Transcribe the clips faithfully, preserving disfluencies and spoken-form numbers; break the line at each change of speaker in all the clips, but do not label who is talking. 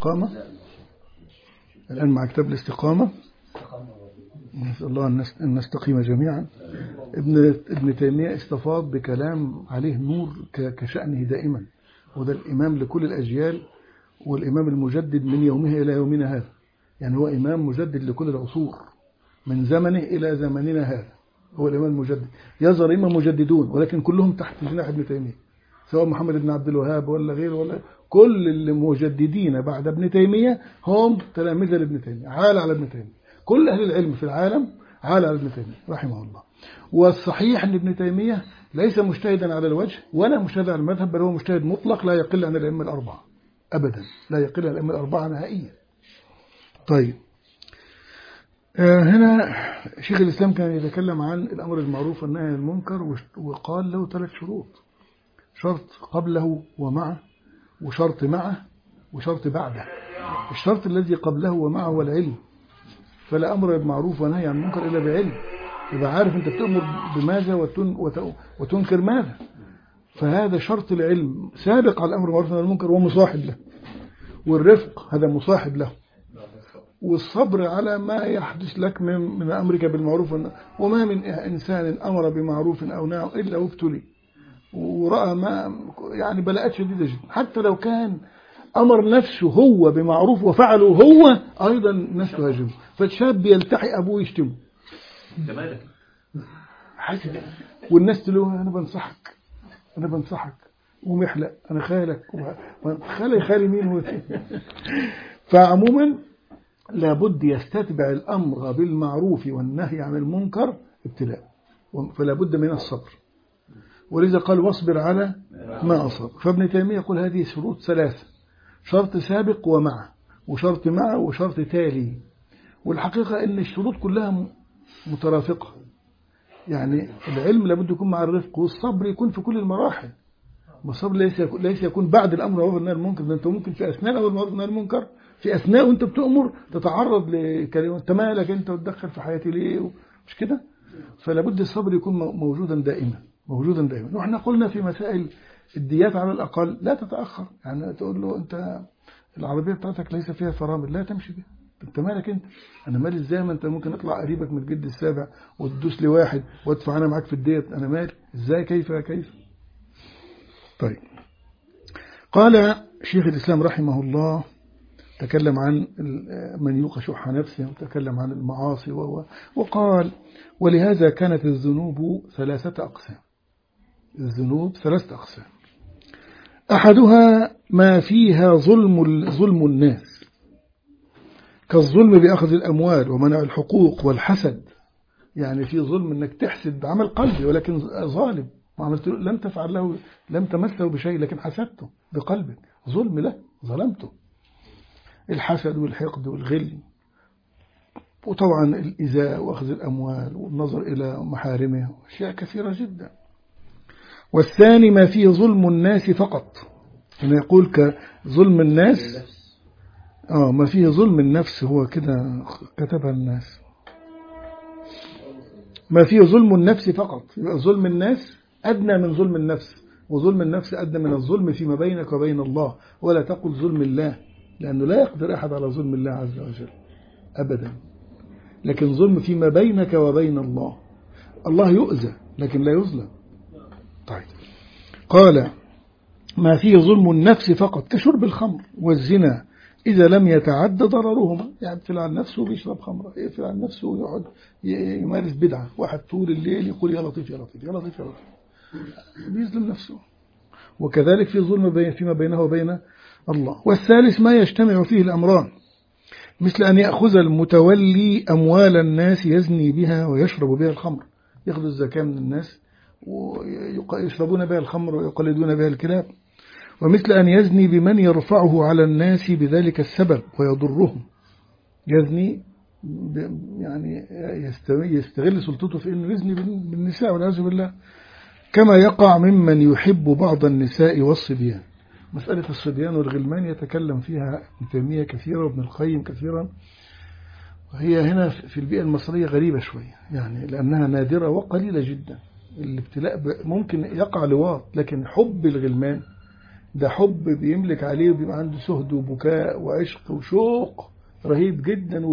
الاستقامة. الآن مع كتاب الاستقامة، نسأل الله أن نستقيم جميعا. ابن ابن تيمية استفاض بكلام عليه نور كشأنه دائما، وده الإمام لكل الأجيال، والإمام المجدد من يومه إلى يومنا هذا. يعني هو إمام مجدد لكل العصور من زمنه إلى زمننا هذا، هو الإمام المجدد. يظهر إمام مجددون ولكن كلهم تحت جناح ابن تيمية، سواء محمد بن عبد الوهاب ولا غيره، ولا كل المجددين بعد ابن تيمية هم تلاميذ لابن تيمية، عال على ابن تيمية. كل أهل العلم في العالم عال على ابن تيمية رحمه الله. والصحيح أن ابن تيمية ليس مجتهدا على الوجه ولا مجتهدا على المذهب، بل هو مجتهد مطلق لا يقل عن الأئمة الأربعة أبدا، لا يقل عن الأئمة الأربعة نهائيا. طيب، آه هنا شيخ الإسلام كان يتكلم عن الأمر المعروف والنهي عن المنكر، وقال له ثلاث شروط: شرط قبله ومعه، وشرط معه، وشرط بعده. الشرط الذي قبله ومعه هو العلم، فلا أمر بالمعروف ونهي عن المنكر إلا بعلم. يبقى عارف أنت بتأمر بماذا وتنكر ماذا، فهذا شرط العلم سابق على الأمر بالمعروف والنهي عن المنكر ومصاحب له. والرفق هذا مصاحب له، والصبر على ما يحدث لك من من أمرك بالمعروف. وما من إنسان أمر بمعروف أو نهى إلا وابتلي ورأى ما يعني بلاءات شديدة جدا، حتى لو كان أمر نفسه هو بمعروف وفعله هو أيضا الناس تهاجمه. فالشاب يلتحي أبوه يشتمه حسن، والناس تقول له أنا بنصحك أنا بنصحك ومحلق أنا خالك، خالي خالي مين هو؟ فعموما لابد يستتبع الأمر بالمعروف والنهي عن المنكر ابتلاء، فلا بد من الصبر. ولذا قال واصبر على ما أصاب. فابن تيمية يقول هذه شروط ثلاثة: شرط سابق ومع، وشرط مع، وشرط تالي. والحقيقة أن الشروط كلها مترافقة، يعني العلم لابد يكون مع الرفق، والصبر يكون في كل المراحل. والصبر ليس يكون, ليس يكون بعد الأمر بالمعروف والنهي عن المنكر، ده أنت ممكن في أثناء الأمر بالمعروف والنهي عن المنكر، في أثناء وأنت بتأمر تتعرض لكلمة أنت مالك أنت وتدخل في حياتي ليه، مش كده؟ فلا بد الصبر يكون موجودا دائما موجودا دائما. وإحنا قلنا في مسائل الديات على الأقل لا تتأخر، يعني تقول له أنت العربية بتاعتك ليس فيها فرامل، لا تمشي بها، أنت مالك أنت، أنا مالي إزاي؟ ما أنت ممكن أطلع قريبك من الجد السابع وتدوس لي واحد وادفع أنا معاك في الديت، أنا مالي إزاي؟ كيف كيف؟ طيب، قال شيخ الإسلام رحمه الله تكلم عن من يوق شح نفسه، وتكلم عن المعاصي، وقال ولهذا كانت الذنوب ثلاثة أقسام. الذنوب ثلاثة أقسام: أحدها ما فيها ظلم ظلم الناس، كالظلم بأخذ الأموال ومنع الحقوق والحسد. يعني في ظلم أنك تحسد عمل قلبي ولكن ظالم، لم تفعل له، لم تمسه بشيء لكن حسدته بقلبك، ظلم له، ظلمته. الحسد والحقد والغل، وطبعا الإزاء وأخذ الأموال والنظر إلى محارمه، أشياء كثيرة جدا. والثاني ما فيه ظلم الناس فقط، هنا يقول كظلم الناس، آه ما فيه ظلم النفس، هو كده كتبها الناس، ما فيه ظلم النفس فقط. يبقى ظلم الناس أدنى من ظلم النفس، وظلم النفس أدنى من الظلم فيما بينك وبين الله. ولا تقل ظلم الله، لأنه لا يقدر أحد على ظلم الله عز وجل أبدا، لكن ظلم فيما بينك وبين الله. الله يؤذى لكن لا يظلم. طيب، قال ما فيه ظلم النفس فقط، كشرب الخمر والزنا إذا لم يتعد ضررهما. يعني يقفل عن نفسه بيشرب خمرة، يقفل عن نفسه ويقعد يمارس بدعة، واحد طول الليل يقول يا لطيف يا لطيف يا لطيف يا لطيف، بيظلم نفسه. وكذلك في ظلم فيما بينه وبين الله. والثالث ما يجتمع فيه الأمران، مثل أن يأخذ المتولي أموال الناس يزني بها ويشرب بها الخمر، يأخذ الزكاة من الناس ويشربون بها الخمر ويقلدون بها الكلاب. ومثل أن يزني بمن يرفعه على الناس بذلك السبب ويضرهم، يزني يعني يستغل سلطته في أنه يزني بالنساء والعياذ بالله، كما يقع ممن يحب بعض النساء والصبيان. مسألة الصبيان والغلمان يتكلم فيها ابن تيمية كثيرا وابن القيم كثيرا، وهي هنا في البيئة المصرية غريبة شوية، يعني لأنها نادرة وقليلة جدا. الابتلاء ممكن يقع لواط، لكن حب الغلمان ده حب بيملك عليه وبيبقى عنده سهد وبكاء وعشق وشوق رهيب جدا،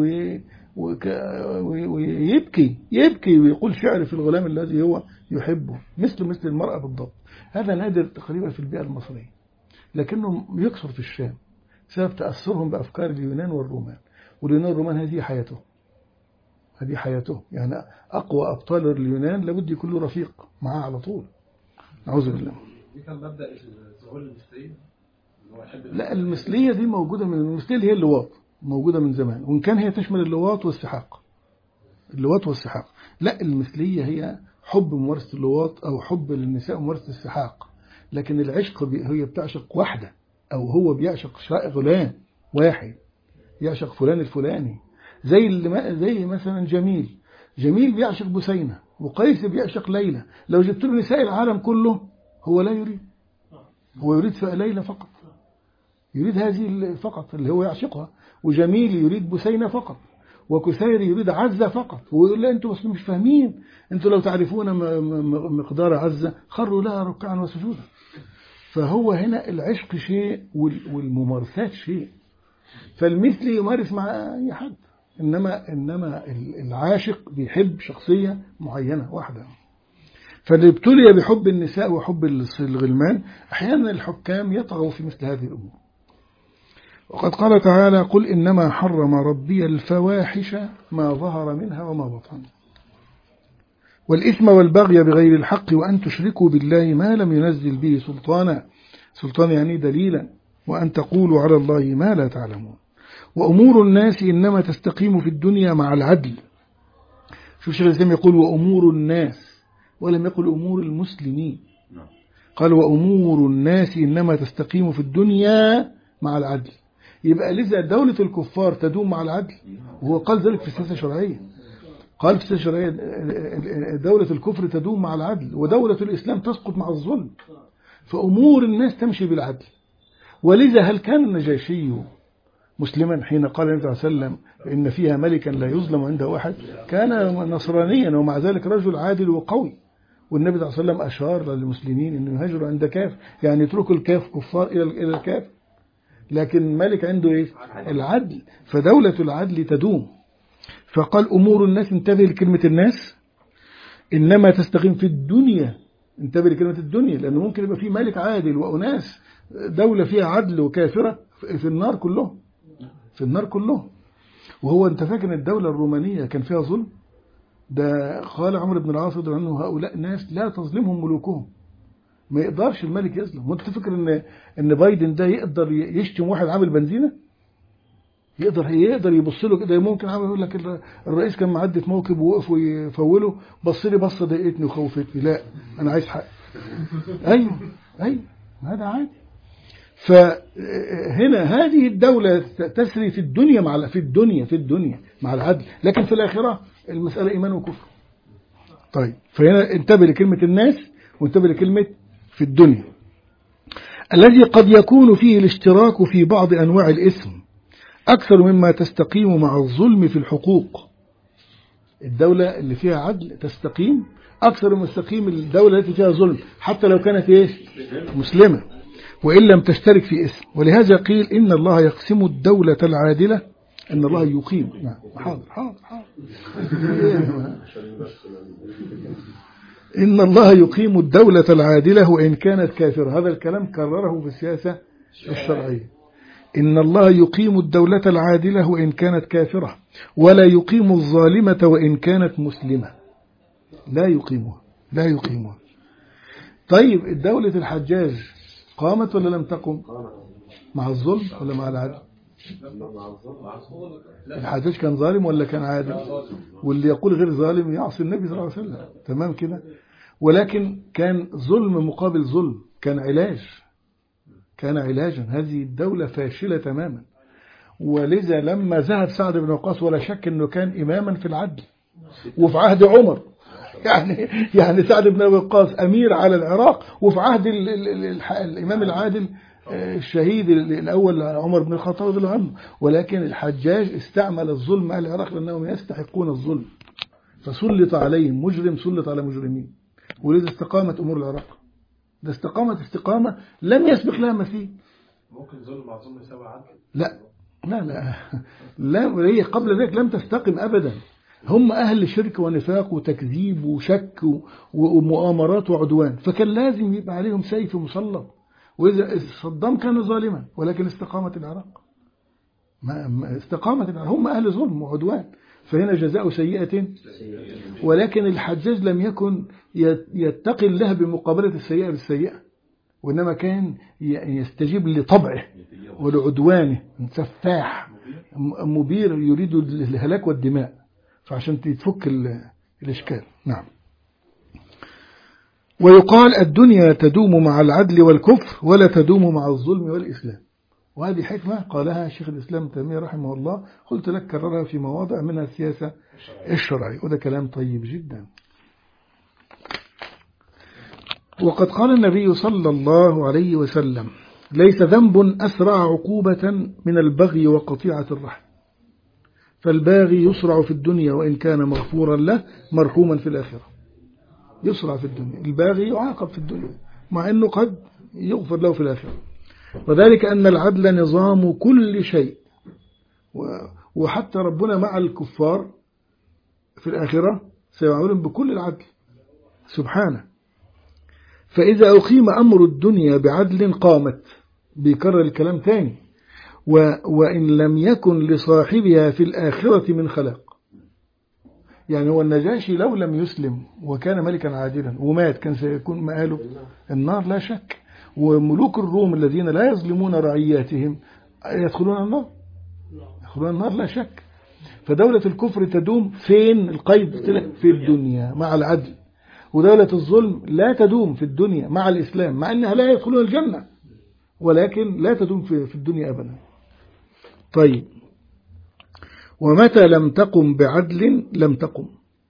ويبكي يبكي ويقول شعر في الغلام الذي هو يحبه، مثل مثل المرأة بالضبط. هذا نادر تقريبا في البيئة المصرية، لكنه يكثر في الشام بسبب تأثرهم بأفكار اليونان والرومان. واليونان والرومان هذه حياته، هذه حياته يعني أقوى أبطال اليونان لابد يكون له رفيق معاه على طول. أعوذ بالله.
دي كان مبدأ الظهور المثلية.
لا، المثلية دي موجودة من المثلية اللي هي اللواط، موجودة من زمان، وإن كان هي تشمل اللواط والسحاق. اللواط والسحاق لا، المثلية هي حب ممارسة اللواط أو حب للنساء ممارسة السحاق. لكن العشق هي بتعشق واحدة، أو هو بيعشق غلام واحد، يعشق فلان الفلاني، زي اللي زي مثلا جميل جميل بيعشق بسينة، وقيس بيعشق ليلى. لو جبت له نساء العالم كله هو لا يريد، هو يريد ليلى فقط، يريد هذه فقط اللي هو يعشقها. وجميل يريد بسينة فقط، وكثير يريد عزة فقط. ويقول لا أنتوا بس مش فاهمين، أنتوا لو تعرفون مقدار عزة خروا لها ركعا وسجودا. فهو هنا العشق شيء والممارسات شيء. فالمثل يمارس مع أي حد، إنما إنما العاشق بيحب شخصية معينة واحدة. فاللي ابتلي بحب النساء وحب الغلمان أحيانا الحكام يطغوا في مثل هذه الأمور. وقد قال تعالى: قل إنما حرم ربي الفواحش ما ظهر منها وما بطن والإثم والبغي بغير الحق وأن تشركوا بالله ما لم ينزل به سلطانا، سلطان يعني دليلا، وأن تقولوا على الله ما لا تعلمون. وأمور الناس إنما تستقيم في الدنيا مع العدل. شوف شيخ الإسلام يقول وأمور الناس، ولم يقل أمور المسلمين، قال وأمور الناس إنما تستقيم في الدنيا مع العدل. يبقى لذا دولة الكفار تدوم مع العدل، وهو قال ذلك في السياسة الشرعية. قال في السياسة الشرعية دولة الكفر تدوم مع العدل، ودولة الإسلام تسقط مع الظلم. فأمور الناس تمشي بالعدل. ولذا هل كان النجاشي مسلما حين قال النبي صلى الله عليه وسلم إن فيها ملكا لا يظلم عنده أحد؟ كان نصرانيا ومع ذلك رجل عادل وقوي. والنبي صلى الله عليه وسلم أشار للمسلمين أن يهاجروا عند كاف، يعني يتركوا الكاف كفار إلى الكاف. لكن ملك عنده إيه؟ العدل. فدولة العدل تدوم. فقال أمور الناس، انتبه لكلمة الناس، إنما تستقيم في الدنيا. انتبه لكلمة الدنيا، لأنه ممكن يبقى في ملك عادل وأناس دولة فيها عدل وكافرة في النار كلهم، في النار كلهم. وهو أنت فاكر الدولة الرومانية كان فيها ظلم؟ ده قال عمر بن العاص رضي الله عنه هؤلاء ناس لا تظلمهم ملوكهم. ما يقدرش الملك يظلم. وانت تفكر ان ان بايدن ده يقدر يشتم واحد عامل بنزينه؟ يقدر يقدر يبص له كده؟ ممكن عامل يقول لك الرئيس كان معدي في موكب ووقف ويفوله، بص لي بصه ضايقتني وخوفتني، لا انا عايز حق. ايوه ايوه هذا عادي. فهنا هذه الدولة تسري في الدنيا مع في الدنيا في الدنيا مع العدل، لكن في الآخرة المسألة إيمان وكفر. طيب، فهنا انتبه لكلمة الناس وانتبه لكلمة في الدنيا، الذي قد يكون فيه الاشتراك في بعض أنواع الإثم أكثر مما تستقيم مع الظلم في الحقوق. الدولة اللي فيها عدل تستقيم أكثر مما تستقيم الدولة التي فيها ظلم، حتى لو كانت إيه؟ مسلمة، وإن لم تشترك في اسم. ولهذا قيل إن الله يقسم الدولة العادلة، إن الله يقيم. حاضر حاضر حاضر إن الله يقيم الدولة العادلة وإن كانت كافرة. هذا الكلام كرره في السياسة الشرعية. إن الله يقيم الدولة العادلة وإن كانت كافرة، ولا يقيم الظالمة وإن كانت مسلمة. لا يقيمها، لا يقيمها. طيب، الدولة الحجاج قامت ولا لم تقم؟ مع الظلم ولا مع العدل؟ الحجاج كان ظالم ولا كان عادل؟ واللي يقول غير ظالم يعصي النبي صلى الله عليه وسلم، تمام كده. ولكن كان ظلم مقابل ظلم، كان علاج، كان علاجا. هذه الدولة فاشلة تماما. ولذا لما ذهب سعد بن وقاص، ولا شك أنه كان إماما في العدل، وفي عهد عمر، يعني يعني سعد بن وقاص أمير على العراق، وفي عهد ال ال ال الإمام العادل الشهيد الأول عمر بن الخطاب رضي الله عنه. ولكن الحجاج استعمل الظلم على العراق لأنهم يستحقون الظلم، فسلط عليهم مجرم، سلط على مجرمين، ولذا استقامت أمور العراق. ده استقامة استقامة لم يسبق لها مثيل.
ممكن ظلم مع ظلم يساوي عدل؟
لا لا لا لا، هي قبل ذلك لم تستقم أبدا. هم أهل شرك ونفاق وتكذيب وشك ومؤامرات وعدوان، فكان لازم يبقى عليهم سيف مسلط. وإذا صدام كان ظالما ولكن استقامت العراق، ما استقامت العراق. هم أهل ظلم وعدوان، فهنا جزاء سيئة. ولكن الحجاج لم يكن يتقي الله بمقابلة السيئة بالسيئة، وإنما كان يستجيب لطبعه ولعدوانه، سفاح مبير يريد الهلاك والدماء، فعشان تفك الإشكال. نعم. ويقال الدنيا تدوم مع العدل والكفر ولا تدوم مع الظلم والإسلام. وهذه حكمة قالها شيخ الإسلام تيمية رحمه الله، قلت لك كررها في مواضع منها السياسة الشرعية، وده كلام طيب جدا. وقد قال النبي صلى الله عليه وسلم ليس ذنب أسرع عقوبة من البغي وقطيعة الرحم، فالباغي يسرع في الدنيا وإن كان مغفورا له مرحوما في الآخرة. يسرع في الدنيا، الباغي يعاقب في الدنيا مع أنه قد يغفر له في الآخرة. وذلك أن العدل نظام كل شيء، وحتى ربنا مع الكفار في الآخرة سيعملهم بكل العدل سبحانه. فإذا أقيم أمر الدنيا بعدل قامت، بيكرر الكلام تاني، وإن لم يكن لصاحبها في الآخرة من خلاق. يعني هو النجاشي لو لم يسلم وكان ملكا عادلا ومات كان سيكون مآله النار لا شك. وملوك الروم الذين لا يظلمون رعياتهم يدخلون النار، يدخلون النار لا شك. فدولة الكفر تدوم فين؟ القيد في الدنيا مع العدل، ودولة الظلم لا تدوم في الدنيا مع الإسلام، مع أنها لا يدخلون الجنة ولكن لا تدوم في الدنيا أبدا. طيب، ومتى لم تقم بعدل لم تقم،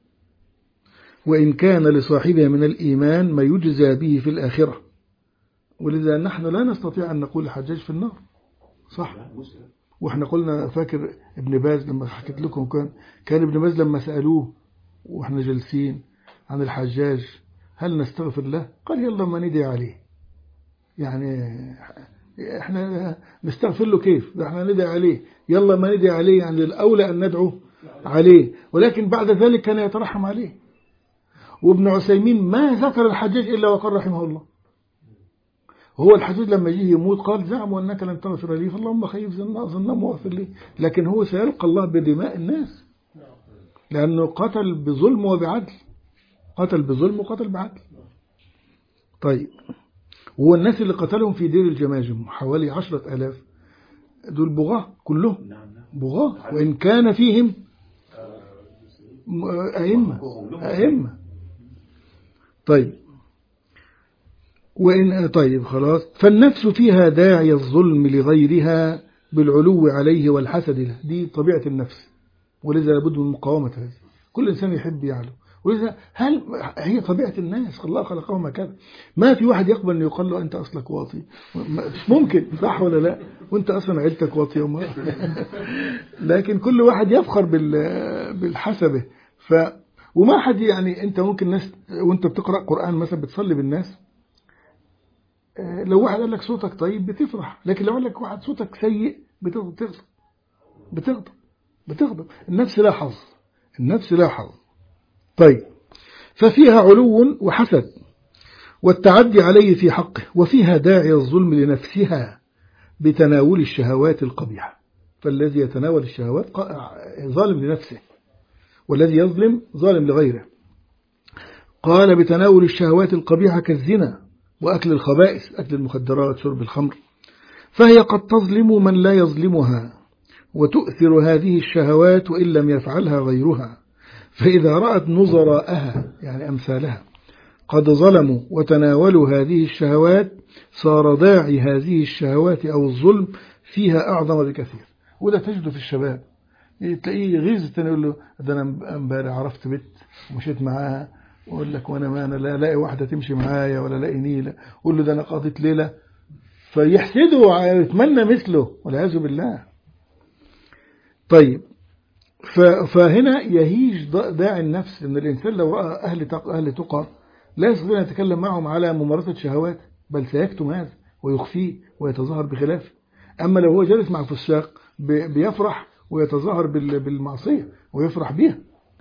وإن كان لصاحبها من الإيمان ما يجزى به في الآخرة. ولذا نحن لا نستطيع أن نقول الحجاج في النار، صح؟ وإحنا قلنا، فاكر ابن باز لما حكيت لكم، كان كان ابن باز لما سألوه وإحنا جالسين عن الحجاج هل نستغفر له؟ قال يلا ما ندعي عليه. يعني احنا نستغفر له كيف؟ احنا ندعي عليه، يلا ما ندعي عليه، يعني الأولى أن ندعو عليه. ولكن بعد ذلك كان يترحم عليه. وابن عثيمين ما ذكر الحجاج إلا وقال رحمه الله. هو الحجاج لما جه يموت قال زعموا أنك لن تغفر لي فاللهم خيف ظنهم واغفر لي، لكن هو سيلقى الله بدماء الناس لأنه قتل بظلم وبعدل، قتل بظلم وقتل بعدل. طيب، هو الناس اللي قتلهم في دير الجماجم حوالي عشرة آلاف، دول بغاة كلهم بغاة، وإن كان فيهم أئمة أئمة. طيب وإن طيب خلاص، فالنفس فيها داعي الظلم لغيرها بالعلو عليه والحسد له، دي طبيعة النفس، ولذا لابد من مقاومة هذه. كل إنسان يحب يعلو، ولذا هل هي طبيعة الناس، الله خلقهم هكذا. ما في واحد يقبل أن يقال له أنت أصلك واطي، مش ممكن، صح ولا لا؟ وأنت أصلا عيلتك واطية وما لكن كل واحد يفخر بالحسبه. ف وما حد يعني، أنت ممكن ناس وأنت بتقرأ قرآن مثلا بتصلي بالناس، لو واحد قال لك صوتك طيب بتفرح، لكن لو قال لك واحد صوتك سيء بتغضب بتغضب بتغضب. النفس لا حظ، النفس لا حظ. طيب، ففيها علو وحسد والتعدي عليه في حقه، وفيها داعي الظلم لنفسها بتناول الشهوات القبيحة. فالذي يتناول الشهوات ظالم لنفسه، والذي يظلم ظالم لغيره. قال بتناول الشهوات القبيحة كالزنا وأكل الخبائث، أكل المخدرات، شرب الخمر، فهي قد تظلم من لا يظلمها وتؤثر هذه الشهوات وإن لم يفعلها غيرها. فإذا رأت نظراءها يعني أمثالها قد ظلموا وتناولوا هذه الشهوات صار داعي هذه الشهوات أو الظلم فيها أعظم بكثير. وده تجده في الشباب، تلاقيه غيظ التاني يقول له ده أنا امبارح عرفت بنت ومشيت معاها، ويقول لك وأنا ما أنا لا لاقي واحدة تمشي معايا ولا لاقي نيلة، قول له ده أنا قضيت ليلة، فيحسده ويتمنى مثله والعياذ بالله. طيب، فهنا يهيج داعي النفس، ان الانسان لو راى اهل تقى اهل تقى لا يستطيع أن يتكلم معهم على ممارسة شهوات، بل سيكتم هذا ويخفيه ويتظاهر بخلافه. أما لو هو جالس مع فساق بيفرح ويتظاهر بالمعصية ويفرح بها.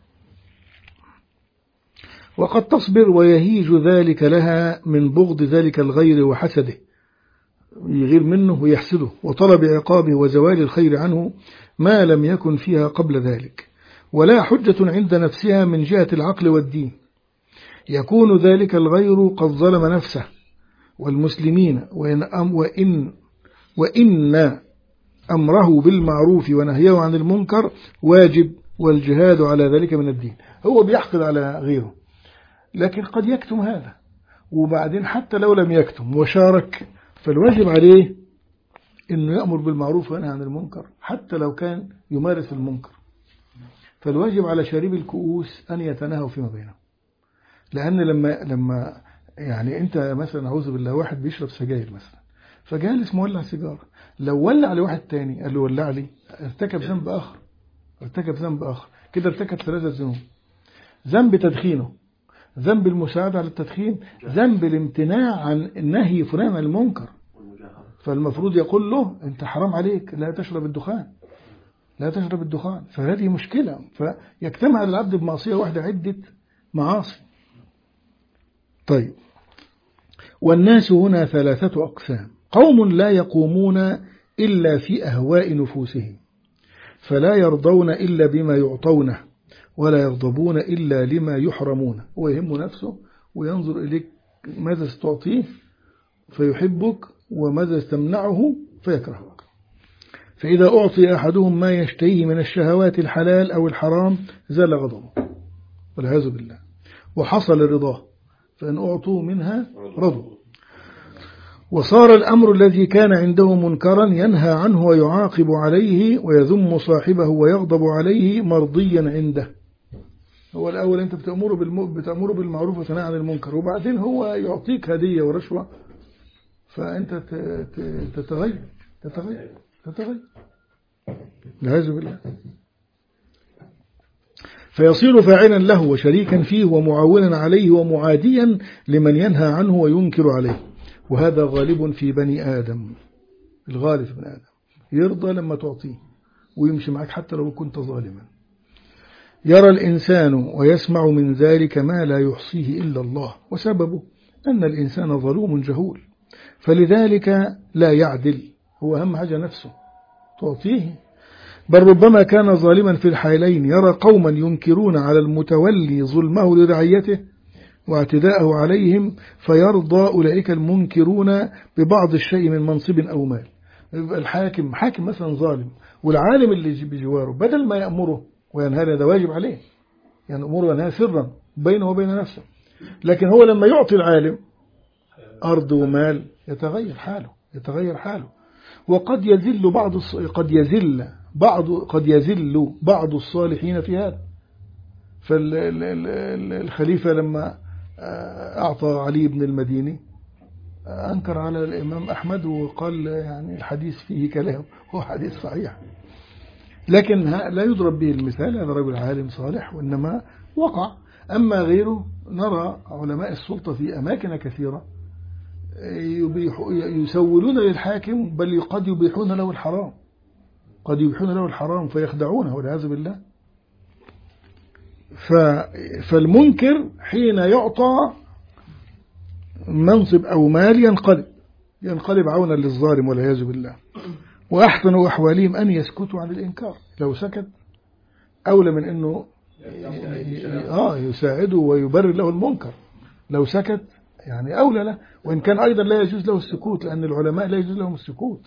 وقد تصبر ويهيج ذلك لها من بغض ذلك الغير وحسده، يغير منه ويحسده، وطلب عقابه وزوال الخير عنه ما لم يكن فيها قبل ذلك، ولا حجة عند نفسها من جهة العقل والدين. يكون ذلك الغير قد ظلم نفسه والمسلمين، وإن, أم وإن, وإن أمره بالمعروف ونهيه عن المنكر واجب، والجهاد على ذلك من الدين. هو بيحقد على غيره، لكن قد يكتم هذا، وبعدين حتى لو لم يكتم وشارك فالواجب عليه إنه يأمر بالمعروف وينهى عن المنكر حتى لو كان يمارس المنكر. فالواجب على شارب الكؤوس أن يتناهوا فيما بينهم، لأن لما لما يعني أنت مثلا أعوذ بالله واحد بيشرب سجاير مثلا، فجالس مولع سيجارة، لو ولع لواحد تاني قال له ولع لي، ارتكب ذنب آخر ارتكب ذنب آخر كده ارتكب ثلاثة ذنوب: ذنب تدخينه، ذنب المساعدة على التدخين، ذنب الامتناع عن النهي فلان عن المنكر. فالمفروض يقول له أنت حرام عليك لا تشرب الدخان، لا تشرب الدخان. فهذه مشكلة، فيجتمع العبد بمعصية واحدة عدة معاصي. طيب، والناس هنا ثلاثة أقسام: قوم لا يقومون إلا في أهواء نفوسهم، فلا يرضون إلا بما يعطونه، ولا يغضبون إلا لما يحرمونه. هو يهم نفسه وينظر إليك ماذا ستعطيه فيحبك وماذا تمنعه فيكرهك. فإذا أعطي أحدهم ما يشتهيه من الشهوات الحلال أو الحرام زال غضبه والعياذ بالله، وحصل رضاه، فإن أعطوا منها رضوا. وصار الأمر الذي كان عنده منكرا ينهى عنه ويعاقب عليه ويذم صاحبه ويغضب عليه مرضيا عنده. هو الأول أنت بتأمره بالم... بتأمره بالمعروف وتنهى عن المنكر، وبعدين هو يعطيك هدية ورشوة، فأنت ت... ت... تتغير تتغير تتغير والعياذ بالله. فيصير فاعلا له وشريكا فيه ومعاونا عليه ومعاديا لمن ينهى عنه وينكر عليه. وهذا غالب في بني آدم، الغالب في بني آدم يرضى لما تعطيه ويمشي معك حتى لو كنت ظالما. يرى الإنسان ويسمع من ذلك ما لا يحصيه إلا الله، وسببه أن الإنسان ظلوم جهول، فلذلك لا يعدل. هو أهم حاجة نفسه تعطيه، بل ربما كان ظالما في الحالين. يرى قوما ينكرون على المتولي ظلمه لرعيته واعتداءه عليهم، فيرضى أولئك المنكرون ببعض الشيء من منصب أو مال. الحاكم حاكم مثلا ظالم، والعالم اللي بجواره بدل ما يأمره وينهى، هذا واجب عليه، يعني أمره وينهى سرا بينه وبين نفسه. لكن هو لما يعطي العالم أرض ومال يتغير حاله يتغير حاله وقد يذل بعض قد يذل بعض قد يذل بعض الصالحين في هذا. فالخليفة لما أعطى علي بن المديني أنكر على الإمام أحمد وقال يعني الحديث فيه كلام، هو حديث صحيح لكن لا يضرب به المثال، هذا رجل عالم صالح وإنما وقع. أما غيره نرى علماء السلطة في أماكن كثيرة يسولون للحاكم، بل قد يبيحون له الحرام قد يبيحون له الحرام فيخدعونه والعياذ بالله. فالمنكر حين يعطى منصب أو مال ينقلب ينقلب عونا للظالم والعياذ بالله. وأحسن أحوالهم أن يسكتوا عن الإنكار، لو سكت أولى من أنه آه يساعده ويبرر له المنكر. لو سكت يعني أولى له، وإن كان أيضا لا يجوز له السكوت، لأن العلماء لا يجوز لهم السكوت.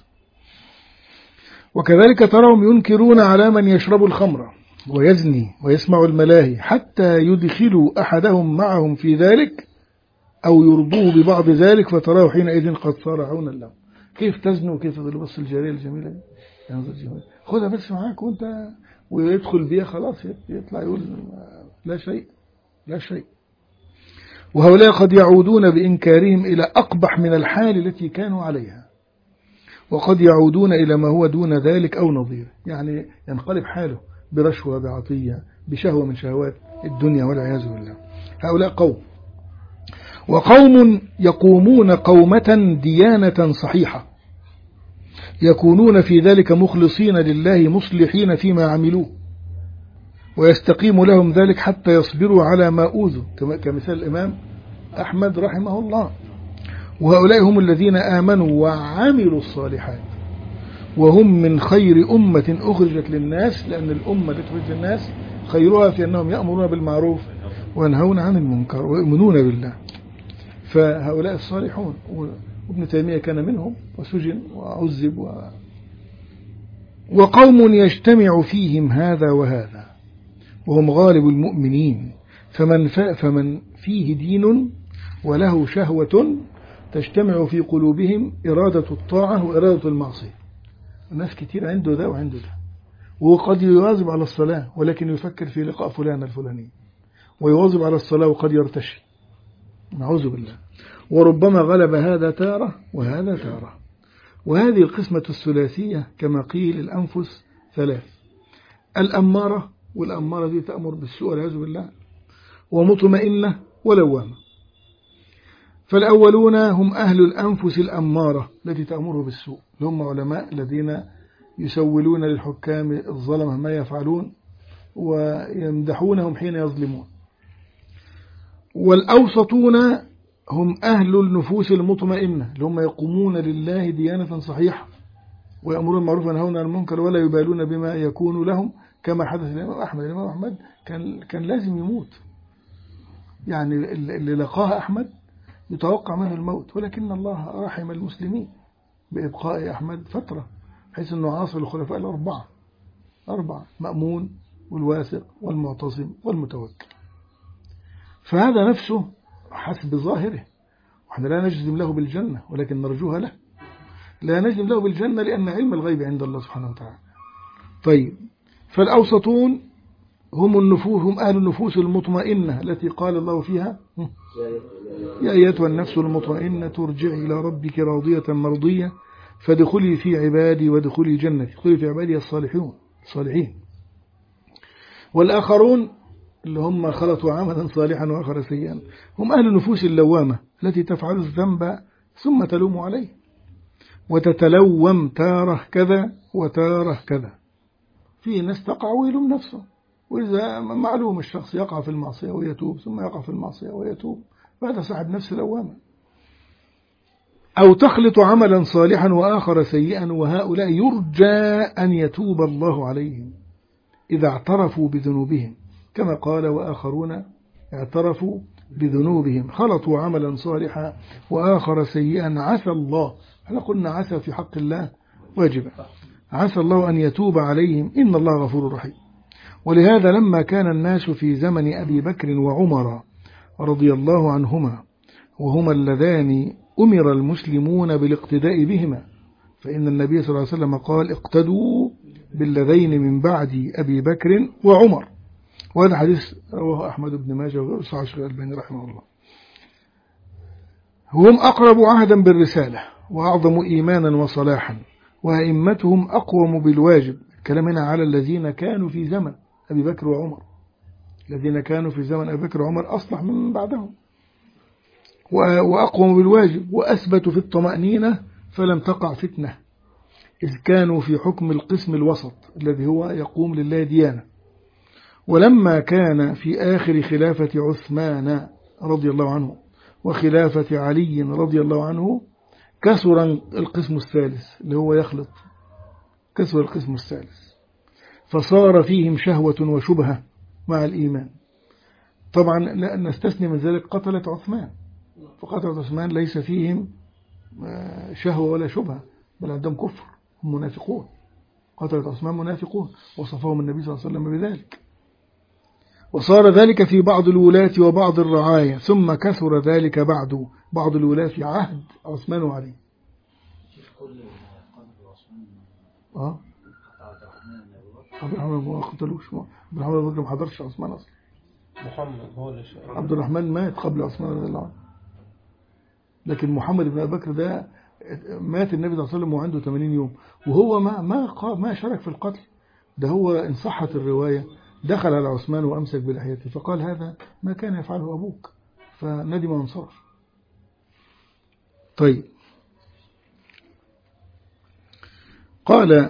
وكذلك تراهم ينكرون على من يشرب الخمر ويزني ويسمع الملاهي حتى يدخلوا أحدهم معهم في ذلك أو يرضوه ببعض ذلك، فتراه حينئذ قد صار عونا له. كيف تزنوا وكيف تلبس الجارية الجميلة دي، خذها بس معاك وانت ويدخل بيها خلاص يطلع يقول لا شيء لا شيء. وهؤلاء قد يعودون بإنكارهم إلى أقبح من الحال التي كانوا عليها، وقد يعودون إلى ما هو دون ذلك أو نظيره، يعني ينقلب حاله برشوة بعطية بشهوة من شهوات الدنيا والعياذ بالله. هؤلاء قوم وقوم يقومون قومة ديانة صحيحة يكونون في ذلك مخلصين لله مصلحين فيما عملوه ويستقيم لهم ذلك حتى يصبروا على ما أوذوا كمثال الإمام أحمد رحمه الله. وهؤلاء هم الذين آمنوا وعملوا الصالحات وهم من خير أمة أخرجت للناس، لأن الأمة التي أخرجت للناس خيرها في أنهم يأمرون بالمعروف وينهون عن المنكر ويؤمنون بالله، فهؤلاء الصالحون. وابن تيمية كان منهم وسجن وعذب و... وقوم يجتمع فيهم هذا وهذا وهم غالب المؤمنين، فمن, ف... فمن فيه دين وله شهوة تجتمع في قلوبهم إرادة الطاعة وإرادة المعصية. الناس كتير عنده ده وعنده ده، وقد يواظب على الصلاة ولكن يفكر في لقاء فلان الفلاني، ويواظب على الصلاة وقد يرتشي، نعوذ بالله. وربما غلب هذا تارة وهذا تارة. وهذه القسمة الثلاثية كما قيل الأنفس ثلاث: الأمارة، والأمارة دي تأمر بالسوء والعياذ بالله، ومطمئنة ولوامة. فالأولون هم أهل الأنفس الأمارة التي تأمره بالسوء، هم علماء الذين يسولون للحكام الظلمة ما يفعلون ويمدحونهم حين يظلمون. والأوسطون هم أهل النفوس المطمئنة اللي هم يقومون لله ديانة صحيحة ويأمرون بالمعروف وينهون عن المنكر ولا يبالون بما يكون لهم، كما حدث الإمام أحمد. الإمام أحمد كان كان لازم يموت، يعني اللي لقاه أحمد يتوقع منه الموت، ولكن الله رحم المسلمين بإبقاء أحمد فترة، حيث أنه عاصر الخلفاء الأربعة أربعة مأمون والواثق والمعتصم والمتوكل. فهذا نفسه حسب ظاهره، وإحنا لا نجزم له بالجنة ولكن نرجوها له. لا نجزم له بالجنة لأن علم الغيب عند الله سبحانه وتعالى. طيب، فالأوسطون هم النفوس، هم أهل النفوس المطمئنة التي قال الله فيها: يا أيتها النفس المطمئنة ترجعي إلى ربك راضية مرضية فادخلي في عبادي وادخلي جنتي. ادخلي في عبادي الصالحون الصالحين. والآخرون اللي هم خلطوا عملا صالحا وآخر سيئا هم أهل النفوس اللوامة التي تفعل الذنب ثم تلوم عليه وتتلوم تاره كذا وتاره كذا. في ناس تقع ويلوم نفسه، وإذا معلوم الشخص يقع في المعصية ويتوب ثم يقع في المعصية ويتوب، فهذا صاحب نفس لوامة. أو تخلط عملا صالحا وآخر سيئا، وهؤلاء يرجى أن يتوب الله عليهم إذا اعترفوا بذنوبهم، كما قال: وآخرون اعترفوا بذنوبهم خلطوا عملا صالحا وآخر سيئا عسى الله. احنا قلنا عسى في حق الله واجبا، عسى الله أن يتوب عليهم إن الله غفور رحيم. ولهذا لما كان الناس في زمن أبي بكر وعمر رضي الله عنهما وهما اللذان أمر المسلمون بالاقتداء بهما، فإن النبي صلى الله عليه وسلم قال: اقتدوا باللذين من بعد أبي بكر وعمر. وهذا حديث رواه أحمد بن ماجه وغيره صحيح الشيخ الألباني رحمه الله. هم أقرب عهدا بالرسالة وأعظم إيمانا وصلاحا وأئمتهم أقوم بالواجب. الكلام هنا على الذين كانوا في زمن أبي بكر وعمر، الذين كانوا في زمن أبي بكر وعمر أصلح من بعدهم وأقوم بالواجب وأثبتوا في الطمأنينة فلم تقع فتنة، إذ كانوا في حكم القسم الوسط الذي هو يقوم لله ديانة. ولما كان في آخر خلافة عثمان رضي الله عنه وخلافة علي رضي الله عنه كسر القسم الثالث اللي هو يخلط، كسر القسم الثالث فصار فيهم شهوة وشبهة مع الإيمان. طبعا لا نستثني من ذلك قتلة عثمان، فقتلة عثمان ليس فيهم شهوة ولا شبهة، بل عندهم كفر، هم منافقون. قتلة عثمان منافقون وصفهم النبي صلى الله عليه وسلم بذلك. وصار ذلك في بعض الولاة وبعض الرعاية، ثم كثر ذلك بعد بعض الولاة في عهد عثمان وعلي. اه عبد الرحمن ما قتلوش، عبد الرحمن ما حضرش عثمان اصلا.
محمد هو اللي
عبد الرحمن مات قبل عثمان رضي الله عنه، لكن محمد بن ابي بكر ده مات النبي صلى الله عليه وسلم وعنده ثمانين يوم، وهو ما ما ما شارك في القتل ده. هو إن صحت الرواية دخل على عثمان وأمسك بلحيته فقال: هذا ما كان يفعله أبوك، فندم وانصرف. طيب قال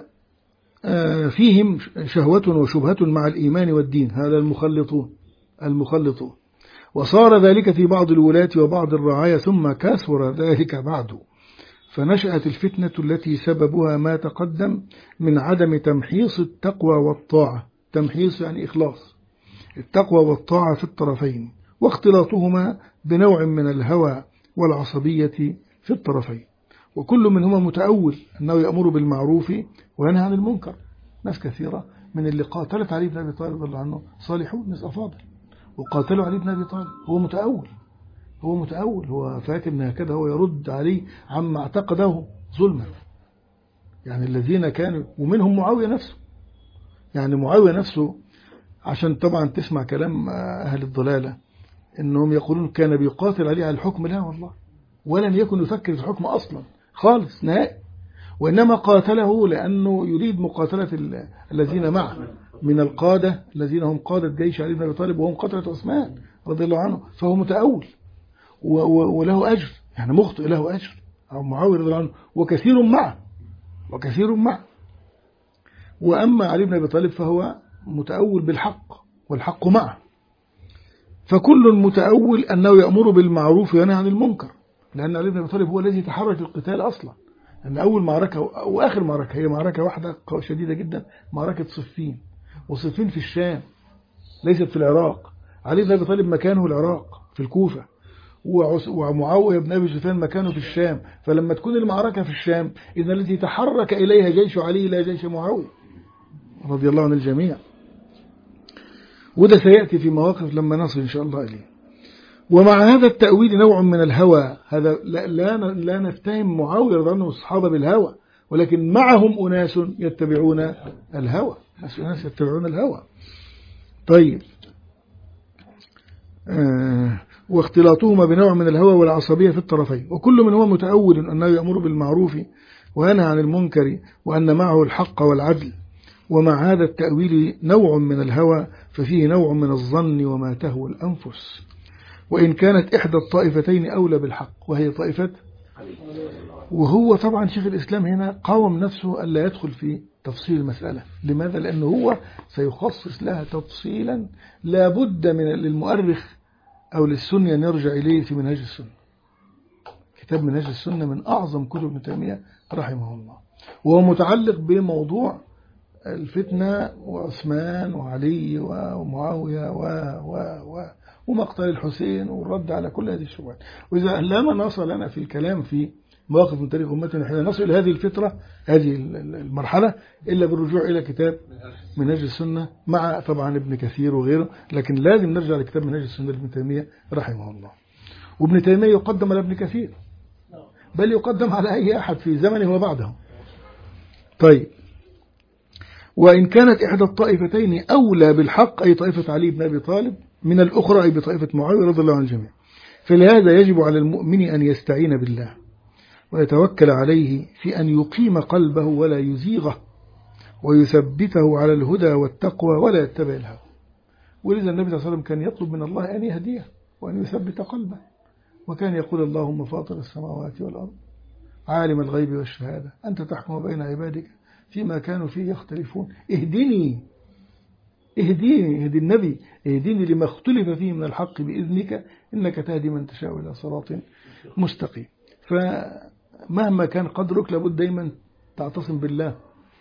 فيهم شهوة وشبهة مع الإيمان والدين، هذا المخلطون المخلطون وصار ذلك في بعض الولاة وبعض الرعايا، ثم كثر ذلك بعد، فنشأت الفتنة التي سببها ما تقدم من عدم تمحيص التقوى والطاعة. تمحيص يعني إخلاص التقوى والطاعة في الطرفين، واختلاطهما بنوع من الهوى والعصبية في الطرفين، وكل منهما متأول أنه يأمر بالمعروف وينهى عن المنكر. ناس كثيرة من اللي قاتلت علي بن أبي طالب رضي الله عنه صالحون، ناس أفاضل، وقاتلوا علي بن أبي طالب، هو متأول هو متأول هو فاكر أن هكذا هو يرد عليه عما اعتقده ظلما. يعني الذين كانوا، ومنهم معاوية نفسه، يعني معاوية نفسه، عشان طبعا تسمع كلام أهل الضلالة إنهم يقولون كان بيقاتل عليه على الحكم، لا والله، ولم يكن يفكر في الحكم أصلا خالص نهائي، وإنما قاتله لأنه يريد مقاتلة الذين معه من القادة الذين هم قادة جيش علي بن أبي طالب، وهم قتلة عثمان رضي الله عنه، فهو متأول وله أجر، يعني مخطئ له أجر، أو معاوية رضي الله عنه وكثير معه وكثير معه. وأما علي بن أبي طالب فهو متأول بالحق والحق معه، فكل متأول أنه يأمر بالمعروف وينهى عن المنكر، لأن علي بن أبي طالب هو الذي تحرك القتال أصلا. أن أول معركة وآخر معركة هي معركة واحدة شديدة جدا، معركة صفين، وصفين في الشام ليست في العراق. علي بن أبي طالب مكانه العراق في الكوفة، ومعاوية بن أبي سفيان مكانه في الشام، فلما تكون المعركة في الشام إذن التي تحرك إليها جيش علي لا جيش معاوية رضي الله عن الجميع. وده سيأتي في مواقف لما نصل إن شاء الله إليه. ومع هذا التأويل نوع من الهوى، هذا لا, لا, لا نفتهم معاوية رضي الله عنه الصحابة بالهوى، ولكن معهم أناس يتبعون الهوى، أناس يتبعون الهوى. طيب آه واختلاطهما بنوع من الهوى والعصبية في الطرفين، وكل من هو متأول أنه يأمر بالمعروف وينهى عن المنكر وأن معه الحق والعدل. ومع هذا التأويل نوع من الهوى، ففيه نوع من الظن وما تهوى الأنفس، وإن كانت إحدى الطائفتين أولى بالحق وهي طائفة. وهو طبعا شيخ الإسلام هنا قاوم نفسه ألا يدخل في تفصيل المسألة. لماذا؟ لأنه هو سيخصص لها تفصيلا لا بد من للمؤرخ أو للسنة أن يرجع إليه في منهج السنة. كتاب منهج السنة من أعظم كتب ابن تيمية رحمه الله، وهو متعلق بموضوع الفتنة وعثمان وعلي ومعاوية و و و ومقتل الحسين والرد على كل هذه الشبهات. وإذا لما نصل لنا في الكلام في مواقف من تاريخ أمتنا حين نصل إلى هذه الفترة هذه المرحلة إلا بالرجوع إلى كتاب منهج السنة مع طبعا ابن كثير وغيره، لكن لازم نرجع لكتاب منهج السنة لابن تيمية رحمه الله. وابن تيمية يقدم على ابن كثير، بل يقدم على أي أحد في زمنه وبعده. طيب وإن كانت إحدى الطائفتين أولى بالحق أي طائفة علي بن أبي طالب من الأخرى أي بطائفة معاوية رضي الله عن الجميع، فلهذا يجب على المؤمن أن يستعين بالله ويتوكل عليه في أن يقيم قلبه ولا يزيغه، ويثبته على الهدى والتقوى ولا يتبع الهوى. ولذا النبي صلى الله عليه وسلم كان يطلب من الله أن يهديه وأن يثبت قلبه، وكان يقول اللهم فاطر السماوات والأرض عالم الغيب والشهادة أنت تحكم بين عبادك فيما كانوا فيه يختلفون اهدني اهديني اهدي النبي اهديني لما اختلف فيه من الحق بإذنك إنك تهدي من تشاء إلى صراط مستقيم. فمهما كان قدرك لابد دايما تعتصم بالله،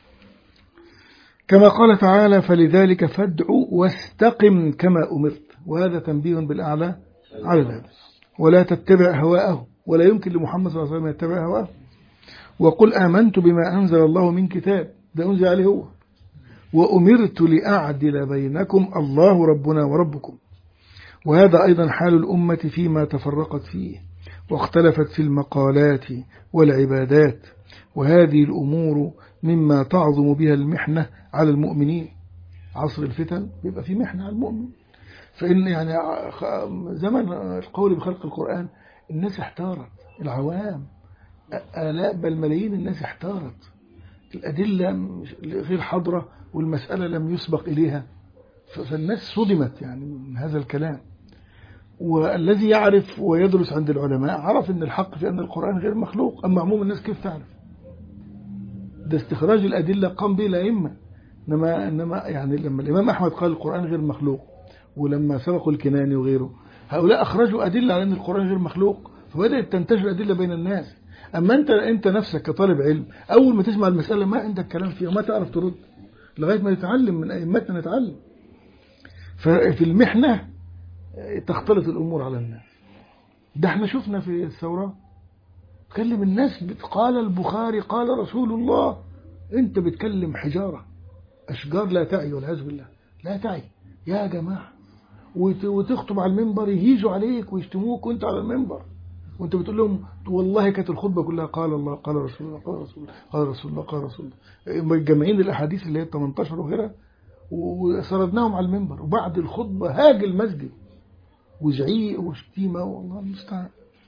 كما قال تعالى فلذلك فادعوا واستقم كما أمرت، وهذا تنبيه بالأعلى على ذلك. ولا تتبع هواءه، ولا يمكن لمحمد صلى الله عليه وسلم يتبع هواءه. وقل آمنت بما أنزل الله من كتاب، ده أنزل عليه هو، وأمرت لأعدل بينكم الله ربنا وربكم. وهذا أيضا حال الأمة فيما تفرقت فيه واختلفت في المقالات والعبادات، وهذه الأمور مما تعظم بها المحنة على المؤمنين. عصر الفتن بيبقى في محنة على المؤمن، فإن يعني زمن القول بخلق القرآن الناس احتارت، العوام آلاء بل ملايين الناس احتارت، الأدلة غير حاضرة والمسألة لم يسبق إليها، فالناس صدمت يعني من هذا الكلام. والذي يعرف ويدرس عند العلماء عرف أن الحق في أن القرآن غير مخلوق. أما عموم الناس كيف تعرف؟ ده استخراج الأدلة قام به الأئمة. إنما, إنما يعني لما الإمام أحمد قال القرآن غير مخلوق، ولما سبقوا الكناني وغيره هؤلاء أخرجوا أدلة على أن القرآن غير مخلوق، فبدأت تنتشر أدلة بين الناس. أما أنت أنت نفسك كطالب علم أول ما تسمع المسألة ما عندك كلام فيها، ما تعرف ترد لغاية ما تتعلم من أئمتنا، نتعلم. ففي المحنة تختلط الأمور على الناس. ده احنا شفنا في الثورة تكلم الناس قال البخاري قال رسول الله، انت بتكلم حجارة أشجار لا تعي والعياذ بالله، لا تعي يا جماعة، وتخطب على المنبر يهيجوا عليك ويشتموك وانت على المنبر، وانت بتقول لهم والله كانت الخطبة كلها قال الله قال رسول الله قال رسول الله قال رسول الله قال رسول الله، مجمعين الأحاديث اللي هي ثمانية عشر وغيرها وسردناهم على المنبر، وبعد الخطبة هاج المسجد وزعيق وشتيمة والله المستعان.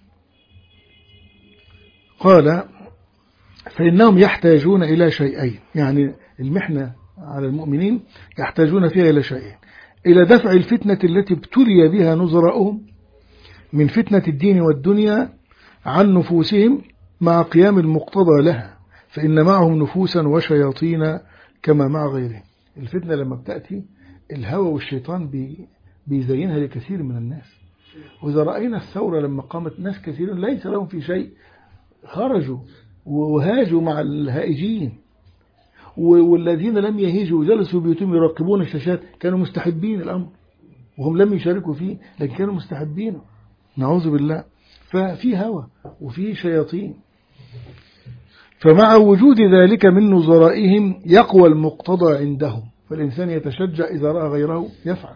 قال فإنهم يحتاجون إلى شيئين، يعني المحنة على المؤمنين يحتاجون فيها إلى شيئين: إلى دفع الفتنة التي ابتلي بها نظراؤهم من فتنة الدين والدنيا عن نفوسهم مع قيام المقتضى لها، فإن معهم نفوسا وشياطين كما مع غيرهم. الفتنة لما بتأتي الهوى والشيطان بي بيزينها لكثير من الناس. وإذا رأينا الثورة لما قامت ناس كثير ليس لهم في شيء خرجوا وهاجوا مع الهائجين، والذين لم يهيجوا جلسوا بيوتهم يراقبون الشاشات كانوا مستحبين الأمر، وهم لم يشاركوا فيه لكن كانوا مستحبين، نعوذ بالله. ففي هوى وفي شياطين، فمع وجود ذلك من نظرائهم يقوى المقتضى عندهم، فالإنسان يتشجع إذا رأى غيره يفعل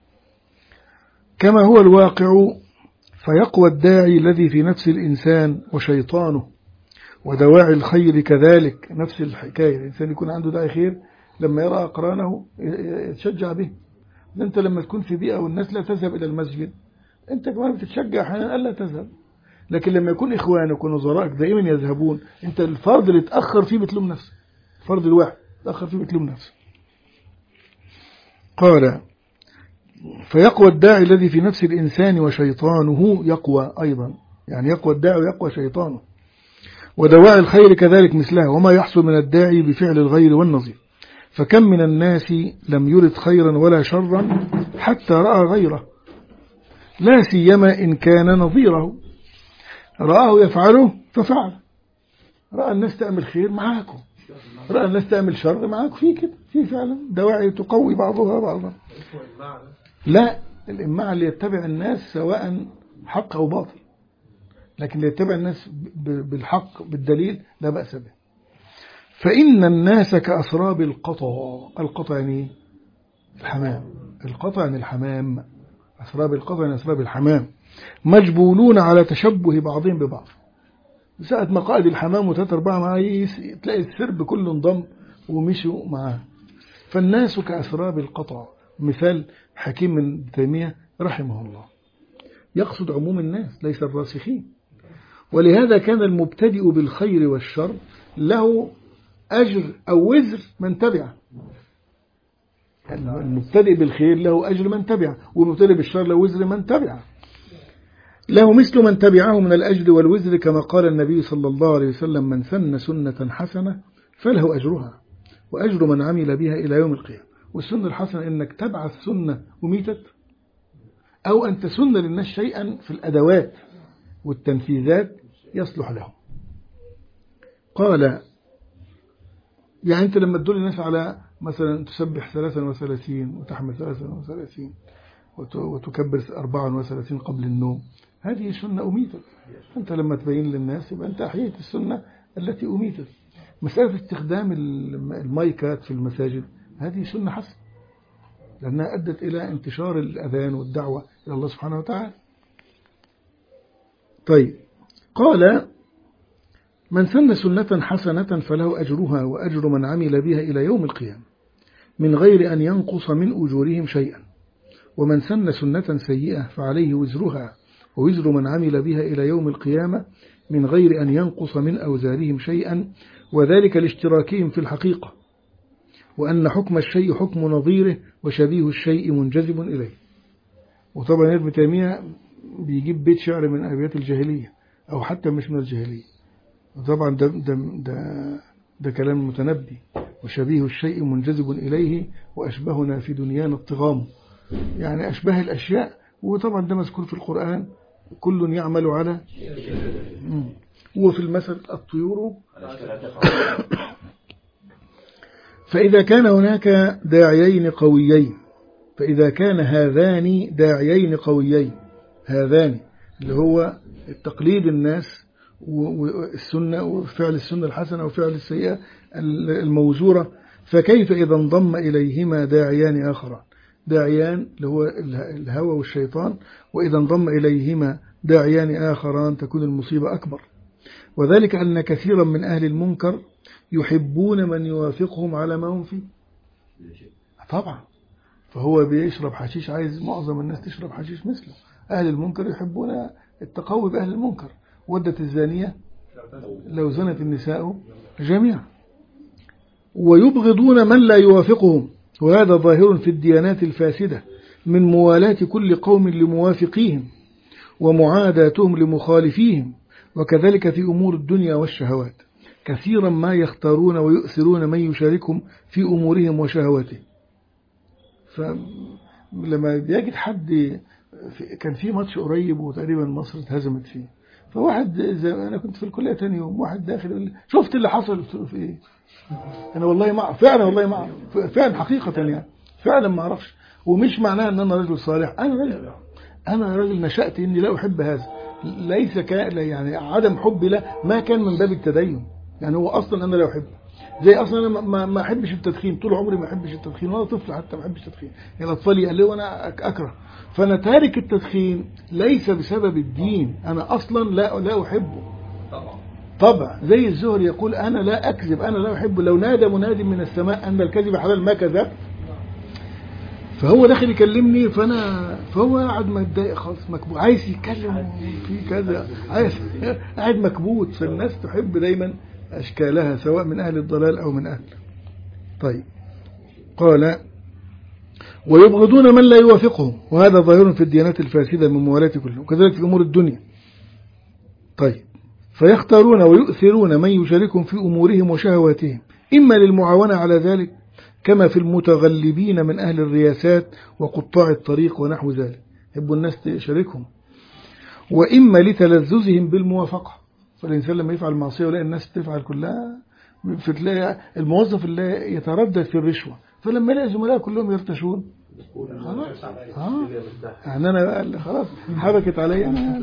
كما هو الواقع، فيقوى الداعي الذي في نفس الإنسان وشيطانه، ودواعي الخير كذلك نفس الحكاية. الإنسان يكون عنده داعي خير لما يرى أقرانه يتشجع به. أنت لما تكون في بيئة والناس لا تذهب إلى المسجد أنت كمان بتتشجع أحيانا ألا تذهب، لكن لما يكون إخوانك ونظرائك دائما يذهبون أنت الفرد اللي تأخر فيه بتلوم نفسه، الفرد الواحد تأخر فيه بتلوم نفسه. قال فيقوى الداعي الذي في نفس الإنسان وشيطانه يقوى أيضا، يعني يقوى الداعي ويقوى شيطانه، ودواعي الخير كذلك مثلها، وما يحصل من الداعي بفعل الغير والنظير. فكم من الناس لم يرد خيرا ولا شرا حتى رأى غيره، لا سيما إن كان نظيره، رآه يفعله ففعل. رأى الناس تعمل خير معاكم، رأى الناس تعمل شر معاكم، في كده في فعلا دواعي تقوي بعضها بعضا. لا، الإماع اللي يتبع الناس سواء حق أو باطل، لكن اللي يتبع الناس بالحق بالدليل لا بأس به. فإن الناس كأسراب القطع، القطع يعني الحمام، القطع يعني الحمام، أسراب القطع يعني أسراب الحمام، مجبولون على تشبه بعضهم ببعض. ساعة ما قائد الحمام وثلاثة أربعة معاه تلاقي السرب كله انضم ومشوا معاه. فالناس كأسراب القطع، مثال حكيم من تيمية رحمه الله، يقصد عموم الناس ليس الراسخين. ولهذا كان المبتدئ بالخير والشر له أجر أو وزر من تبعه، المبتدئ بالخير له أجر من تبعه، والمبتدئ بالشر له وزر من تبعه، له مثل من تبعه من الأجر والوزر، كما قال النبي صلى الله عليه وسلم: من سن سنة حسنة فله أجرها وأجر من عمل بها إلى يوم القيامة. والسنة الحسنة إنك تبعث سنة وميتت، أو أن تسن للناس شيئا في الأدوات والتنفيذات يصلح لهم. قال يعني أنت لما تدل الناس على مثلا تسبح ثلاثا وثلاثين وتحمل ثلاثا وثلاثين وتكبر أربعا وثلاثين قبل النوم، هذه سنة أميتت. أنت لما تبين للناس يبقى أنت أحييت السنة التي أميتت. مسألة استخدام المايكات في المساجد هذه سنة حسنة، لأنها أدت إلى انتشار الأذان والدعوة إلى الله سبحانه وتعالى. طيب، قال: من سن سنة حسنة فله أجرها وأجر من عمل بها إلى يوم القيامة من غير أن ينقص من أجورهم شيئا، ومن سن سنة سيئة فعليه وزرها ووزر من عمل بها إلى يوم القيامة من غير أن ينقص من أوزارهم شيئا، وذلك لاشتراكهم في الحقيقة، وأن حكم الشيء حكم نظيره وشبيه الشيء منجذب إليه. وطبعا ابن تيمية بيجيب بيت شعر من أبيات الجاهلية أو حتى مش من الجاهلية. وطبعا ده, ده, ده, ده كلام المتنبي، وشبيه الشيء منجذب إليه وأشبهنا في دنيانا الطغام، يعني أشبه الأشياء. وطبعا ده مذكور في القرآن، كل يعمل على وفي المثل الطيور. فإذا كان هناك داعيين قويين فإذا كان هذان داعيين قويين، هذان اللي هو التقليد الناس والسنة وفعل السنة الحسنة وفعل السيئة الموزورة، فكيف إذا انضم إليهما داعيان آخران، داعيان اللي هو الهوى والشيطان، وإذا انضم إليهما داعيان آخران تكون المصيبة أكبر. وذلك أن كثيرا من أهل المنكر يحبون من يوافقهم على ما هم فيه. طبعا فهو بيشرب حشيش، عايز معظم الناس تشرب حشيش مثله. أهل المنكر يحبون التقوي بأهل المنكر. ودت الزانية لو زنت النساء جميعا. ويبغضون من لا يوافقهم، وهذا ظاهر في الديانات الفاسدة من موالاة كل قوم لموافقيهم ومعاداتهم لمخالفيهم، وكذلك في أمور الدنيا والشهوات كثيرا ما يختارون ويؤثرون من يشاركهم في أمورهم وشهواتهم. فلما يجد حد، كان في ماتش قريب وتقريبا مصر اتهزمت فيه، فواحد زي أنا كنت في الكلية تاني يوم، واحد داخل يقول لي شفت اللي حصل في إيه؟ أنا والله ما فعلا والله ما فعلا حقيقة يعني فعلا ما أعرفش. ومش معناه أن أنا رجل صالح، أنا رجل أنا رجل نشأت إني لا أحب هذا، ليس كان يعني عدم حبي له ما كان من باب التدين، يعني هو أصلا أنا لا أحبه. زي أصلا أنا ما ما أحبش التدخين، طول عمري ما أحبش التدخين، وأنا طفل حتى ما أحبش التدخين، يعني الأطفال يقال لي وأنا أكره. فأنا تارك التدخين ليس بسبب الدين، أنا أصلا لا لا أحبه طبعا. زي الزهري يقول أنا لا أكذب، أنا لا أحبه، لو نادى مناد من السماء أن الكذب حلال ما كذب. فهو داخل يكلمني، فأنا فهو قاعد متضايق خالص، مكبوت، عايز يتكلم في كذا، عايز قاعد مكبوت. فالناس تحب دايما أشكالها سواء من أهل الضلال أو من أهل. طيب قال ويبغضون من لا يوافقهم، وهذا ظاهر في الديانات الفاسدة من موالاة كلهم، وكذلك في أمور الدنيا. طيب فيختارون ويؤثرون من يشاركهم في أمورهم وشهواتهم، إما للمعاونة على ذلك كما في المتغلبين من أهل الرياسات وقطاع الطريق ونحو ذلك، يحبوا الناس تشاركهم، وإما لتلذذهم بالموافقة. فالإنسان لما يفعل معصية ولاقي الناس تفعل كلها، فتلاقي الموظف اللي يتردد في الرشوة، فلما يلاقي زملاء كلهم يرتشون خلاص اه يعني أنا خلاص حبكت علي أنا.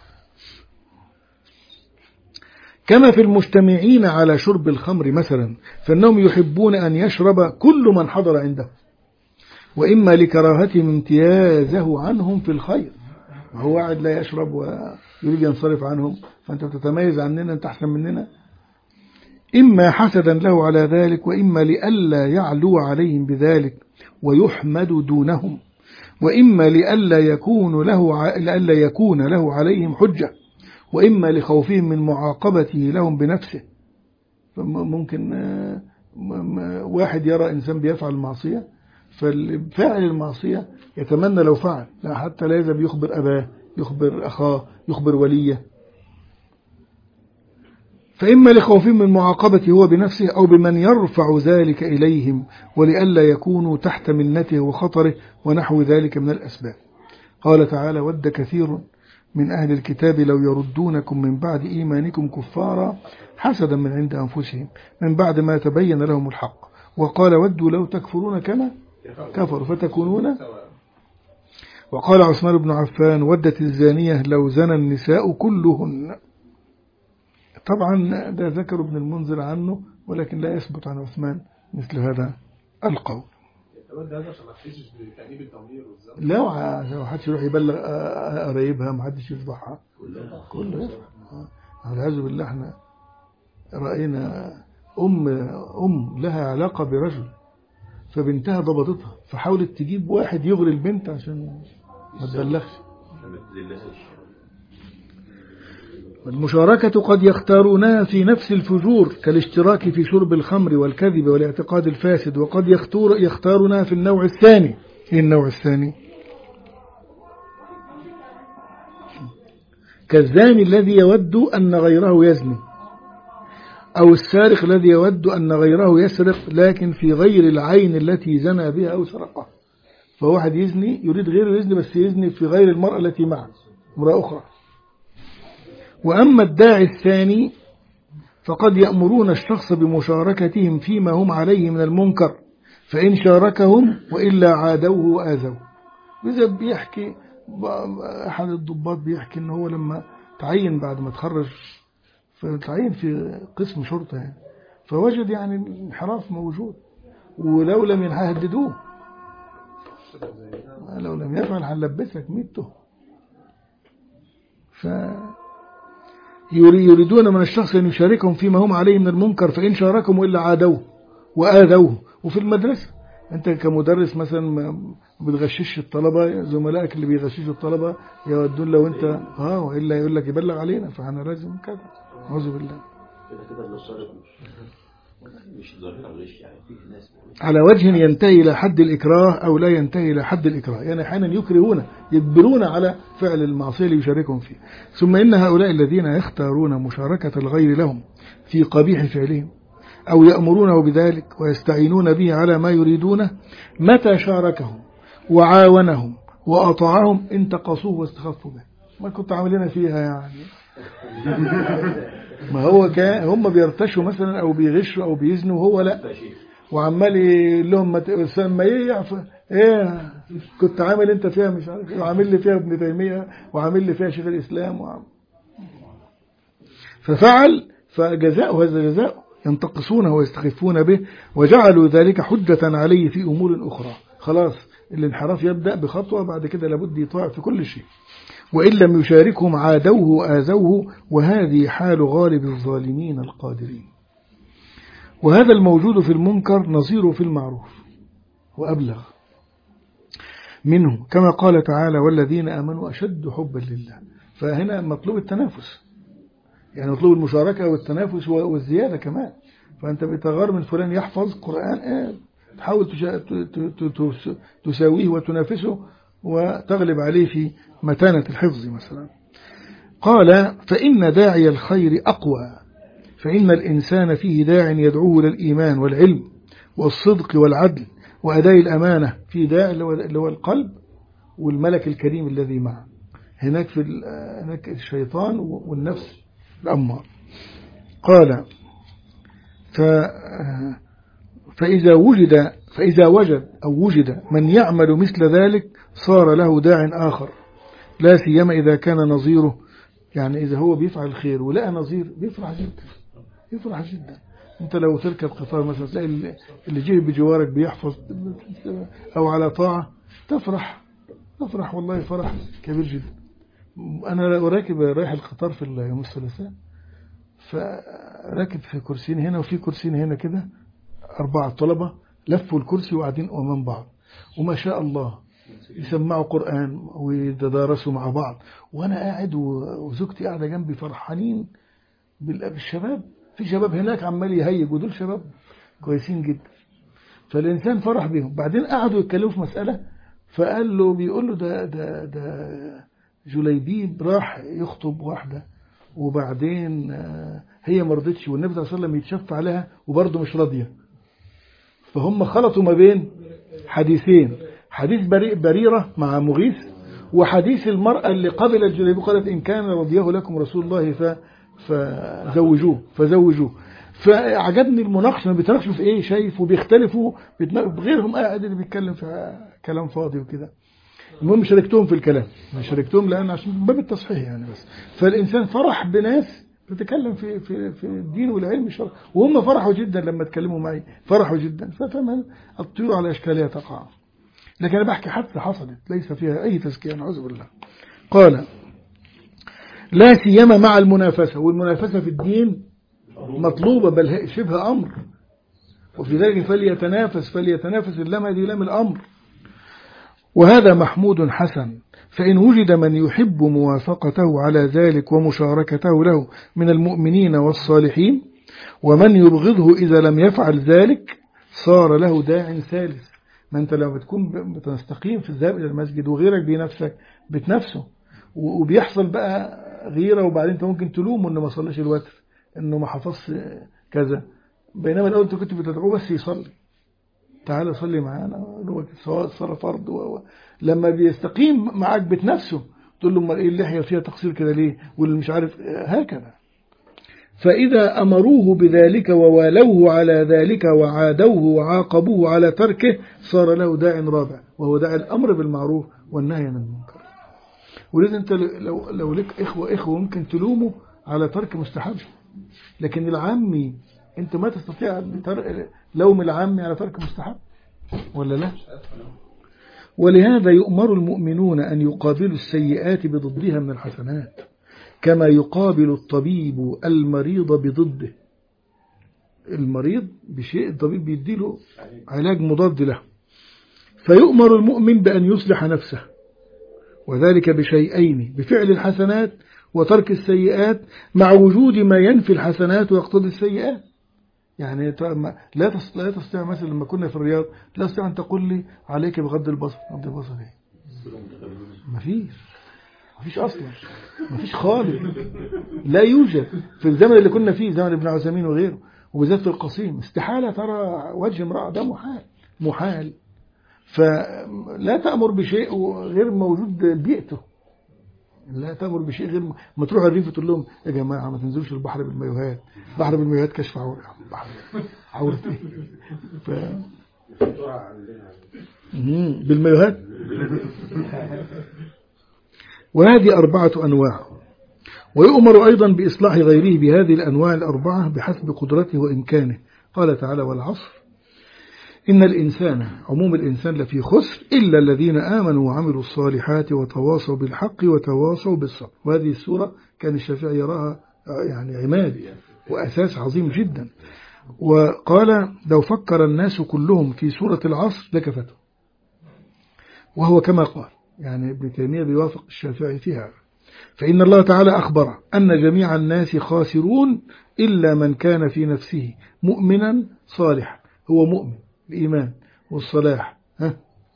كما في المجتمعين على شرب الخمر مثلا، فإنهم يحبون أن يشرب كل من حضر عنده، وإما لكراهتهم امتيازه عنهم في الخير، وهو قاعد لا يشرب ويريد ينصرف عنهم، فأنت تتميز عننا، أنت أحسن مننا. إما حسدا له على ذلك، وإما لئلا يعلو عليهم بذلك ويحمد دونهم، وإما لئلا يكون له لئلا يكون له عليهم حجة، وإما لخوفهم من معاقبته لهم بنفسه. فممكن واحد يرى إنسان بيفعل المعصية، فالفاعل المعصية يتمنى لو فعل، لا حتى لا يذهب يخبر أباه، يخبر أخاه، يخبر وليه. فإما لخوفهم من معاقبته هو بنفسه أو بمن يرفع ذلك إليهم، ولئلا يكونوا تحت منته وخطره ونحو ذلك من الأسباب. قال تعالى ود كثير من أهل الكتاب لو يردونكم من بعد إيمانكم كفارا حسدا من عند أنفسهم من بعد ما تبين لهم الحق، وقال ودوا لو تكفرون كما كفروا فتكونون. وقال عثمان بن عفان ودت الزانية لو زنى النساء كلهن. طبعا ده ذكر ابن المنذر عنه، ولكن لا يثبت عن عثمان مثل هذا القول. لا ما حدش يروح يبلغ قرايبها، ما حدش يفضحها، كله يفضح. والعياذ بالله احنا رأينا أم أم لها علاقة برجل، فبنتها ضبطتها، فحاولت تجيب واحد يغري البنت عشان ما تبلغش. المشاركة قد يختارونها في نفس الفجور كالاشتراك في شرب الخمر والكذب والاعتقاد الفاسد، وقد يختارونها في النوع الثاني. ايه النوع الثاني؟ كالزاني الذي يود أن غيره يزني، أو السارق الذي يود أن غيره يسرق لكن في غير العين التي زنى بها أو سرقها. فواحد يزني يريد غيره يزني، بس يزني في غير المرأة التي معه، امرأة أخرى. وأما الداعي الثاني فقد يأمرون الشخص بمشاركتهم فيما هم عليه من المنكر، فإن شاركهم وإلا عادوه وآذوه. وإذا بيحكي أحد الضباط بيحكي إن هو لما تعين بعد ما تخرج، فتعين في قسم شرطة يعني، فوجد يعني الانحراف موجود، ولو لم يهددوه، لو لم يفعل هنلبسك ميته. ف يريدون من الشخص أن يشاركهم فيما هم عليه من المنكر، فإن شاركهم وإلا عادوه وآذوه. وفي المدرسة أنت كمدرس مثلا ما بتغشش الطلبة، زملائك اللي بيغششوا الطلبة يودون لو أنت اه وإلا يقول لك يبلغ علينا، فاحنا لازم كذا. أعوذ بالله. على وجه ينتهي إلى حد الإكراه أو لا ينتهي إلى حد الإكراه، يعني أحيانا يكرهون يجبرون على فعل المعصية اللي يشاركهم فيه. ثم إن هؤلاء الذين يختارون مشاركة الغير لهم في قبيح فعلهم أو يأمرونه بذلك ويستعينون به على ما يريدونه، متى شاركهم وعاونهم وأطاعهم انتقصوه واستخفوا به. ما كنت عاملين فيها يعني ما هو كان هم بيرتشوا مثلا أو بيغشوا أو بيزنوا وهو لا، وعمال يقول لهم ما ايه يعفى ايه كنت عامل انت فيها مش عارف ايه، وعامل لي فيها ابن تيمية وعامل لي فيها شيخ الإسلام وعم. ففعل فجزاء هذا جزاء، ينتقصونه ويستخفون به، وجعلوا ذلك حجة عليه في أمور أخرى. خلاص الانحراف يبدأ بخطوة، بعد كده لابد يطاع في كل شيء. وإن لم يشاركهم عادوه وآذوه، وهذه حال غالب الظالمين القادرين. وهذا الموجود في المنكر نظيره في المعروف وأبلغ منه، كما قال تعالى والذين آمنوا أشد حبا لله. فهنا مطلوب التنافس، يعني مطلوب المشاركة والتنافس والزيادة كمان. فأنت بتغار من فلان يحفظ قرآن، آه تحاول تساويه وتنافسه وتغلب عليه في متانة الحفظ مثلا. قال فإن داعي الخير أقوى، فإن الإنسان فيه داع يدعوه للإيمان والعلم والصدق والعدل وأداء الأمانة، في داع اللي هو القلب والملك الكريم الذي معه. هناك في هناك الشيطان والنفس الأمار. قال ف فإذا وجد فإذا وجد أو وجد من يعمل مثل ذلك صار له داع آخر، لا سيما إذا كان نظيره، يعني إذا هو بيفعل الخير ولقى نظير بيفرح جدا، يفرح جدا. أنت لو تركب قطار مثلا تلاقي اللي جه بجوارك بيحفظ أو على طاعة، تفرح تفرح والله فرح كبير جدا. أنا راكب رايح القطار في يوم الثلاثاء، فراكب في كرسيين هنا وفي كرسيين هنا كده، أربعة طلبة لفوا الكرسي وقاعدين أمام بعض، وما شاء الله يسمعوا قرآن ويتدارسوا مع بعض، وأنا قاعد وزوجتي قاعدة جنبي فرحانين بالشباب. في شباب هناك عمال يهيج، ودول شباب كويسين جدا، فالإنسان فرح بهم. بعدين قعدوا يتكلموا في مسألة، فقال له بيقول له ده ده ده جليبيب راح يخطب واحدة وبعدين هي ما رضتش، والنبي صلى الله عليه وسلم يتشفع عليها وبرضه مش راضية. فهم خلطوا ما بين حديثين، حديث بريرة مع مغيث، وحديث المرأة اللي قبلت جليبيب قالت إن كان رضيه لكم رسول الله ف فزوجوه فزوجوه. فعجبني المناقشه، ما بيتناقشوا في ايه شايف، وبيختلفوا غيرهم قاعد اللي بيتكلم في كلام فاضي وكده. المهم شاركتهم في الكلام، شاركتهم لان عشان باب التصحيح يعني. بس فالانسان فرح بناس بتتكلم في في في الدين والعلم الشرعي، وهم فرحوا جدا لما اتكلموا معي، فرحوا جدا. ففهم الطيور على اشكالها تقع. لكن انا بحكي حادثه حصلت ليس فيها اي تزكيه، نعوذ بالله. قال لا سيما مع المنافسة، والمنافسة في الدين مطلوبة بل شبه أمر، وفي ذلك فليتنافس فليتنافس اللام دي لام الأمر. وهذا محمود حسن، فإن وجد من يحب موافقته على ذلك ومشاركته له من المؤمنين والصالحين، ومن يبغضه إذا لم يفعل ذلك صار له داع ثالث. ما أنت لو بتكون بتستقيم في الذهاب إلى المسجد وغيرك بنفسك بتنافسه، وبيحصل بقى غيرة، وبعدين انت ممكن تلومه انه ما صلىش الوتر، انه ما حفظش كذا، بينما الاول انت كنت بتدعوه بس يصلي، تعالى صلي معانا سواء صار فرض و... لما بيستقيم معاك بتنفسه تقول له امال ايه اللحيه فيها تقصير كده ليه، واللي مش عارف هكذا. فإذا أمروه بذلك ووالوه على ذلك وعادوه وعاقبوه على تركه صار له داع رابع، وهو داعي الأمر بالمعروف والنهي عن المنكر. ولذا أنت لو, لو لك إخوة إخوة ممكن تلومه على ترك مستحب، لكن العامي أنت ما تستطيع لوم العامي على ترك مستحب ولا لا؟ ولهذا يؤمر المؤمنون أن يقابلوا السيئات بضدها من الحسنات، كما يقابل الطبيب المريض بضده. المريض بشيء الطبيب بيديله علاج مضاد له. فيؤمر المؤمن بأن يصلح نفسه، وذلك بشيئين: بفعل الحسنات وترك السيئات، مع وجود ما ينفي الحسنات ويقتضي السيئات. يعني لا لا تستطيع مثلا لما كنا في الرياض لا تستطيع أن تقول لي عليك بغض البصر. غض البصر ايه؟ مفيش مفيش أصلا، مفيش خالص، لا يوجد في الزمن اللي كنا فيه، زمن ابن عثيمين وغيره، وبالذات في القصيم. استحالة ترى وجه امرأة، ده محال محال. فلا تأمر بشيء غير موجود بيئته، لا تأمر بشيء غير ما تروح الريف تقول لهم يا جماعة ما تنزلوش البحر بالمايوهات، البحر بالمايوهات كشف عورة، عورة ايه ف... بالمايوهات. وهذه أربعة أنواع. ويؤمر أيضا بإصلاح غيره بهذه الأنواع الأربعة بحسب قدرته وإمكانه. قال تعالى: والعصر إن الإنسان، عموم الإنسان، لفي خسر إلا الذين آمنوا وعملوا الصالحات وتواصوا بالحق وتواصوا بالصبر. وهذه السورة كان الشافعي يراها يعني عماد وأساس عظيم جدا. وقال: لو فكر الناس كلهم في سورة العصر لكفته. وهو كما قال، يعني ابن تيمية بيوافق الشافعي فيها. فإن الله تعالى أخبر أن جميع الناس خاسرون إلا من كان في نفسه مؤمنا صالحا. هو مؤمن الإيمان والصلاح، ها؟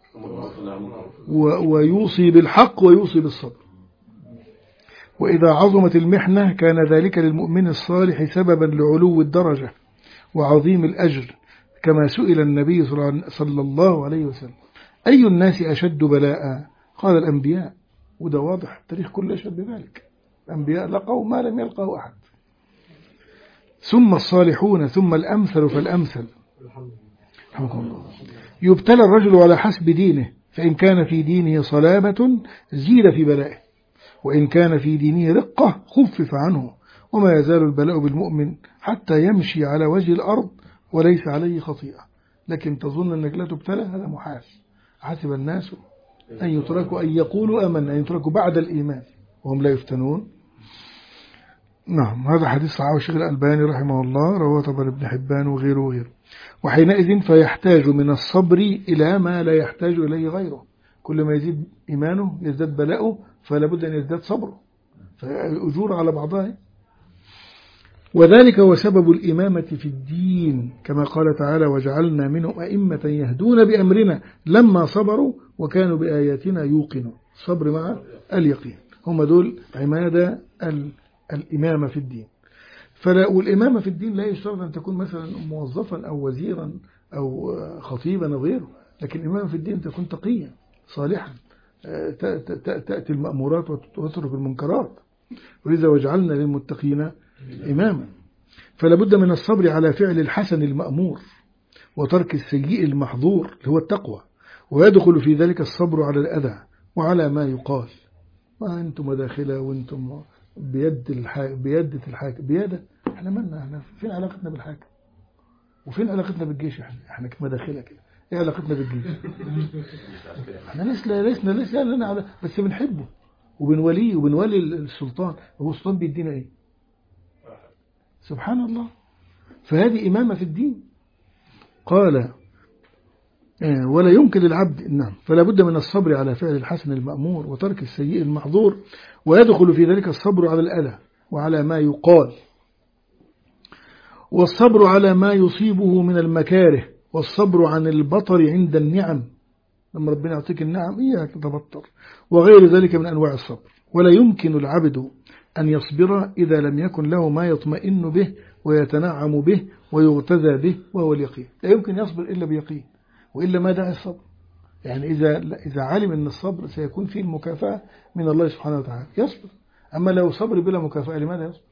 ويوصي بالحق ويوصي بالصبر. وإذا عظمت المحنة كان ذلك للمؤمن الصالح سببا لعلو الدرجة وعظيم الأجر، كما سئل النبي صلى الله عليه وسلم: أي الناس أشد بلاء؟ قال: الأنبياء. وده واضح، التاريخ كله يشهد بذلك. الأنبياء لقوا ما لم يلقوا أحد، ثم الصالحون، ثم الأمثل فالأمثل. يبتلى الرجل على حسب دينه، فإن كان في دينه صلابة زيد في بلائه، وإن كان في دينه رقة خفف عنه. وما يزال البلاء بالمؤمن حتى يمشي على وجه الأرض وليس عليه خطيئة. لكن تظن أنك لا تبتلى، هذا محال. حسب الناس أن يتركوا أن يقولوا آمنا، أن يتركوا بعد الإيمان وهم لا يفتنون. نعم، هذا حديث صححه الشيخ الألباني رحمه الله، رواه طبري ابن حبان وغيره وغيره. وحينئذ فيحتاج من الصبر إلى ما لا يحتاج إليه غيره. كل ما يزيد إيمانه يزداد بلاؤه، فلا بد أن يزداد صبره، فالأجور على بعضها. وذلك هو سبب الإمامة في الدين، كما قال تعالى: وجعلنا منهم أئمة يهدون بأمرنا لما صبروا وكانوا بآياتنا يوقنون. الصبر مع اليقين هم دول عماد الإمامة في الدين. فلا والإمامة في الدين لا يشترط أن تكون مثلا موظفا أو وزيرا أو خطيبا أو غيره، لكن الإمامة في الدين تكون تقيا صالحا، تأتي المأمورات وتترك المنكرات. ولذا وجعلنا للمتقين إماما. فلا بد من الصبر على فعل الحسن المأمور وترك السيء المحظور اللي هو التقوى، ويدخل في ذلك الصبر على الأذى وعلى ما يقال. وأنتم مداخلة وأنتم بيد الحاكم، بيدة الحاكم بيدة. احنا مالنا، احنا فين علاقتنا بالحاكم وفين علاقتنا بالجيش؟ احنا احنا مداخلة كده. ايه علاقتنا بالجيش؟ احنا لسنا لسنا لسنا لنا على، بس بنحبه وبنوليه وبنولي السلطان. هو السلطان بيدينا ايه؟ سبحان الله. فهذه إمامة في الدين. قال: ولا يمكن للعبد، نعم، فلا بد من الصبر على فعل الحسن المأمور وترك السيء المحظور، ويدخل في ذلك الصبر على الأذى وعلى ما يقال، والصبر على ما يصيبه من المكاره، والصبر عن البطر عند النعم. لما ربنا يعطيك النعم إياك تبطر، وغير ذلك من أنواع الصبر. ولا يمكن العبد أن يصبر إذا لم يكن له ما يطمئن به ويتنعم به ويغتذى به وهو اليقين. لا يمكن يصبر إلا بيقين، وإلا ما داعي الصبر. يعني إذا إذا علم أن الصبر سيكون فيه المكافأة من الله سبحانه وتعالى يصبر. أما لو صبر بلا مكافأة لماذا يصبر؟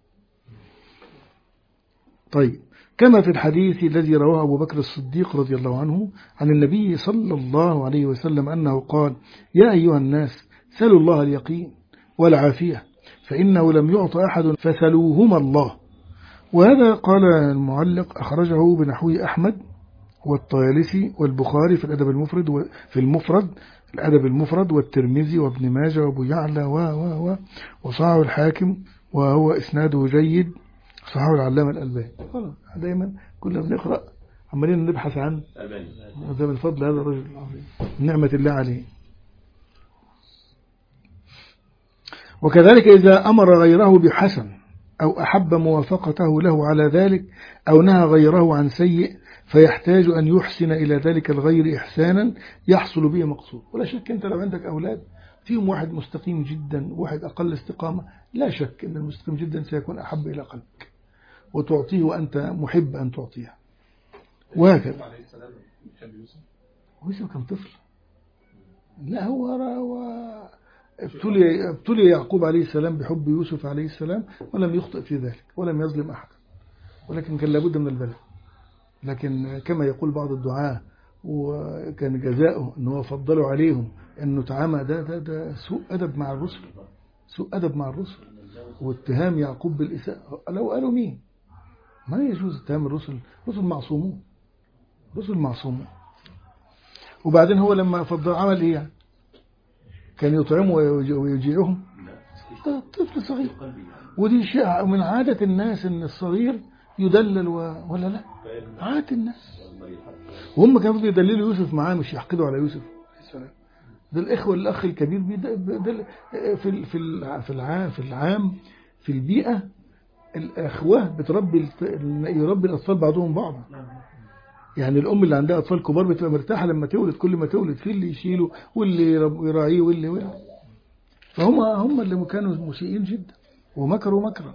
طيب، كما في الحديث الذي رواه أبو بكر الصديق رضي الله عنه عن النبي صلى الله عليه وسلم أنه قال: يا أيها الناس سلوا الله اليقين والعافية فإنه لم يعط أحد فسلوهما الله. وهذا قال المعلق أخرجه بنحوه أحمد والطيالسي والبخاري في الأدب المفرد وفي المفرد الأدب المفرد والترمذي وابن ماجه وابو يعلى و و و وصححه الحاكم وهو إسناده جيد، صححه العلامة الألباني. دايما كنا بنقرأ عمالين نبحث عن هذا من فضل هذا الرجل العظيم، نعمة الله عليه. وكذلك إذا أمر غيره بحسن أو أحب موافقته له على ذلك أو نهى غيره عن سيء فيحتاج أن يحسن إلى ذلك الغير إحسانا يحصل به مقصود. ولا شك أنت لو عندك أولاد فيهم واحد مستقيم جدا وواحد أقل استقامة، لا شك أن المستقيم جدا سيكون أحب إلى قلبك وتعطيه وأنت محب أن تعطيه. وهكذا يوسف كان طفل، لا هو هو ابتلي ابتلي يعقوب عليه السلام بحب يوسف عليه السلام ولم يخطئ في ذلك ولم يظلم أحد، ولكن كان لابد من البلاء. لكن كما يقول بعض الدعاة وكان جزاؤه أنه فضلوا عليهم أنه تعامى ده, ده, ده سوء أدب مع الرسل، سوء أدب مع الرسل واتهام يعقوب بالإساءة. لو قالوا مين؟ ما يجوز اتهام الرسل، رسل معصومون، رسل معصومون. وبعدين هو لما فضل عمل إيه يعني؟ كان يطعمه ويجيعهم؟ طفل صغير، ودي شيء من عادة الناس أن الصغير يدلل و... ولا لا؟ عادة الناس. وهم كانوا يدللوا يوسف معاه، مش يحقدوا على يوسف ده الإخوة. الأخ الكبير بيدل في في في العام في العام في البيئة الأخوة بتربي يربي الأطفال بعضهم بعضا. يعني الأم اللي عندها أطفال كبار بتبقى مرتاحة لما تولد، كل ما تولد في اللي يشيله واللي يراعيه واللي واللي فهم هم اللي كانوا مسيئين جدا ومكروا مكرا.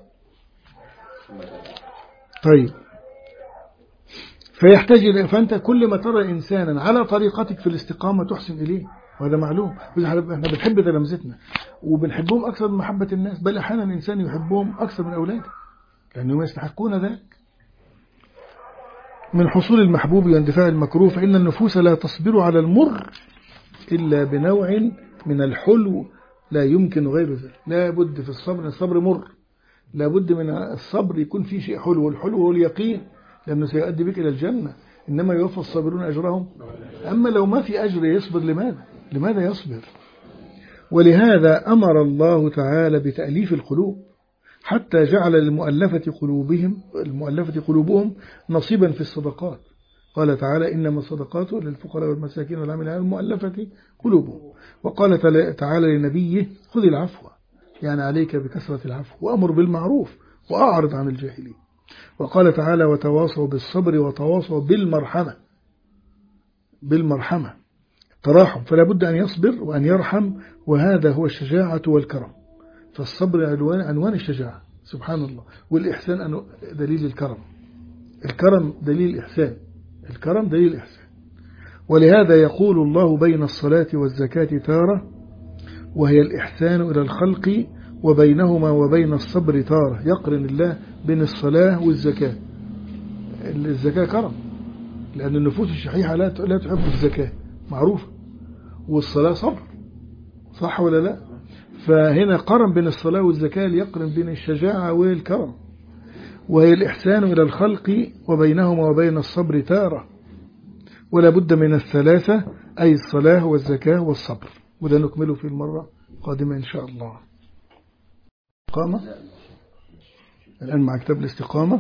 طيب، فيحتاج فأنت كل ما ترى إنسانا على طريقتك في الاستقامة تحسن إليه، وهذا معلوم. احنا بنحب تلامذتنا وبنحبهم أكثر من محبة الناس، بل أحيانا الإنسان يحبهم أكثر من أولاده لأنهم يستحقون ذلك. من حصول المحبوب واندفاع المكروه، فإن النفوس لا تصبر على المر إلا بنوع من الحلو لا يمكن غير ذلك. لا بد في الصبر، الصبر مر، لا بد من الصبر يكون فيه شيء حلو، والحلو هو اليقين لأنه سيؤدي بك إلى الجنة، إنما يوفى الصابرون أجرهم. أما لو ما في أجر يصبر لماذا؟ لماذا يصبر؟ ولهذا أمر الله تعالى بتأليف القلوب حتى جعل للمؤلفة قلوبهم المؤلفة قلوبهم نصيبا في الصدقات. قال تعالى: إنما الصدقات للفقراء والمساكين والعاملين على المؤلفة قلوبهم. وقال تعالى لنبيه: خذ العفو، يعني عليك بكثرة العفو، وأمر بالمعروف وأعرض عن الجاهلين. وقال تعالى: وتواصوا بالصبر وتواصوا بالمرحمة، بالمرحمة تراحم، فلا بد أن يصبر وأن يرحم، وهذا هو الشجاعة والكرم. فالصبر عنوان عنوان الشجاعة سبحان الله، والإحسان دليل الكرم، الكرم دليل الإحسان، الكرم دليل الإحسان. ولهذا يقول الله: بين الصلاة والزكاة تارة، وهي الإحسان إلى الخلق، وبينهما وبين الصبر تارة. يقرن الله بين الصلاة والزكاة. الزكاة كرم، لأن النفوس الشحيحة لا لا تحب الزكاة معروفة، والصلاة صبر، صح ولا لا؟ فهنا قرن بين الصلاة والزكاة ليقرن بين الشجاعة والكرم. وهي الإحسان إلى الخلق، وبينهما وبين الصبر تارة، ولا بد من الثلاثة، أي الصلاة والزكاة والصبر. وده نكمله في المرة قادمة إن شاء الله. استقامة الآن مع كتاب الاستقامة،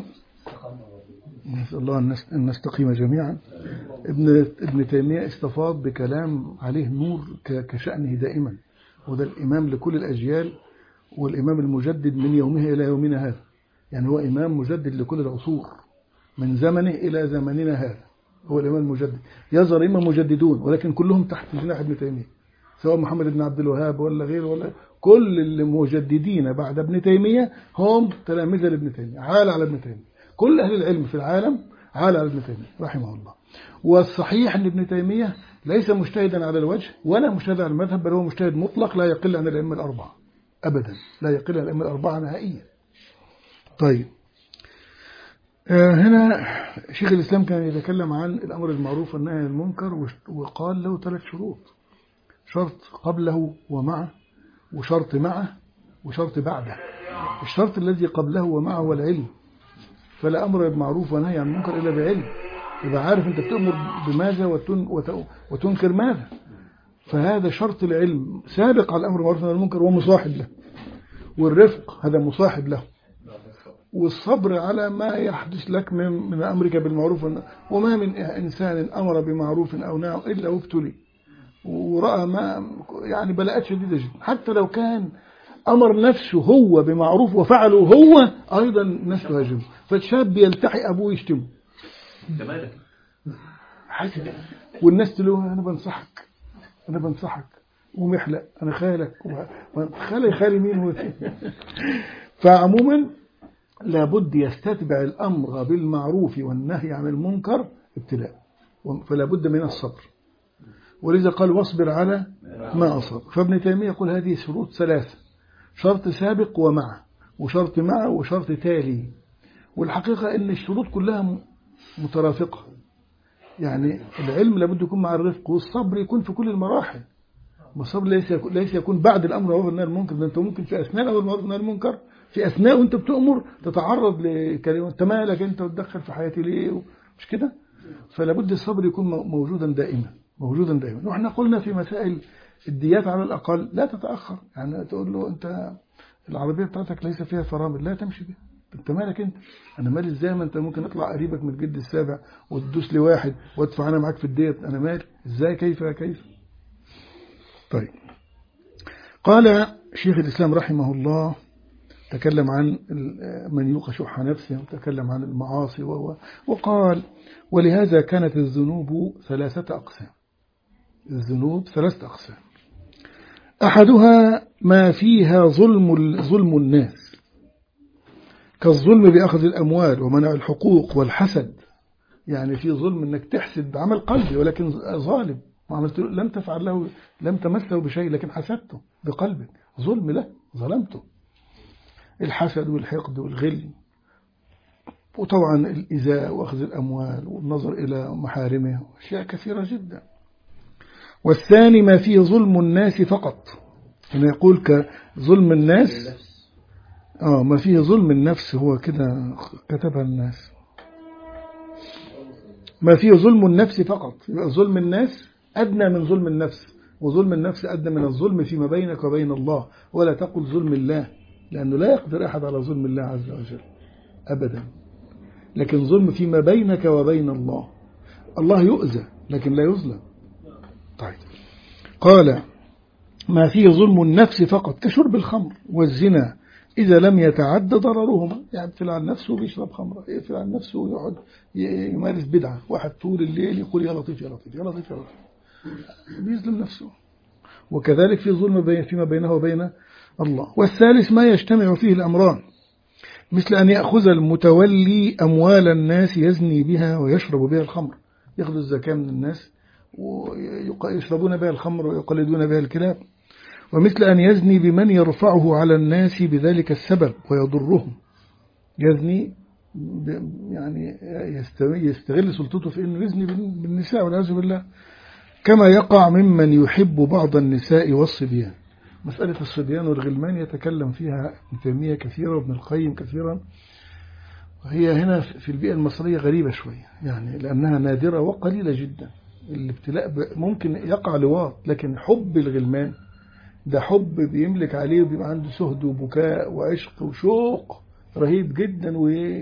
نسأل الله أن نستقيم جميعا. ابن ابن تيمية استفاض بكلام عليه نور كشأنه دائما، وده الإمام لكل الأجيال، والإمام المجدد من يومه إلى يومنا هذا. يعني هو إمام مجدد لكل العصور من زمنه إلى زمننا هذا، هو الإمام المجدد. يظهر إمام مجددون ولكن كلهم تحت جناح ابن تيمية سواء محمد بن عبد الوهاب ولا غيره، ولا كل المجددين بعد ابن تيمية هم تلامذة لابن تيمية، عال على ابن تيمية. كل أهل العلم في العالم عال على ابن تيمية رحمه الله. والصحيح أن ابن تيمية ليس مجتهدا على الوجه ولا مجتهدا على المذهب، بل هو مجتهد مطلق لا يقل عن الأئمة الأربعة أبدا، لا يقل عن الأئمة الأربعة نهائيا. طيب آه هنا شيخ الإسلام كان يتكلم عن الأمر المعروف والنهي عن المنكر، وقال له ثلاث شروط: شرط قبله ومعه، وشرط معه، وشرط بعده. الشرط الذي قبله ومعه هو العلم، فلا أمر بالمعروف ونهي عن المنكر إلا بعلم، يبقى عارف أنت بتأمر بماذا وتنكر ماذا، فهذا شرط العلم سابق على الأمر بالمعروف والنهي عن المنكر ومصاحب له. والرفق هذا مصاحب له، والصبر على ما يحدث لك من من أمرك بالمعروف. وما من إنسان أمر بمعروف أو نهى إلا وابتلي ورأى ما يعني بلاءات شديدة جدا، حتى لو كان أمر نفسه هو بمعروف وفعله هو أيضا الناس تهاجمه. فالشاب يلتحي أبوه يشتمه والناس تقول أنا بنصحك أنا بنصحك ومحلق أنا خالك خالي خالي مين هو. فعموما لابد يستتبع الأمر بالمعروف والنهي عن المنكر ابتلاء، فلا بد من الصبر. ولذا قال واصبر على ما أصاب. فابن تيمية يقول هذه شروط ثلاثة: شرط سابق ومعه، وشرط معه، وشرط تالي. والحقيقة أن الشروط كلها مترافقة، يعني العلم لابد يكون مع الرفق، والصبر يكون في كل المراحل. الصبر ليس يكون, ليس يكون بعد الأمر بالمعروف والنهي عن المنكر، ده أنت ممكن في أثناء الأمر بالمعروف والنهي عن المنكر، في أثناء وأنت بتأمر تتعرض لكلمة أنت مالك أنت وتدخل في حياتي ليه، مش كده؟ فلا بد الصبر يكون موجودا دائما موجودا دائما. وإحنا قلنا في مسائل الديات على الأقل لا تتأخر، يعني تقول له أنت العربية بتاعتك ليس فيها فرامل لا تمشي بها، أنت مالك أنت، أنا مالي إزاي؟ ما أنت ممكن أطلع قريبك من الجد السابع وتدوس لي واحد وادفع أنا معاك في الديت، أنا مالي إزاي؟ كيف كيف؟ طيب قال شيخ الإسلام رحمه الله تكلم عن من يوق شح نفسه، وتكلم عن المعاصي، وقال ولهذا كانت الذنوب ثلاثة أقسام. الذنوب ثلاثة أقسام: أحدها ما فيها ظلم ظلم الناس، كالظلم بأخذ الأموال ومنع الحقوق والحسد، يعني في ظلم أنك تحسد بعمل قلبي ولكن ظالم، وعملت لم تفعل له لم تمسه بشيء لكن حسدته بقلبك، ظلم له ظلمته. الحسد والحقد والغل، وطبعا الإزاء وأخذ الأموال والنظر إلى محارمه، أشياء كثيرة جدا. والثاني ما فيه ظلم الناس فقط، هنا يقول كظلم الناس آه ما فيه ظلم النفس، هو كده كتبها الناس، ما فيه ظلم النفس فقط. يبقى ظلم الناس أدنى من ظلم النفس، وظلم النفس أدنى من الظلم فيما بينك وبين الله. ولا تقل ظلم الله، لأنه لا يقدر أحد على ظلم الله عز وجل أبدا، لكن ظلم فيما بينك وبين الله. الله يؤذى لكن لا يظلم. طيب قال ما فيه ظلم النفس فقط، كشرب الخمر والزنا إذا لم يتعد ضررهما، يعني يقفل عن نفسه بيشرب خمرة، يقفل عن نفسه ويقعد يمارس بدعة، واحد طول الليل يقول يا لطيف يا لطيف يا لطيف يا لطيف، بيظلم نفسه. وكذلك في ظلم فيما بينه وبين الله. والثالث ما يجتمع فيه الأمران، مثل أن يأخذ المتولي أموال الناس يزني بها ويشرب بها الخمر، يأخذ الزكاة من الناس ويشربون بها الخمر ويقلدون بها الكلاب. ومثل أن يزني بمن يرفعه على الناس بذلك السبب ويضرهم، يزني يعني يستغل سلطته في أنه يزني بالنساء والعياذ بالله، كما يقع ممن يحب بعض النساء والصبيان. مسألة الصبيان والغلمان يتكلم فيها ابن تيمية كثيرا وابن القيم كثيرا، وهي هنا في البيئة المصرية غريبة شوية، يعني لأنها نادرة وقليلة جدا. الابتلاء ممكن يقع لواط، لكن حب الغلمان ده حب بيملك عليه وبيبقى عنده سهد وبكاء وعشق وشوق رهيب جدا،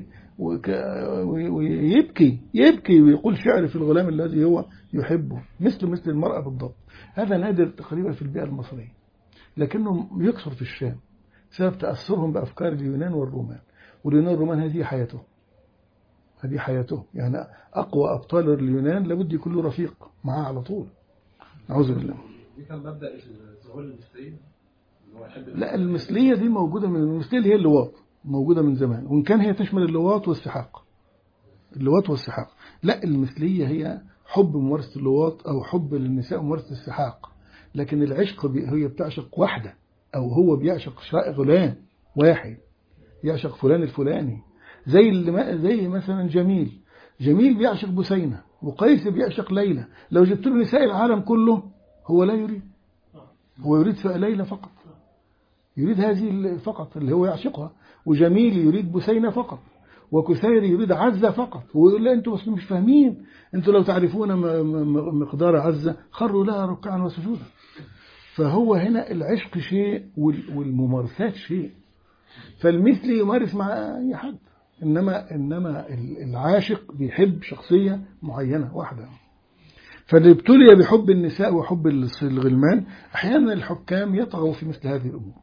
ويبكي يبكي ويقول شعر في الغلام الذي هو يحبه، مثل مثل المرأة بالضبط. هذا نادر تقريبا في البيئة المصرية، لكنه يكثر في الشام بسبب تأثرهم بأفكار اليونان والرومان. واليونان والرومان هذه حياته هذه حياته يعني أقوى أبطال اليونان لابد يكون له رفيق معاه على طول، أعوذ بالله.
دي كان مبدأ الظهور المثلية.
لا، المثلية دي موجودة من المثلية اللي هي اللواط، موجودة من زمان، وإن كان هي تشمل اللواط والسحاق. اللواط والسحاق، لا، المثلية هي حب ممارسة اللواط أو حب للنساء ممارسة السحاق. لكن العشق هي بتعشق واحدة، أو هو بيعشق غلام واحد، يعشق فلان الفلاني، زي اللي زي مثلا جميل جميل بيعشق بسينة، وقيس بيعشق ليلى. لو جبت له نساء العالم كله هو لا يريد، هو يريد ليلى فقط، يريد هذه فقط اللي هو يعشقها. وجميل يريد بسينة فقط، وكثير يريد عزة فقط. ويقول لا، انتوا بس مش فاهمين، انتوا لو تعرفون مقدار عزة خروا لها ركعا وسجودا. فهو هنا العشق شيء والممارسات شيء. فالمثل يمارس مع أي حد، إنما إنما العاشق بيحب شخصية معينة واحدة. فاللي ابتلي بحب النساء وحب الغلمان أحيانا الحكام يطغوا في مثل هذه الأمور.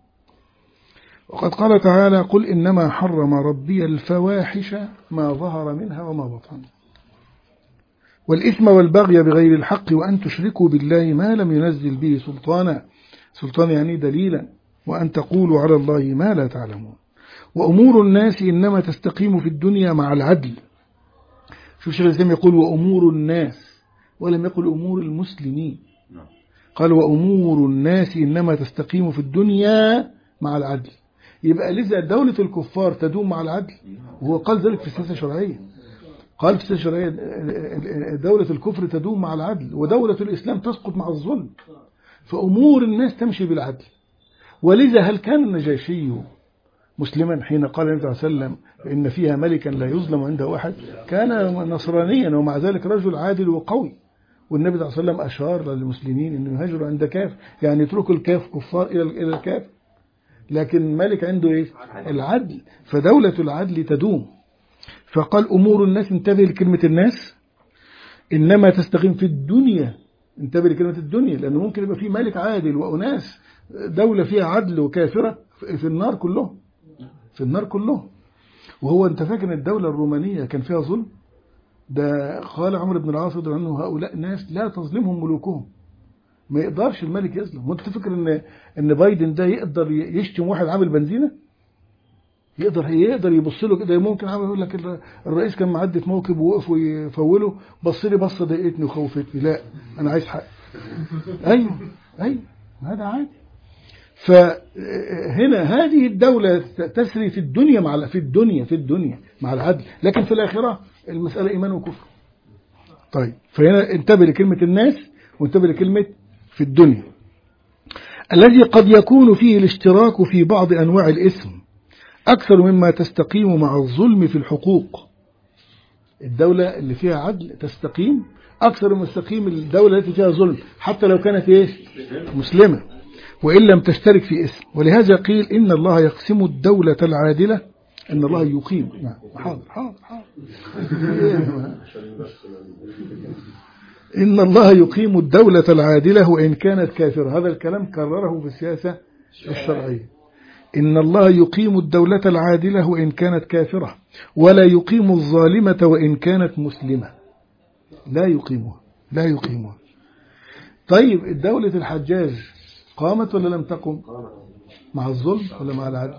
وقد قال تعالى: قل إنما حرم ربي الفواحش ما ظهر منها وما بطن والإثم والبغي بغير الحق وأن تشركوا بالله ما لم ينزل به سلطانا. سلطان يعني دليلا. وأن تقولوا على الله ما لا تعلمون. وأمور الناس إنما تستقيم في الدنيا مع العدل. شوف شيخ الإسلام يقول وأمور الناس، ولم يقل أمور المسلمين، قال وأمور الناس إنما تستقيم في الدنيا مع العدل. يبقى لذا دولة الكفار تدوم مع العدل، وهو قال ذلك في السياسة الشرعية. قال في السياسة الشرعية دولة الكفر تدوم مع العدل، ودولة الإسلام تسقط مع الظلم. فأمور الناس تمشي بالعدل. ولذا هل كان النجاشي مسلما حين قال النبي صلى الله عليه وسلم إن فيها ملكا لا يظلم عنده أحد؟ كان نصرانيا ومع ذلك رجل عادل وقوي. والنبي صلى الله عليه وسلم أشار للمسلمين أن يهاجروا عند كاف، يعني يتركوا الكاف كفار إلى الكاف. لكن ملك عنده إيه؟ العدل. فدولة العدل تدوم. فقال أمور الناس، انتبه لكلمة الناس، إنما تستقيم في الدنيا. انتبه لكلمة الدنيا، لأنه ممكن يبقى في ملك عادل وأناس دولة فيها عدل وكافرة في النار كلهم، في النار كلهم. وهو أنت فاكر الدولة الرومانية كان فيها ظلم؟ ده قال عمر بن العاص رضي الله عنه هؤلاء ناس لا تظلمهم ملوكهم. ما يقدرش الملك يظلم. وانت تفكر ان ان بايدن ده يقدر يشتم واحد عامل بنزينه؟ يقدر يقدر يبص له كده؟ ممكن عامل يقول لك الرئيس كان معدي في موكب ووقف ويفوله، بص لي بصه ضايقتني وخوفتني، لا انا عايز حق. ايوه ايوه هذا عادي. فهنا هذه الدولة تسري في الدنيا مع في الدنيا في الدنيا مع العدل، لكن في الآخرة المسألة إيمان وكفر. طيب، فهنا انتبه لكلمة الناس وانتبه لكلمة في الدنيا. الذي قد يكون فيه الاشتراك في بعض أنواع الإثم أكثر مما تستقيم مع الظلم في الحقوق. الدولة اللي فيها عدل تستقيم أكثر مما تستقيم الدولة التي فيها ظلم، حتى لو كانت إيه؟ مسلمة، وإن لم تشترك في اسم. ولهذا قيل إن الله يقسم الدولة العادلة، إن الله يقيم. حاضر حاضر حاضر إن الله يقيم الدولة العادلة وإن كانت كافرة. هذا الكلام كرره في السياسة الشرعية. إن الله يقيم الدولة العادلة وإن كانت كافرة، ولا يقيم الظالمة وإن كانت مسلمة. لا يقيمها، لا يقيمها. طيب، الدولة الحجاج قامت ولا لم تقم؟ مع الظلم ولا مع العدل؟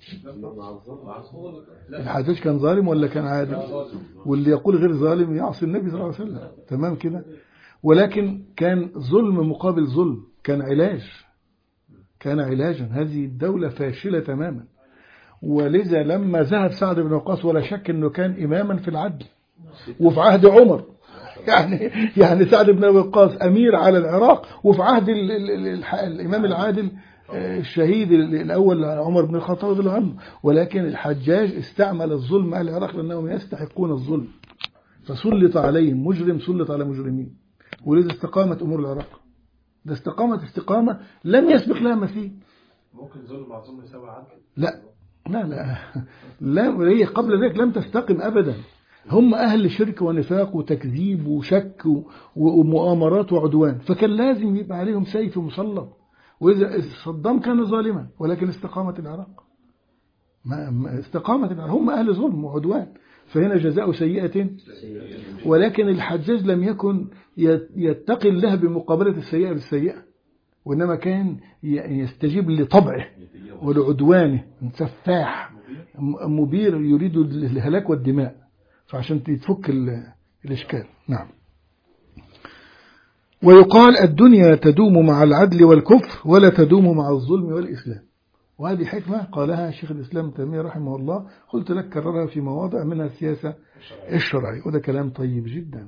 الحجاج كان ظالم ولا كان عادل؟ واللي يقول غير ظالم يعصي النبي صلى الله عليه وسلم. تمام كده. ولكن كان ظلم مقابل ظلم، كان علاج، كان علاجا. هذه الدولة فاشلة تماما. ولذا لما ذهب سعد بن وقاص، ولا شك أنه كان إماما في العدل، وفي عهد عمر، يعني يعني سعد بن وقاص أمير على العراق، وفي عهد ال ال ال الإمام العادل الشهيد الأول عمر بن الخطاب رضي الله عنه. ولكن الحجاج استعمل الظلم على العراق لأنهم يستحقون الظلم، فسلط عليهم مجرم، سلط على مجرمين. ولذا استقامت أمور العراق. ده استقامت استقامة لم يسبق لها مثيل.
ممكن ظلم مع ظلم يساوي عدل؟
لا لا لا لا، هي قبل ذلك لم تستقم أبدا. هم أهل شرك ونفاق وتكذيب وشك ومؤامرات وعدوان، فكان لازم يبقى عليهم سيف مسلط. وإذا صدام كان ظالما، ولكن استقامت العراق، ما استقامت العراق. هم أهل ظلم وعدوان، فهنا جزاء سيئة. ولكن الحجاج لم يكن يتقي الله بمقابلة السيئة بالسيئة، وإنما كان يستجيب لطبعه ولعدوانه، سفاح مبير يريد الهلاك والدماء، فعشان تفك الإشكال. نعم. ويقال الدنيا تدوم مع العدل والكفر ولا تدوم مع الظلم والإسلام. وهذه حكمة قالها شيخ الإسلام تيمية رحمه الله، قلت لك كررها في مواضع منها السياسة الشرعية، وده كلام طيب جدا.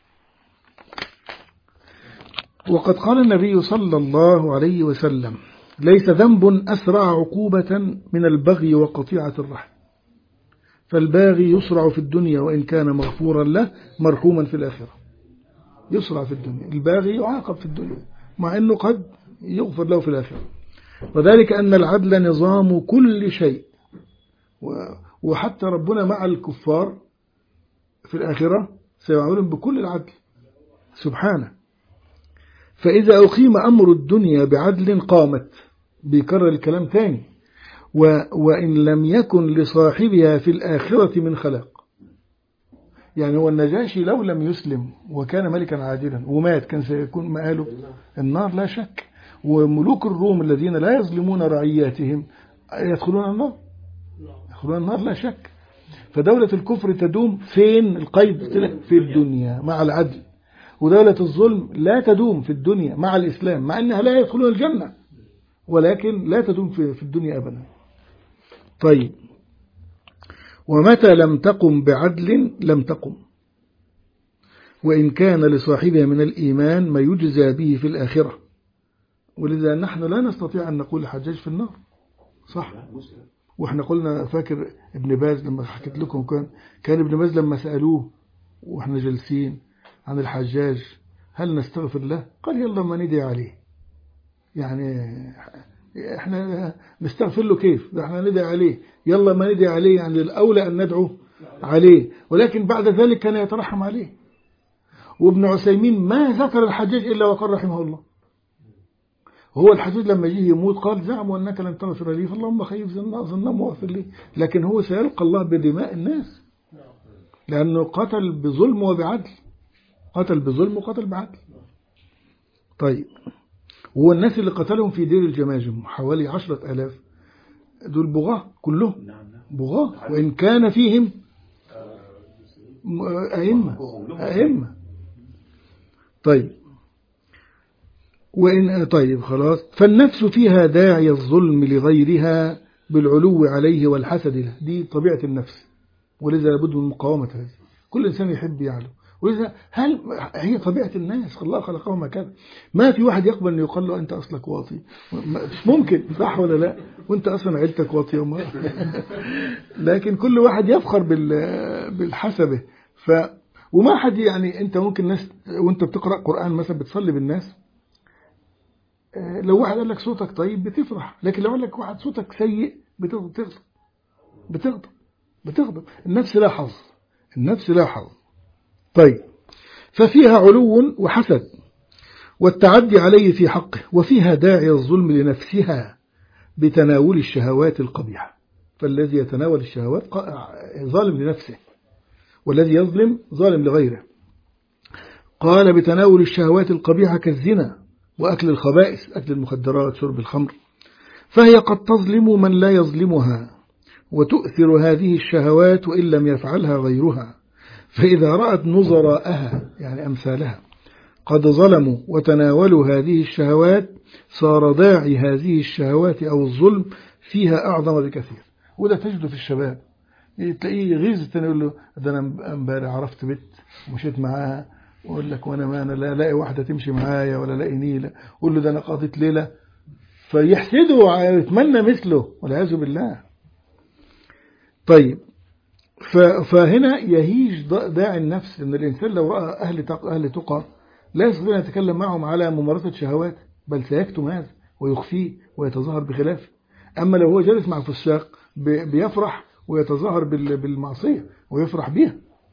وقد قال النبي صلى الله عليه وسلم ليس ذنب أسرع عقوبة من البغي وقطيعة الرحم، فالباغي يسرع في الدنيا وإن كان مغفورا له مرحوما في الآخرة. يسرع في الدنيا، الباغي يعاقب في الدنيا مع أنه قد يغفر له في الآخرة. وذلك أن العدل نظام كل شيء، وحتى ربنا مع الكفار في الآخرة سيعملهم بكل العدل سبحانه. فإذا أقيم أمر الدنيا بعدل قامت، بيكرر الكلام تاني، وإن لم يكن لصاحبها في الآخرة من خلاق. يعني هو النجاشي لو لم يسلم وكان ملكا عادلا ومات كان سيكون مآله النار لا شك، وملوك الروم الذين لا يظلمون رعياتهم يدخلون النار، يدخلون النار لا شك. فدولة الكفر تدوم فين؟ القيد في الدنيا مع العدل، ودولة الظلم لا تدوم في الدنيا مع الإسلام، مع أنها لا يدخلون الجنة ولكن لا تدوم في الدنيا أبدا. طيب، ومتى لم تقم بعدل لم تقم، وإن كان لصاحبها من الإيمان ما يجزى به في الآخرة. ولذا نحن لا نستطيع أن نقول الحجاج في النار، صح؟ وإحنا قلنا، فاكر ابن باز لما حكيت لكم، كان كان ابن باز لما سألوه وإحنا جالسين عن الحجاج هل نستغفر له؟ قال يلا ما ندعي عليه. يعني احنا نستغفر له كيف؟ احنا ندعي عليه، يلا ما ندعي عليه، يعني الأولى أن ندعو عليه، ولكن بعد ذلك كان يترحم عليه. وابن عثيمين ما ذكر الحجاج إلا وقال رحمه الله. هو الحجاج لما جه يموت قال زعموا أنك لن تغفر لي فاللهم خيف ظنهم واغفر لي، لكن هو سيلقى الله بدماء الناس لأنه قتل بظلم وبعدل، قتل بظلم وقتل بعدل. طيب، هو الناس اللي قتلهم في دير الجماجم حوالي عشرة آلاف، دول بغاة كلهم بغاة، وإن كان فيهم أئمة أئمة. طيب، وإن طيب خلاص، فالنفس فيها داعي الظلم لغيرها بالعلو عليه والحسد له، دي طبيعة النفس، ولذا لابد من مقاومة هذه. كل إنسان يحب يعلو، ولذا هل هي طبيعة الناس، الله خلقهم هكذا. ما في واحد يقبل أن يقال له أنت أصلك واطي، مش ممكن، صح ولا لا؟ وأنت أصلا عيلتك واطية. لكن كل واحد يفخر بالحسبه. ف وما حد، يعني أنت ممكن ناس وأنت بتقرأ قرآن مثلا بتصلي بالناس، لو واحد قال لك صوتك طيب بتفرح، لكن لو قال لك واحد صوتك سيء بتغضب بتغضب بتغضب. النفس لا حظ، النفس لا حظ. طيب، ففيها علو وحسد والتعدي عليه في حقه، وفيها داعي الظلم لنفسها بتناول الشهوات القبيحة. فالذي يتناول الشهوات ظالم لنفسه، والذي يظلم ظالم لغيره. قال بتناول الشهوات القبيحة كالزنا وأكل الخبائث، أكل المخدرات، شرب الخمر، فهي قد تظلم من لا يظلمها وتؤثر هذه الشهوات وإن لم يفعلها غيرها. فإذا رأت نظراءها يعني أمثالها قد ظلموا وتناولوا هذه الشهوات صار داعي هذه الشهوات أو الظلم فيها أعظم بكثير. وده تجده في الشباب، تلاقيه غيظ التاني يقول له ده أنا امبارح عرفت بنت ومشيت معاها، ويقول لك وأنا ما أنا لا لاقي واحدة تمشي معايا ولا لاقي نيلة، قول له ده أنا قضيت ليلة، فيحسده ويتمنى مثله والعياذ بالله. طيب، فهنا يهيج داعي النفس، ان الانسان لو راى اهل اهل تقى لا يستطيع ان يتكلم معهم على ممارسه شهوات، بل سيكتم هذا ويخفيه ويتظاهر بخلافه. اما لو هو جالس مع فساق بيفرح ويتظاهر بالمعصيه ويفرح بها.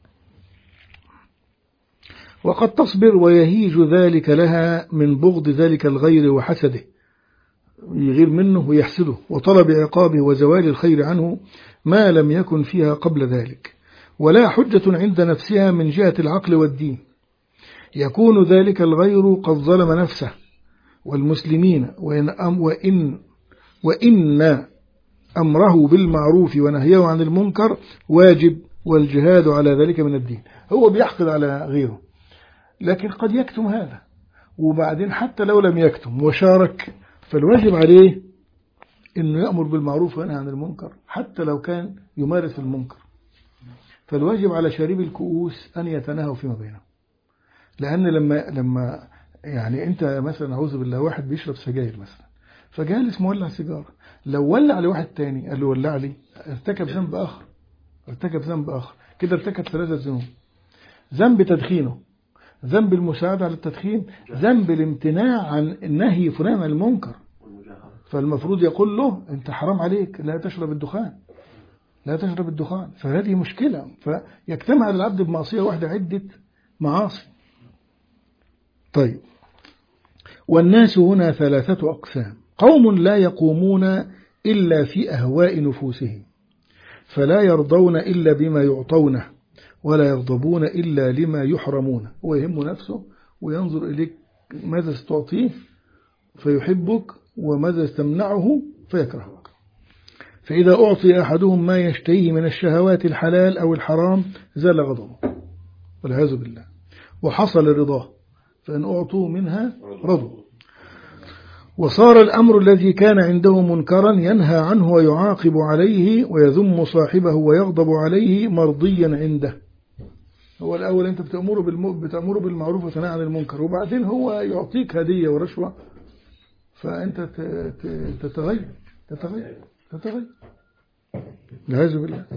وقد تصبر ويهيج ذلك لها من بغض ذلك الغير وحسده، يغير منه ويحسده، وطلب عقابه وزوال الخير عنه ما لم يكن فيها قبل ذلك، ولا حجة عند نفسها من جهة العقل والدين. يكون ذلك الغير قد ظلم نفسه والمسلمين وإن, أم وإن, وإن أمره بالمعروف ونهيه عن المنكر واجب، والجهاد على ذلك من الدين. هو بيحقد على غيره، لكن قد يكتم هذا، وبعدين حتى لو لم يكتم وشارك فالواجب عليه إنه يأمر بالمعروف وينهى عن المنكر حتى لو كان يمارس المنكر. فالواجب على شارب الكؤوس أن يتناهوا فيما بينهم، لأن لما لما يعني أنت مثلا أعوذ بالله واحد بيشرب سجاير مثلا، فجالس مولع سيجارة، لو ولع لواحد تاني قال له ولع لي، ارتكب ذنب آخر ارتكب ذنب آخر كده ارتكب ثلاثة ذنوب: ذنب تدخينه، ذنب المساعدة على التدخين، ذنب الامتناع عن النهي فلان عن المنكر. فالمفروض يقول له أنت حرام عليك لا تشرب الدخان، لا تشرب الدخان. فهذه مشكلة، فيجتمع العبد بمعصية واحدة عدة معاصي. طيب، والناس هنا ثلاثة أقسام: قوم لا يقومون إلا في أهواء نفوسهم، فلا يرضون إلا بما يعطونه، ولا يغضبون إلا لما يحرمونه. هو يهم نفسه وينظر إليك ماذا ستعطيه فيحبك وماذا تمنعه فيكرهك. فإذا أعطي أحدهم ما يشتهيه من الشهوات الحلال أو الحرام زال غضبه والعياذ بالله وحصل رضاه، فإن أعطوا منها رضوا. وصار الأمر الذي كان عنده منكرا ينهى عنه ويعاقب عليه ويذم صاحبه ويغضب عليه مرضيا عنده. هو الأول أنت بتأمره بالم... بتأمره بالمعروف وتنهى عن المنكر، وبعدين هو يعطيك هدية ورشوة فأنت ت... ت... تتغير تتغير تتغير والعياذ بالله.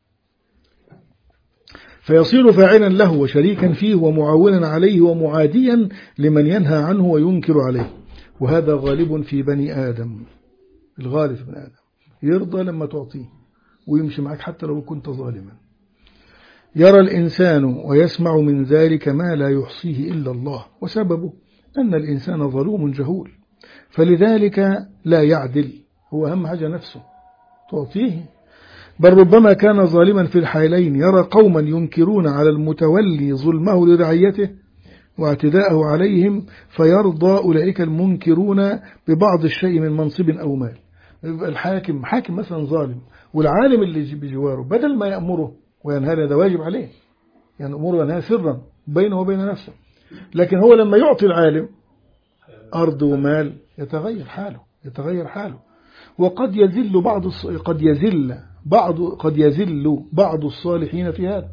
فيصير فاعلا له وشريكا فيه ومعاونا عليه ومعاديا لمن ينهى عنه وينكر عليه. وهذا غالب في بني آدم، الغالب في بني آدم يرضى لما تعطيه ويمشي معك حتى لو كنت ظالما. يرى الإنسان ويسمع من ذلك ما لا يحصيه إلا الله، وسببه أن الإنسان ظلوم جهول، فلذلك لا يعدل. هو أهم حاجة نفسه تعطيه، بل ربما كان ظالما في الحالين. يرى قوما ينكرون على المتولي ظلمه لرعيته واعتداءه عليهم، فيرضى أولئك المنكرون ببعض الشيء من منصب أو مال. الحاكم حاكم مثلا ظالم، والعالم اللي بجواره بدل ما يأمره وينهى، هذا واجب عليه يعني أمره وينهى سرا بينه وبين نفسه، لكن هو لما يعطي العالم أرض ومال يتغير حاله يتغير حاله وقد يزل بعض قد يزل بعض قد يزل بعض الصالحين في هذا.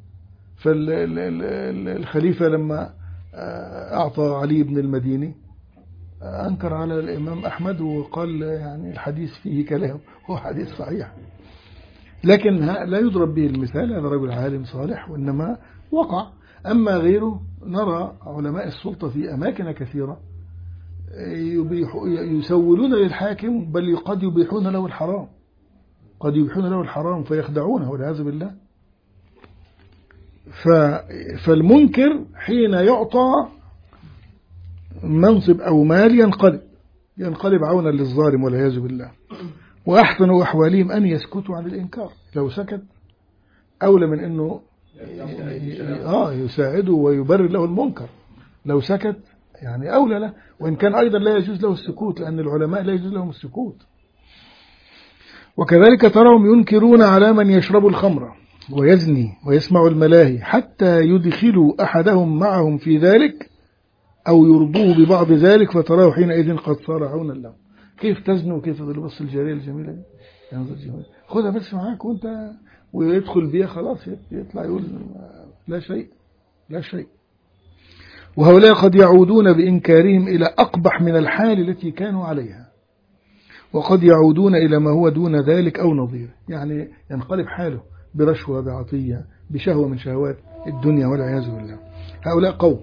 فالخليفة لما أعطى علي بن المديني أنكر على الإمام أحمد وقال يعني الحديث فيه كلام، هو حديث صحيح لكن لا يضرب به المثال، هذا رجل عالم صالح وإنما وقع. أما غيره نرى علماء السلطة في أماكن كثيرة يسولون للحاكم، بل قد يبيحون له الحرام قد يبيحون له الحرام فيخدعونه والعياذ بالله. فالمنكر حين يعطى منصب أو مال ينقلب ينقلب عونا للظالم والعياذ بالله. وأحسن أحوالهم أن يسكتوا عن الإنكار، لو سكت أولى من أنه آه يساعده ويبرر له المنكر. لو سكت يعني أولى له، وإن كان أيضا لا يجوز له السكوت، لأن العلماء لا يجوز لهم السكوت. وكذلك تراهم ينكرون على من يشرب الخمر ويزني ويسمع الملاهي حتى يدخلوا أحدهم معهم في ذلك أو يرضوه ببعض ذلك، فتراه حينئذ قد صار عونا له. كيف تزنوا وكيف تلبس الجارية الجميلة دي؟ خذها بس معاك وانت ويدخل بيها خلاص يطلع يقول لا شيء لا شيء. وهؤلاء قد يعودون بإنكارهم إلى أقبح من الحال التي كانوا عليها، وقد يعودون إلى ما هو دون ذلك أو نظيره، يعني ينقلب حاله برشوة بعطية بشهوة من شهوات الدنيا والعياذ بالله. هؤلاء قوم.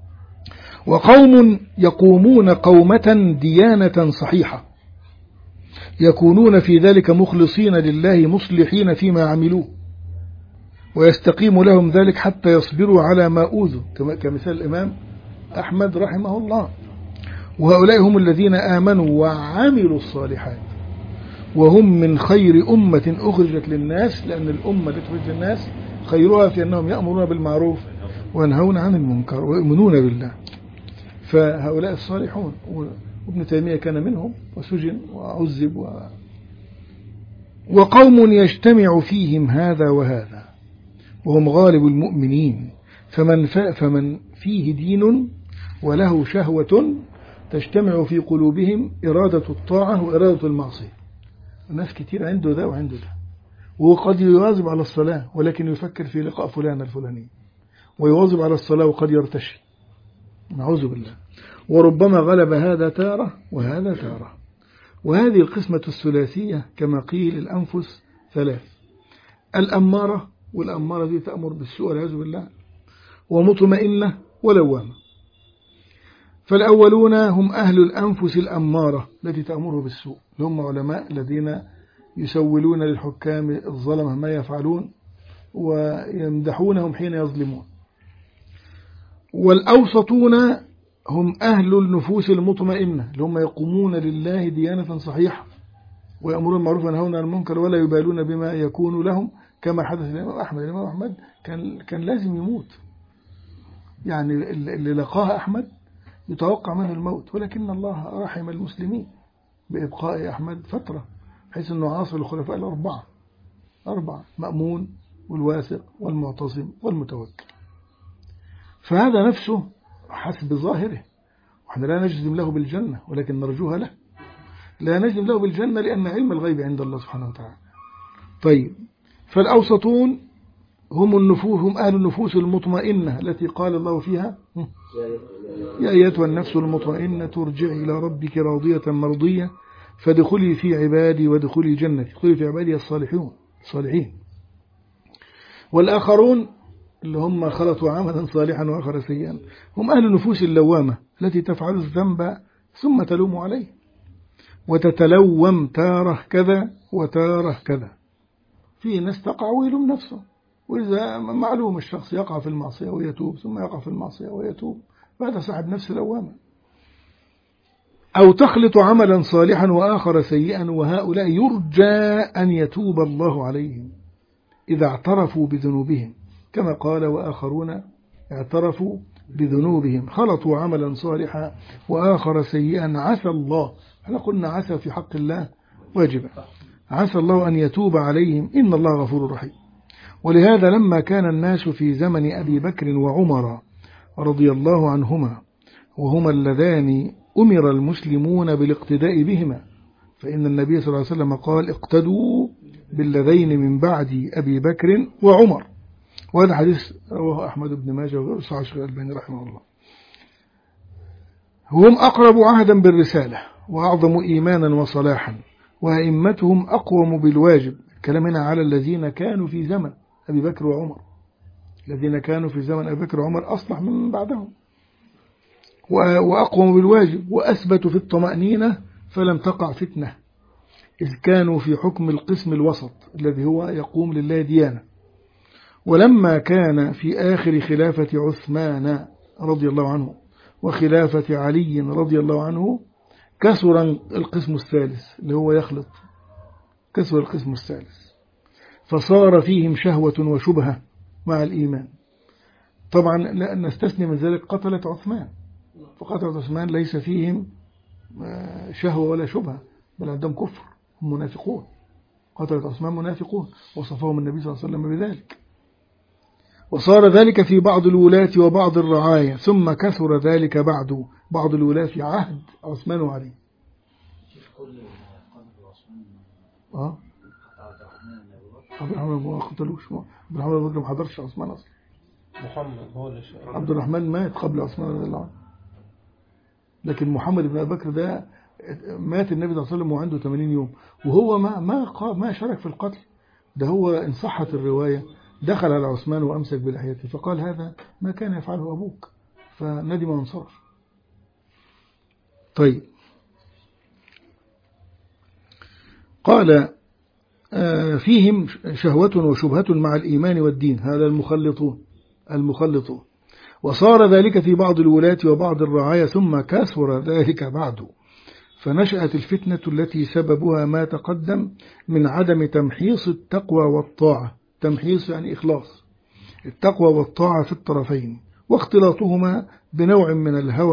وقوم يقومون قومة ديانة صحيحة، يكونون في ذلك مخلصين لله مصلحين فيما عملوه، ويستقيم لهم ذلك حتى يصبروا على ما أوذوا، كمثال الإمام أحمد رحمه الله. وهؤلاء هم الذين آمنوا وعملوا الصالحات، وهم من خير أمة أخرجت للناس، لأن الأمة التي أخرجت للناس خيرها في أنهم يأمرون بالمعروف وينهون عن المنكر ويؤمنون بالله. فهؤلاء الصالحون، وابن تيمية كان منهم وسجن وعذب و... وقوم يجتمع فيهم هذا وهذا وهم غالب المؤمنين، فمن, ف... فمن فيه دين وله شهوة تجتمع في قلوبهم إرادة الطاعة وإرادة المعصية. الناس كتير عنده ده وعنده ده، وقد يواظب على الصلاة ولكن يفكر في لقاء فلان الفلاني، ويواظب على الصلاة وقد يرتشي، نعوذ بالله. وربما غلب هذا تارة وهذا تارة. وهذه القسمة الثلاثية كما قيل الأنفس ثلاث: الأمارة، والأمارة دي تأمر بالسوء والعياذ بالله، ومطمئنة ولوامة. فالأولون هم أهل الأنفس الأمارة التي تأمره بالسوء، هم علماء الذين يسولون للحكام الظلمة ما يفعلون ويمدحونهم حين يظلمون. والأوسطون هم أهل النفوس المطمئنة اللي هم يقومون لله ديانة صحيحة ويأمرون بالمعروف وينهون عن المنكر ولا يبالون بما يكون لهم، كما حدث للإمام أحمد. الإمام أحمد كان كان لازم يموت، يعني اللي لقاه أحمد يتوقع منه الموت، ولكن الله رحم المسلمين بإبقاء أحمد فترة، حيث أنه عاصر الخلفاء الأربعة أربعة مأمون والواثق والمعتصم والمتوكل. فهذا نفسه حسب ظاهره، وإحنا لا نجزم له بالجنة ولكن نرجوها له. لا نجزم له بالجنة لأن علم الغيب عند الله سبحانه وتعالى. طيب، فالأوسطون هم النفوس، هم أهل النفوس المطمئنة التي قال الله فيها: يا أيتها النفس المطمئنة ارجعي إلى ربك راضية مرضية فادخلي في عبادي وادخلي جنتي. ادخلي في عبادي الصالحون الصالحين. والآخرون اللي هم خلطوا عملا صالحا وآخر سيئا هم أهل النفوس اللوامة التي تفعل الذنب ثم تلوم عليه وتتلوم تاره كذا وتاره كذا. في ناس تقع ويلوم نفسه، وإذا معلوم الشخص يقع في المعصية ويتوب ثم يقع في المعصية ويتوب، فهذا صاحب نفس لوامة. أو تخلط عملا صالحا وآخر سيئا، وهؤلاء يرجى أن يتوب الله عليهم إذا اعترفوا بذنوبهم، كما قال: وآخرون اعترفوا بذنوبهم خلطوا عملا صالحا وآخر سيئا عسى الله. احنا قلنا عسى في حق الله واجبا، عسى الله أن يتوب عليهم إن الله غفور رحيم. ولهذا لما كان الناس في زمن أبي بكر وعمر رضي الله عنهما وهما اللذان أمر المسلمون بالاقتداء بهما، فإن النبي صلى الله عليه وسلم قال: اقتدوا باللذين من بعد أبي بكر وعمر. وهذا حديث رواه أحمد بن ماجه وغيره صحيح الشيخ الألباني رحمه الله. هم أقرب عهدا بالرسالة وأعظم إيمانا وصلاحا وأئمتهم أقوم بالواجب. الكلام هنا على الذين كانوا في زمن أبي بكر وعمر، الذين كانوا في زمن أبي بكر وعمر أصلح من بعدهم وأقوم بالواجب وأثبتوا في الطمأنينة فلم تقع فتنة، إذ كانوا في حكم القسم الوسط الذي هو يقوم لله ديانة. ولما كان في آخر خلافة عثمان رضي الله عنه وخلافة علي رضي الله عنه كسر القسم الثالث اللي هو يخلط، كسر القسم الثالث فصار فيهم شهوة وشبهة مع الإيمان. طبعا لا نستثني من ذلك قتلة عثمان، فقتلة عثمان ليس فيهم شهوة ولا شبهة بل عندهم كفر، هم منافقون. قتلة عثمان منافقون وصفهم النبي صلى الله عليه وسلم بذلك. وصار ذلك في بعض الولاة وبعض الرعاية، ثم كثر ذلك بعد بعض الولاة في عهد عثمان وعلي. اه عبد الرحمن ما قتلوش، عبد الرحمن ما حضرش عثمان اصلا.
محمد هو اللي
عبد الرحمن مات قبل عثمان رضي الله عنه، لكن محمد بن ابي بكر ده مات النبي صلى الله عليه وسلم وعنده ثمانين يوم، وهو ما ما ما شارك في القتل ده. هو إن صحت الرواية دخل على عثمان وأمسك بلحيته فقال: هذا ما كان يفعله أبوك، فندم وانصرف. طيب، قال: فيهم شهوة وشبهة مع الإيمان والدين، هذا المخلطون المخلطون. وصار ذلك في بعض الولاة وبعض الرعاية، ثم كثر ذلك بعد، فنشأت الفتنة التي سببها ما تقدم من عدم تمحيص التقوى والطاعة. تمحيص يعني إخلاص التقوى والطاعة في الطرفين، واختلاطهما بنوع من الهوى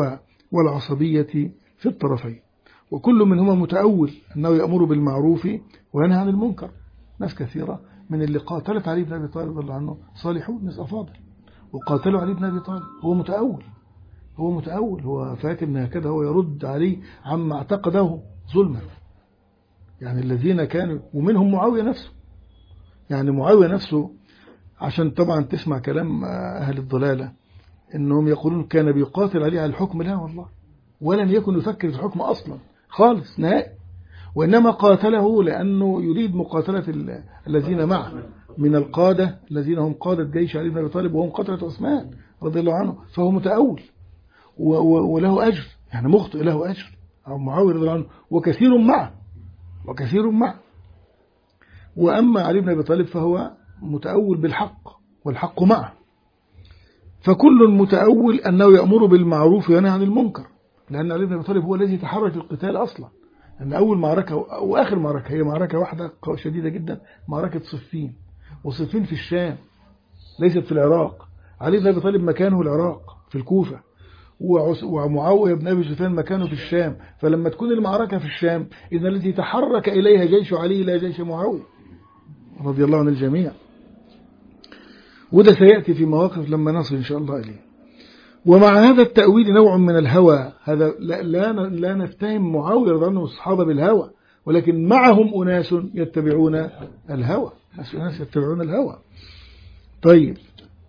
والعصبية في الطرفين. وكل منهما متأول أنه يأمر بالمعروف وينهى عن المنكر. ناس كثيرة من اللي قاتلت علي بن أبي طالب رضي الله عنه صالحون، ناس أفاضل، وقاتلوا علي بن أبي طالب. هو متأول هو متأول هو فاكر أن هكذا هو يرد عليه عما اعتقده ظلما. يعني الذين كانوا، ومنهم معاوية نفسه، يعني معاوية نفسه، عشان طبعا تسمع كلام أهل الضلالة إنهم يقولون كان بيقاتل عليه على الحكم. لا والله، ولم يكن يفكر في الحكم أصلا خالص نهائي، وإنما قاتله لأنه يريد مقاتلة الذين معه من القادة الذين هم قادة جيش علي بن أبي طالب، وهم قتلة عثمان رضي الله عنه. فهو متأول وله أجر، يعني مخطئ له أجر، أو معاوية رضي الله عنه وكثير معه وكثير معه. وأما علي بن أبي طالب فهو متأول بالحق والحق معه. فكل متأول أنه يأمر بالمعروف وينهى عن المنكر، لأن علي بن أبي طالب هو الذي تحرك القتال أصلا. أن أول معركة وآخر معركة هي معركة واحدة شديدة جدا، معركة صفين. وصفين في الشام ليست في العراق. علي بن أبي طالب مكانه العراق في الكوفة، ومعاوية بن أبي سفيان مكانه في الشام. فلما تكون المعركة في الشام، إذن التي تحرك إليها جيش علي لا جيش معاوية رضي الله عن الجميع. وده سيأتي في مواقف لما نصل إن شاء الله إليه. ومع هذا التأويل نوع من الهوى. هذا لا, لا, لا نفتهم معاوية رضي الله عنه الصحابة بالهوى، ولكن معهم أناس يتبعون الهوى، أناس يتبعون الهوى. طيب،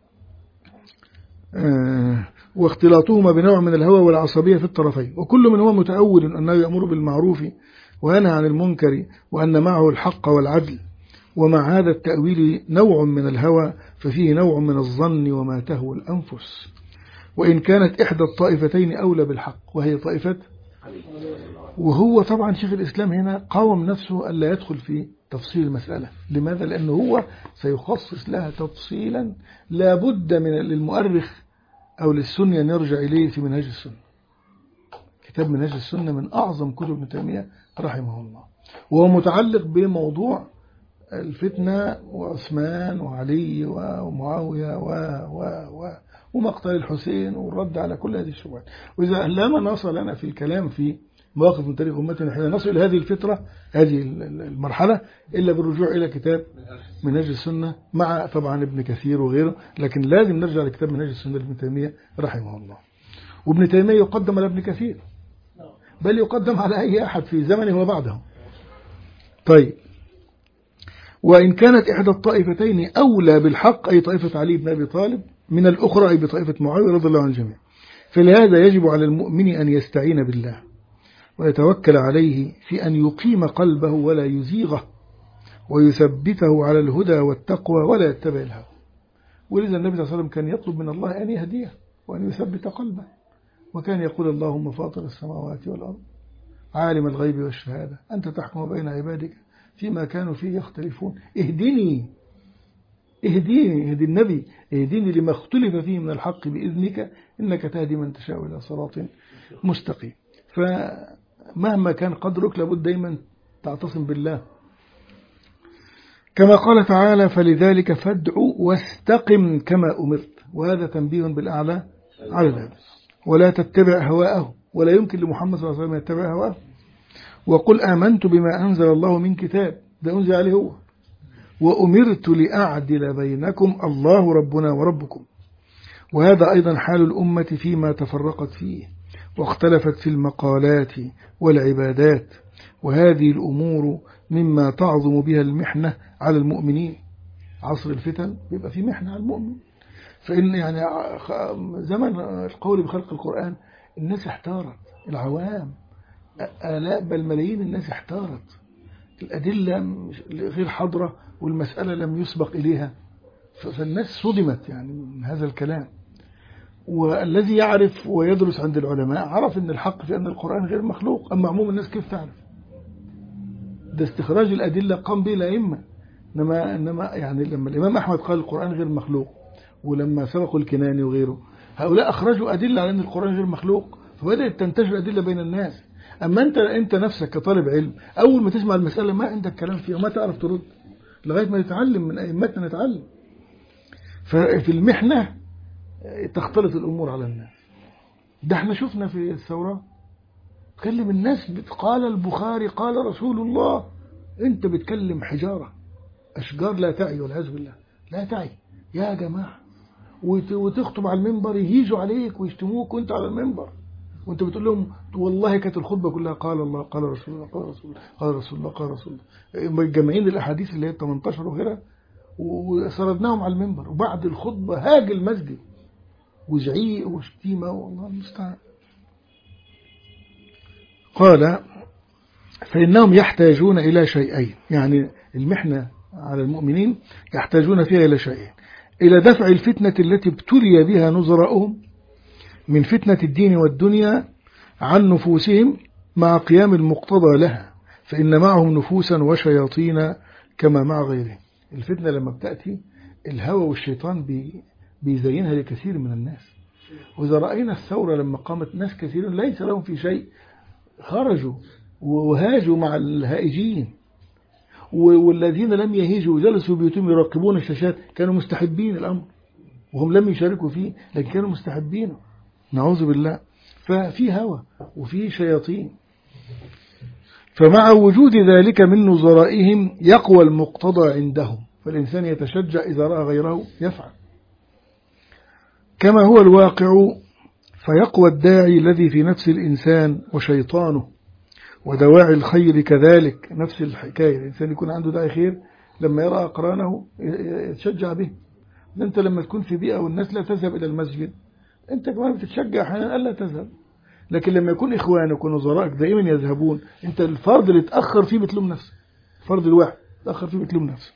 آه واختلاطهما بنوع من الهوى والعصبية في الطرفين. وكل من هو متأول أنه يأمر بالمعروف وينهى عن المنكر وأن معه الحق والعدل. ومع هذا التأويل نوع من الهوى، ففيه نوع من الظن وما تهوى الأنفس. وإن كانت إحدى الطائفتين أولى بالحق، وهي طائفة. وهو طبعا شيخ الإسلام هنا قاوم نفسه ألا يدخل في تفصيل المسألة. لماذا؟ لأنه هو سيخصص لها تفصيلا لا بد من للمؤرخ أو للسنة أن يرجع إليه في منهج السنة. كتاب منهج السنة من أعظم كتب ابن تيمية رحمه الله، وهو متعلق بموضوع الفتنة وعثمان وعلي ومعاوية و و و ومقتل الحسين والرد على كل هذه الشبهات. وإذا لما نصل لنا في الكلام في مواقف من تاريخ أمتنا حين نصل إلى هذه الفترة، هذه المرحلة، إلا بالرجوع إلى كتاب منهج السنة مع طبعا ابن كثير وغيره. لكن لازم نرجع لكتاب منهج السنة لابن تيمية رحمه الله. وابن تيمية يقدم على ابن كثير، بل يقدم على أي أحد في زمنه وبعده. طيب، وإن كانت إحدى الطائفتين أولى بالحق، أي طائفة علي بن أبي طالب، من الأخرى أي بطائفة معاوية رضي الله عن الجميع، فلهذا يجب على المؤمن أن يستعين بالله ويتوكل عليه في أن يقيم قلبه ولا يزيغه، ويثبته على الهدى والتقوى ولا يتبع الهوى. ولذا النبي صلى الله عليه وسلم كان يطلب من الله أن يهديه وأن يثبت قلبه، وكان يقول: اللهم فاطر السماوات والأرض عالم الغيب والشهادة أنت تحكم بين عبادك فيما كانوا فيه يختلفون اهدني اهديني اهدي النبي اهديني لما اختلف فيه من الحق بإذنك إنك تهدي من تشاء إلى صراط مستقيم. فمهما كان قدرك لابد دايما تعتصم بالله، كما قال تعالى: فلذلك فادعوا واستقم كما أمرت. وهذا تنبيه بالأعلى على ذلك. ولا تتبع هواءه، ولا يمكن لمحمد صلى الله عليه وسلم يتبع هواءه. وقل آمنت بما أنزل الله من كتاب، ده أنزل عليه هو. وأمرت لأعدل بينكم الله ربنا وربكم. وهذا أيضا حال الأمة فيما تفرقت فيه واختلفت في المقالات والعبادات. وهذه الأمور مما تعظم بها المحنة على المؤمنين. عصر الفتن بيبقى في محنة على المؤمن. فإن يعني زمن القول بخلق القرآن الناس احتارت، العوام آلاء بل ملايين الناس احتارت، الأدلة غير حاضرة والمسألة لم يسبق إليها، فالناس صدمت يعني من هذا الكلام. والذي يعرف ويدرس عند العلماء عرف أن الحق في أن القرآن غير مخلوق. أما عموم الناس كيف تعرف؟ ده استخراج الأدلة قام به الأئمة. إنما, إنما يعني لما الإمام أحمد قال القرآن غير مخلوق، ولما سبقوا الكناني وغيره هؤلاء أخرجوا أدلة على أن القرآن غير مخلوق، فبدأت تنتشر أدلة بين الناس. أما أنت أنت نفسك كطالب علم أول ما تسمع المسألة ما عندك كلام فيها وما تعرف ترد لغاية ما نتعلم من أئمتنا نتعلم. ففي المحنة تختلط الأمور على الناس. ده احنا شفنا في الثورة تكلم الناس، قال البخاري قال رسول الله، انت بتكلم حجارة أشجار لا تعي والعياذ بالله، لا تعي يا جماعة، وتخطب على المنبر يهيجوا عليك ويشتموك وانت على المنبر، وانت بتقول لهم والله كانت الخطبة كلها قال الله قال رسول الله قال رسول الله قال رسول الله قال رسول الله، مجمعين الأحاديث اللي هي ثمانية عشر وغيرها وسردناهم على المنبر، وبعد الخطبة هاج المسجد وزعيق وشتيمة والله المستعان. قال فإنهم يحتاجون إلى شيئين، يعني المحنة على المؤمنين يحتاجون فيها إلى شيئين: إلى دفع الفتنة التي ابتلي بها نظراؤهم من فتنة الدين والدنيا عن نفوسهم مع قيام المقتضى لها، فإن معهم نفوسا وشياطين كما مع غيرهم. الفتنة لما بتأتي الهوى والشيطان بي بيزينها لكثير من الناس، وإذا رأينا الثورة لما قامت ناس كثير ليس لهم في شيء خرجوا وهاجوا مع الهائجين، والذين لم يهيجوا جلسوا بيوتهم يراقبون الشاشات كانوا مستحبين الأمر، وهم لم يشاركوا فيه لكن كانوا مستحبين، نعوذ بالله. ففي هوى وفي شياطين، فمع وجود ذلك من نظرائهم يقوى المقتضى عندهم، فالإنسان يتشجع إذا رأى غيره يفعل كما هو الواقع، فيقوى الداعي الذي في نفس الإنسان وشيطانه، ودواعي الخير كذلك نفس الحكاية. الإنسان يكون عنده داعي خير لما يرى أقرانه يتشجع به. أنت لما تكون في بيئة والناس لا تذهب إلى المسجد أنت كمان بتتشجع أحيانا ألا تذهب، لكن لما يكون إخوانك ونظرائك دائما يذهبون، أنت الفرد اللي تأخر فيه بتلوم نفسه، الفرد الواحد تأخر فيه بتلوم نفسه.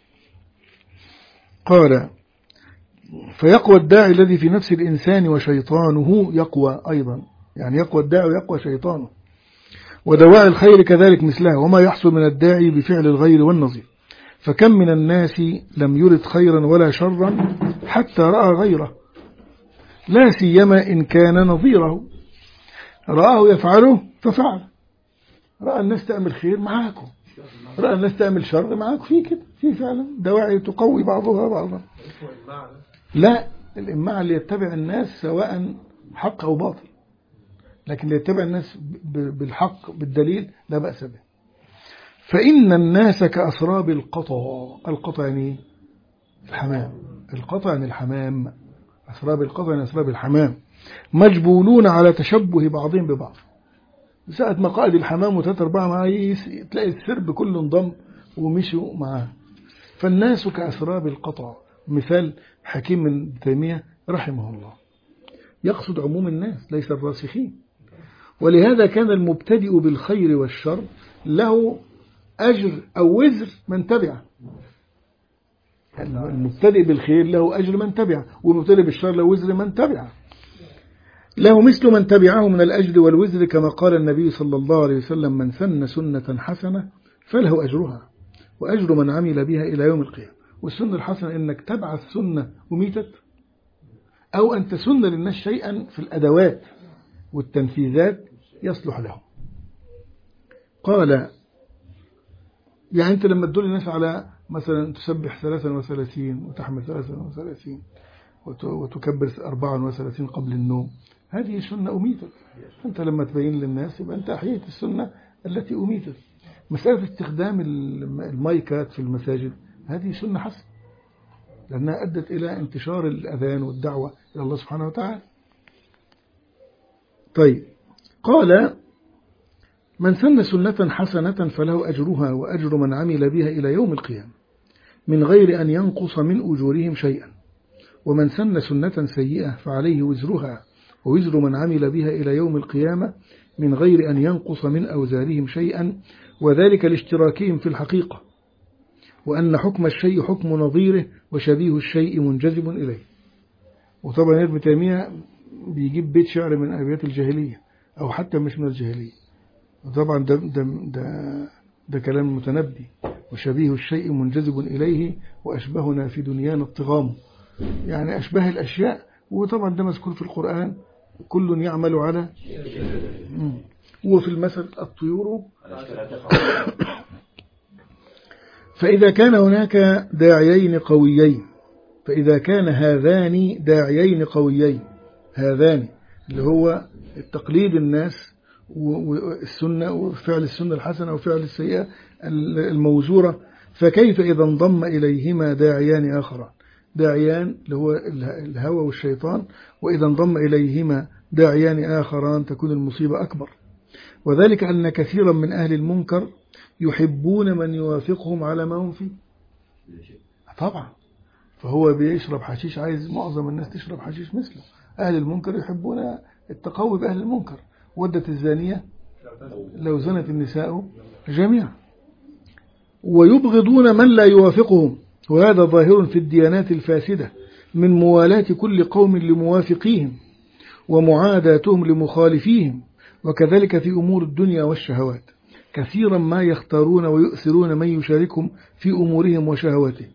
قال فيقوى الداعي الذي في نفس الإنسان وشيطانه يقوى أيضا، يعني يقوى الداعي ويقوى شيطانه، ودواعي الخير كذلك مثلها، وما يحصل من الداعي بفعل الغير والنظير. فكم من الناس لم يرد خيرا ولا شرا حتى رأى غيره، لا سيما إن كان نظيره، رآه يفعله ففعل، رأى الناس تعمل خير معاكم، رأى الناس تعمل شر معاكم، في كده في فعلا دواعي تقوي بعضها بعضا. لا، الإماع اللي يتبع الناس سواء حق أو باطل، لكن اللي يتبع الناس بالحق بالدليل لا بأس به. فإن الناس كأسراب القطع، القطع يعني الحمام، القطع يعني الحمام، أسراب القطع يعني أسراب الحمام، مجبولون على تشبه بعضهم ببعض. ساعة ما قائد الحمام وثلاثة أربعة معاه تلاقي السرب كله انضم ومشوا معاه. فالناس كأسراب القطع، مثال حكيم من تيمية رحمه الله، يقصد عموم الناس ليس الراسخين. ولهذا كان المبتدئ بالخير والشر له أجر أو وزر من تبعه، المبتدئ بالخير له أجر من تبعه، والمبتدئ بالشر له وزر من تبعه، له مثل من تبعه من الأجر والوزر، كما قال النبي صلى الله عليه وسلم: من سن سنة حسنة فله أجرها وأجر من عمل بها إلى يوم القيامة. والسنة الحسنة إنك تبعث سنة وميتت، أو أن تسن للناس شيئا في الأدوات والتنفيذات يصلح لهم. قال يعني أنت لما تدل الناس على مثلا تسبح ثلاثا وثلاثين وتحمل ثلاثا وثلاثين وتكبر أربعا وثلاثين قبل النوم، هذه سنة أميتت. أنت لما تبين للناس يبقى أنت أحييت السنة التي أميتت. مسألة استخدام المايكات في المساجد هذه سنة حسنة، لأنها أدت إلى انتشار الأذان والدعوة إلى الله سبحانه وتعالى. طيب، قال: من سن سنة حسنة فله أجرها وأجر من عمل بها إلى يوم القيامة من غير أن ينقص من أجورهم شيئا، ومن سن سنة سيئة فعليه وزرها ووزر من عمل بها إلى يوم القيامة من غير أن ينقص من أوزارهم شيئا، وذلك لاشتراكهم في الحقيقة، وأن حكم الشيء حكم نظيره وشبيه الشيء منجذب إليه. وطبعا ابن تيمية بيجيب بيت شعر من أبيات الجاهلية أو حتى مش من الجاهلية، وطبعا ده, ده, ده, ده كلام المتنبي: وشبيه الشيء منجذب إليه وأشبهنا في دنيانا الطغام، يعني أشبه الأشياء. وطبعا ده مذكور في القرآن: كل يعمل على، وفي المثل الطيور. فإذا كان هناك داعيين قويين، فإذا كان هذان داعيين قويين، هذان اللي هو التقليد الناس والسنة وفعل السنة الحسنة وفعل السيئة الموزورة. فكيف إذا انضم إليهما داعيان آخران، داعيان اللي هو الهوى والشيطان، وإذا انضم إليهما داعيان آخران تكون المصيبة أكبر. وذلك أن كثيرا من أهل المنكر يحبون من يوافقهم على ما هم فيه. طبعا فهو بيشرب حشيش، عايز معظم الناس تشرب حشيش مثله. أهل المنكر يحبون التقوي بأهل المنكر. ودت الزانية لو زنت النساء جميعا. ويبغضون من لا يوافقهم، وهذا ظاهر في الديانات الفاسدة من موالاة كل قوم لموافقيهم ومعاداتهم لمخالفيهم، وكذلك في أمور الدنيا والشهوات كثيرا ما يختارون ويؤثرون من يشاركهم في أمورهم وشهواتهم.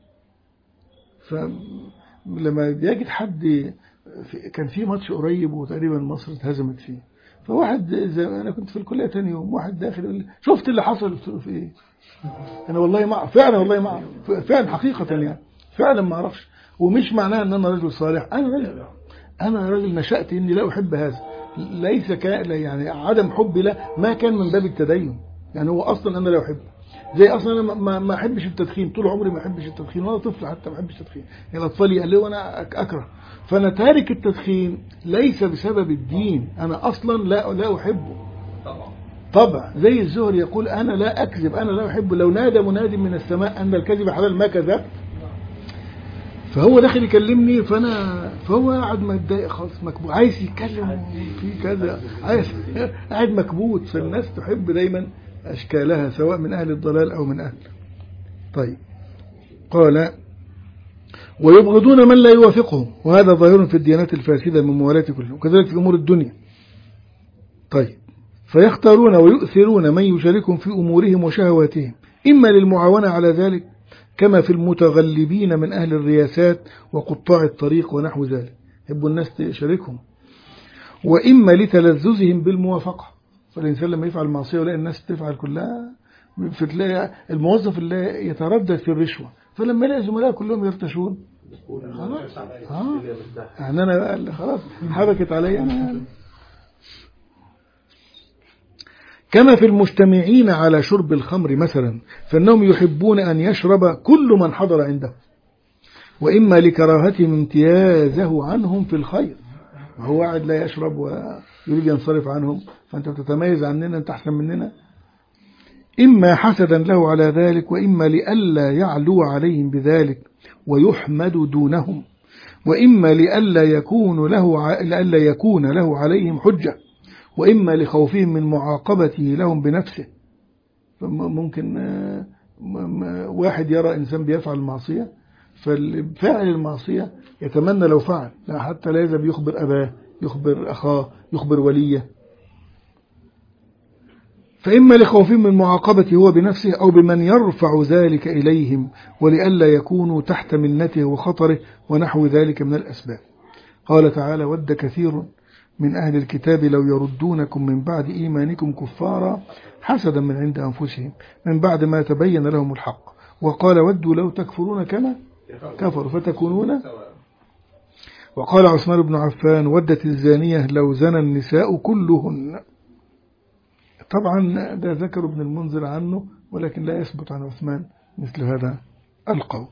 فلما يجد حد، كان في ماتش قريب وتقريبا مصر اتهزمت فيه، فواحد زي أنا كنت في الكلية تاني يوم، واحد داخل يقول لي شفت اللي حصل في إيه؟ أنا والله ما فعلا والله ما فعلا حقيقة يعني فعلا ما أعرفش. ومش معناه أن أنا رجل صالح، أنا رجل أنا رجل نشأت إني لا أحب هذا، ليس كان يعني عدم حبي له ما كان من باب التدين، يعني هو أصلا أنا لا أحب. زي أصلا أنا ما ما أحبش التدخين، طول عمري ما أحبش التدخين، وأنا طفل حتى ما أحبش التدخين، يعني الأطفال يقلوا وأنا أكره. فأنا تارك التدخين ليس بسبب الدين، أنا أصلا لا لا أحبه طبعا. زي الزهري يقول أنا لا أكذب، أنا لا أحب، لو نادى مناد من السماء أن الكذب حلال ما كذبت. فهو داخل يكلمني، فأنا فهو قاعد متضايق خالص، مكبوت، عايز يتكلم في كذا، عايز قاعد مكبوت. فالناس تحب دايما أشكالها سواء من أهل الضلال أو من أهل. طيب قال ويبغضون من لا يوافقهم، وهذا ظاهر في الديانات الفاسدة من موالاة كلهم، وكذلك في أمور الدنيا. طيب فيختارون ويؤثرون من يشاركهم في أمورهم وشهواتهم، إما للمعاونة على ذلك كما في المتغلبين من أهل الرياسات وقطاع الطريق ونحو ذلك، يحبوا الناس تشاركهم، وإما لتلذذهم بالموافقة. فالإنسان لما يفعل معصية ولاقي الناس تفعل كلها، فتلاقي الموظف اللي يتردد في الرشوة، فلما يلاقي زملاء كلهم يرتشون خلاص اه يعني أنا خلاص حبكت علي أنا. كما في المجتمعين على شرب الخمر مثلا، فإنهم يحبون أن يشرب كل من حضر عنده، وإما لكراهتهم امتيازه عنهم في الخير، وهو قاعد لا يشرب ويريد ينصرف عنهم، فأنت بتتميز عننا، أنت أحسن مننا. إما حسدا له على ذلك، وإما لئلا يعلو عليهم بذلك ويحمد دونهم، وإما لئلا يكون له لئلا يكون له عليهم حجة، وإما لخوفهم من معاقبته لهم بنفسه. ممكن واحد يرى إنسان بيفعل المعصية، فالفاعل المعصية يتمنى لو فعل، لا حتى لازم يخبر أباه، يخبر أخاه، يخبر وليه. فإما لخوفهم من معاقبته هو بنفسه، أو بمن يرفع ذلك إليهم، ولئلا يكونوا تحت منته وخطره ونحو ذلك من الأسباب. قال تعالى ود كثير من أهل الكتاب لو يردونكم من بعد إيمانكم كفارا حسدا من عند أنفسهم من بعد ما تبين لهم الحق، وقال ودوا لو تكفرون كما كفروا فتكونون. وقال عثمان بن عفان ودت الزانية لو زنى النساء كلهن. طبعا ده ذكر ابن المنذر عنه، ولكن لا يثبت عن عثمان مثل هذا القول.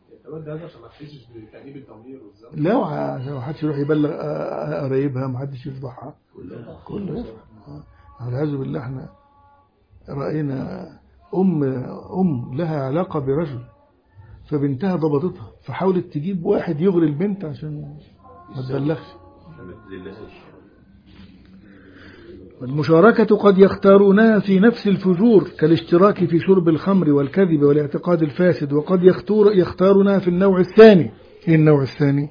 لا ما حدش يروح يبلغ قرايبها، ما حدش يفضحها، كله يفضح. والعياذ بالله احنا رأينا أم أم لها علاقة برجل، فبنتها ضبطتها، فحاولت تجيب واحد يغري البنت عشان ما تبلغش. المشاركة قد يختارونها في نفس الفجور كالاشتراك في شرب الخمر والكذب والاعتقاد الفاسد، وقد يختار يختارونها في النوع الثاني. ايه النوع الثاني؟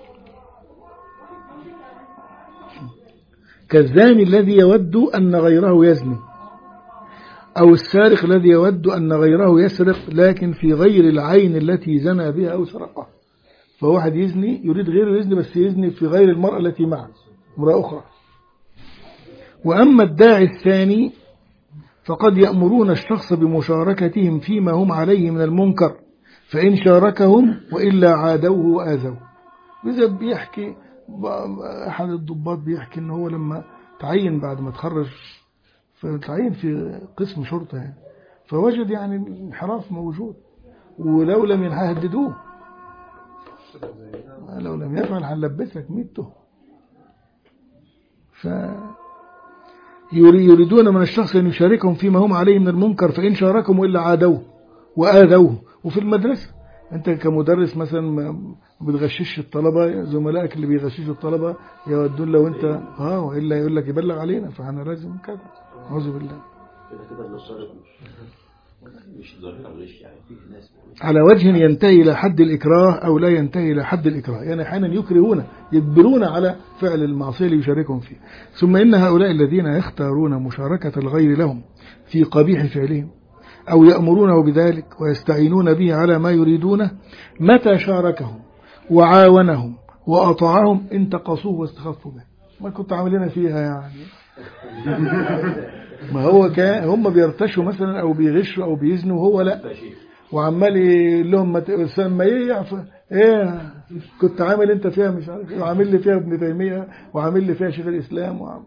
كالزاني الذي يود أن غيره يزني، أو السارق الذي يود أن غيره يسرق لكن في غير العين التي زنى بها أو سرقها. فواحد يزني يريد غيره يزني، بس يزني في غير المرأة التي معه، امرأة أخرى. وأما الداعي الثاني فقد يأمرون الشخص بمشاركتهم فيما هم عليه من المنكر، فإن شاركهم وإلا عادوه وآذوه. إذا بيحكي أحد الضباط بيحكي إن هو لما تعين بعد ما تخرج فتعين في قسم شرطة يعني، فوجد يعني الانحراف موجود، ولو لم يهددوه، لو لم يفعل هنلبسك ميته. ف يريدون من الشخص أن يشاركهم فيما هم عليه من المنكر، فإن شاركهم إلا عادوه وآذوه. وفي المدرسة أنت كمدرس مثلا ما بتغشش الطلبة، زملائك اللي بيغششوا الطلبة يودون لو أنت اه وإلا يقول لك يبلغ علينا، فاحنا لازم كذا. أعوذ بالله. على وجه ينتهي إلى حد الإكراه أو لا ينتهي إلى حد الإكراه، يعني أحيانا يكرهون يجبرون على فعل المعصية ليشاركهم فيه. ثم إن هؤلاء الذين يختارون مشاركة الغير لهم في قبيح فعلهم أو يأمرونه بذلك ويستعينون به على ما يريدونه، متى شاركهم وعاونهم وأطاعهم انتقصوه واستخفوا به. ما كنت عاملين فيها يعني ما هو كان هم بيرتشوا مثلا أو بيغشوا أو بيزنوا وهو لا، وعمال يقول لهم ما ايه يعفى ايه كنت عامل انت فيها مش عارف ايه، وعامل لي فيها ابن تيمية وعامل لي فيها شيخ الإسلام وعم.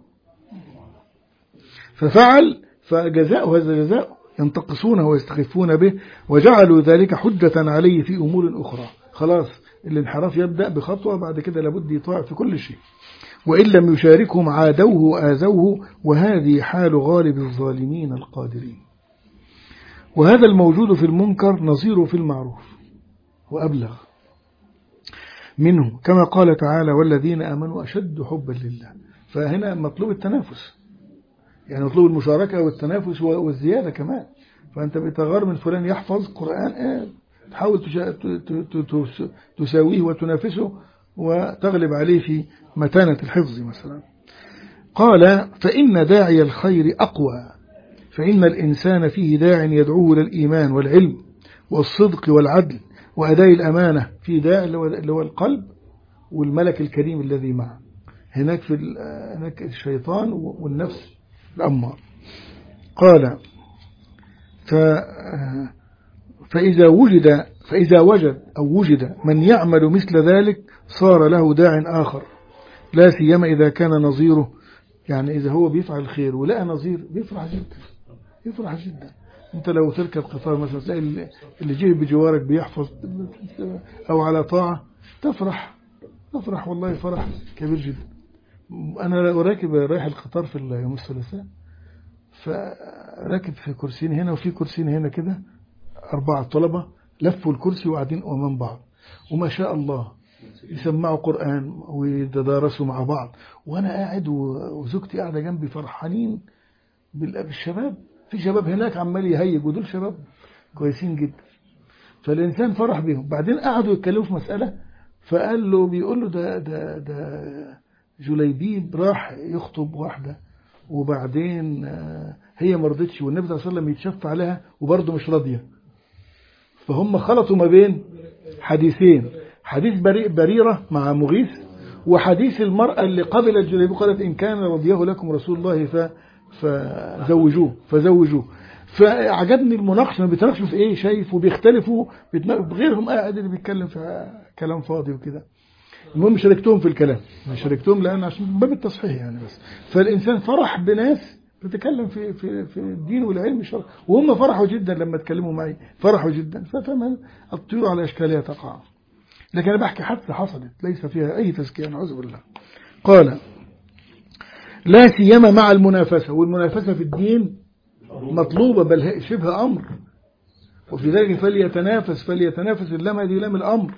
ففعل فجزاء هذا جزاء، ينتقصونه ويستخفون به، وجعلوا ذلك حجة عليه في أمور أخرى. خلاص الانحراف يبدأ بخطوة، بعد كده لابد يطاع في كل شيء. وإن لم يشاركهم عادوه وآذوه، وهذه حال غالب الظالمين القادرين. وهذا الموجود في المنكر نظيره في المعروف وأبلغ منه، كما قال تعالى والذين آمنوا أشد حبا لله. فهنا مطلوب التنافس، يعني مطلوب المشاركة والتنافس والزيادة كمان. فأنت بتغار من فلان يحفظ قرآن آه تحاول تساويه وتنافسه وتغلب عليه في متانة الحفظ مثلا. قال فإن داعي الخير أقوى، فإن الإنسان فيه داع يدعوه للإيمان والعلم والصدق والعدل وأداء الأمانة، في داع اللي هو القلب والملك الكريم الذي معه. هناك في هناك الشيطان والنفس الأمار. قال ف فإذا وجد فإذا وجد أو وجد من يعمل مثل ذلك صار له داع آخر، لا سيما إذا كان نظيره، يعني إذا هو بيفعل الخير ولقى نظير بيفرح جدا، يفرح جدا. أنت لو تركب قطار مثلا تلاقي اللي جه بجوارك بيحفظ أو على طاعة تفرح تفرح والله فرح كبير جدا. أنا راكب رايح القطار في يوم الثلاثاء، فراكب في كرسيين هنا وفي كرسيين هنا كده، أربعة طلبة لفوا الكرسي وقاعدين أمام بعض، وما شاء الله يسمعوا قرآن ويتدارسوا مع بعض، وأنا قاعد وزوجتي قاعدة جنبي فرحانين بالشباب. في شباب هناك عمال يهيج، ودول شباب كويسين جدا، فالإنسان فرح بهم. بعدين قعدوا يتكلموا في مسألة، فقال له بيقول له ده ده ده جليبيب راح يخطب واحدة وبعدين هي ما رضتش، والنبي صلى الله عليه وسلم يتشفع عليها وبرضه مش راضية. فهم خلطوا ما بين حديثين، حديث بري بريرة مع مغيث، وحديث المرأة اللي قبلت جليبيب قالت إن كان رضيه لكم رسول الله ف فزوجوه فزوجوه. فعجبني المناقشه، ما بيتناقشوا في ايه شايف وبيختلفوا، غيرهم قاعد اللي بيتكلم في كلام فاضي وكده. المهم شاركتهم في الكلام، شاركتهم لان عشان باب التصحيح يعني. بس فالانسان فرح بناس بتتكلم في في في الدين والعلم والشرع، وهم فرحوا جدا لما اتكلموا معي، فرحوا جدا. ففهم الطيور على اشكالها تقع. لكن انا بحكي حادثه حصلت ليس فيها اي تزكيه، نعوذ بالله. قال لا سيما مع المنافسة، والمنافسة في الدين مطلوبة بل شبه أمر، وفي ذلك فليتنافس فليتنافس اللام دي لام الأمر.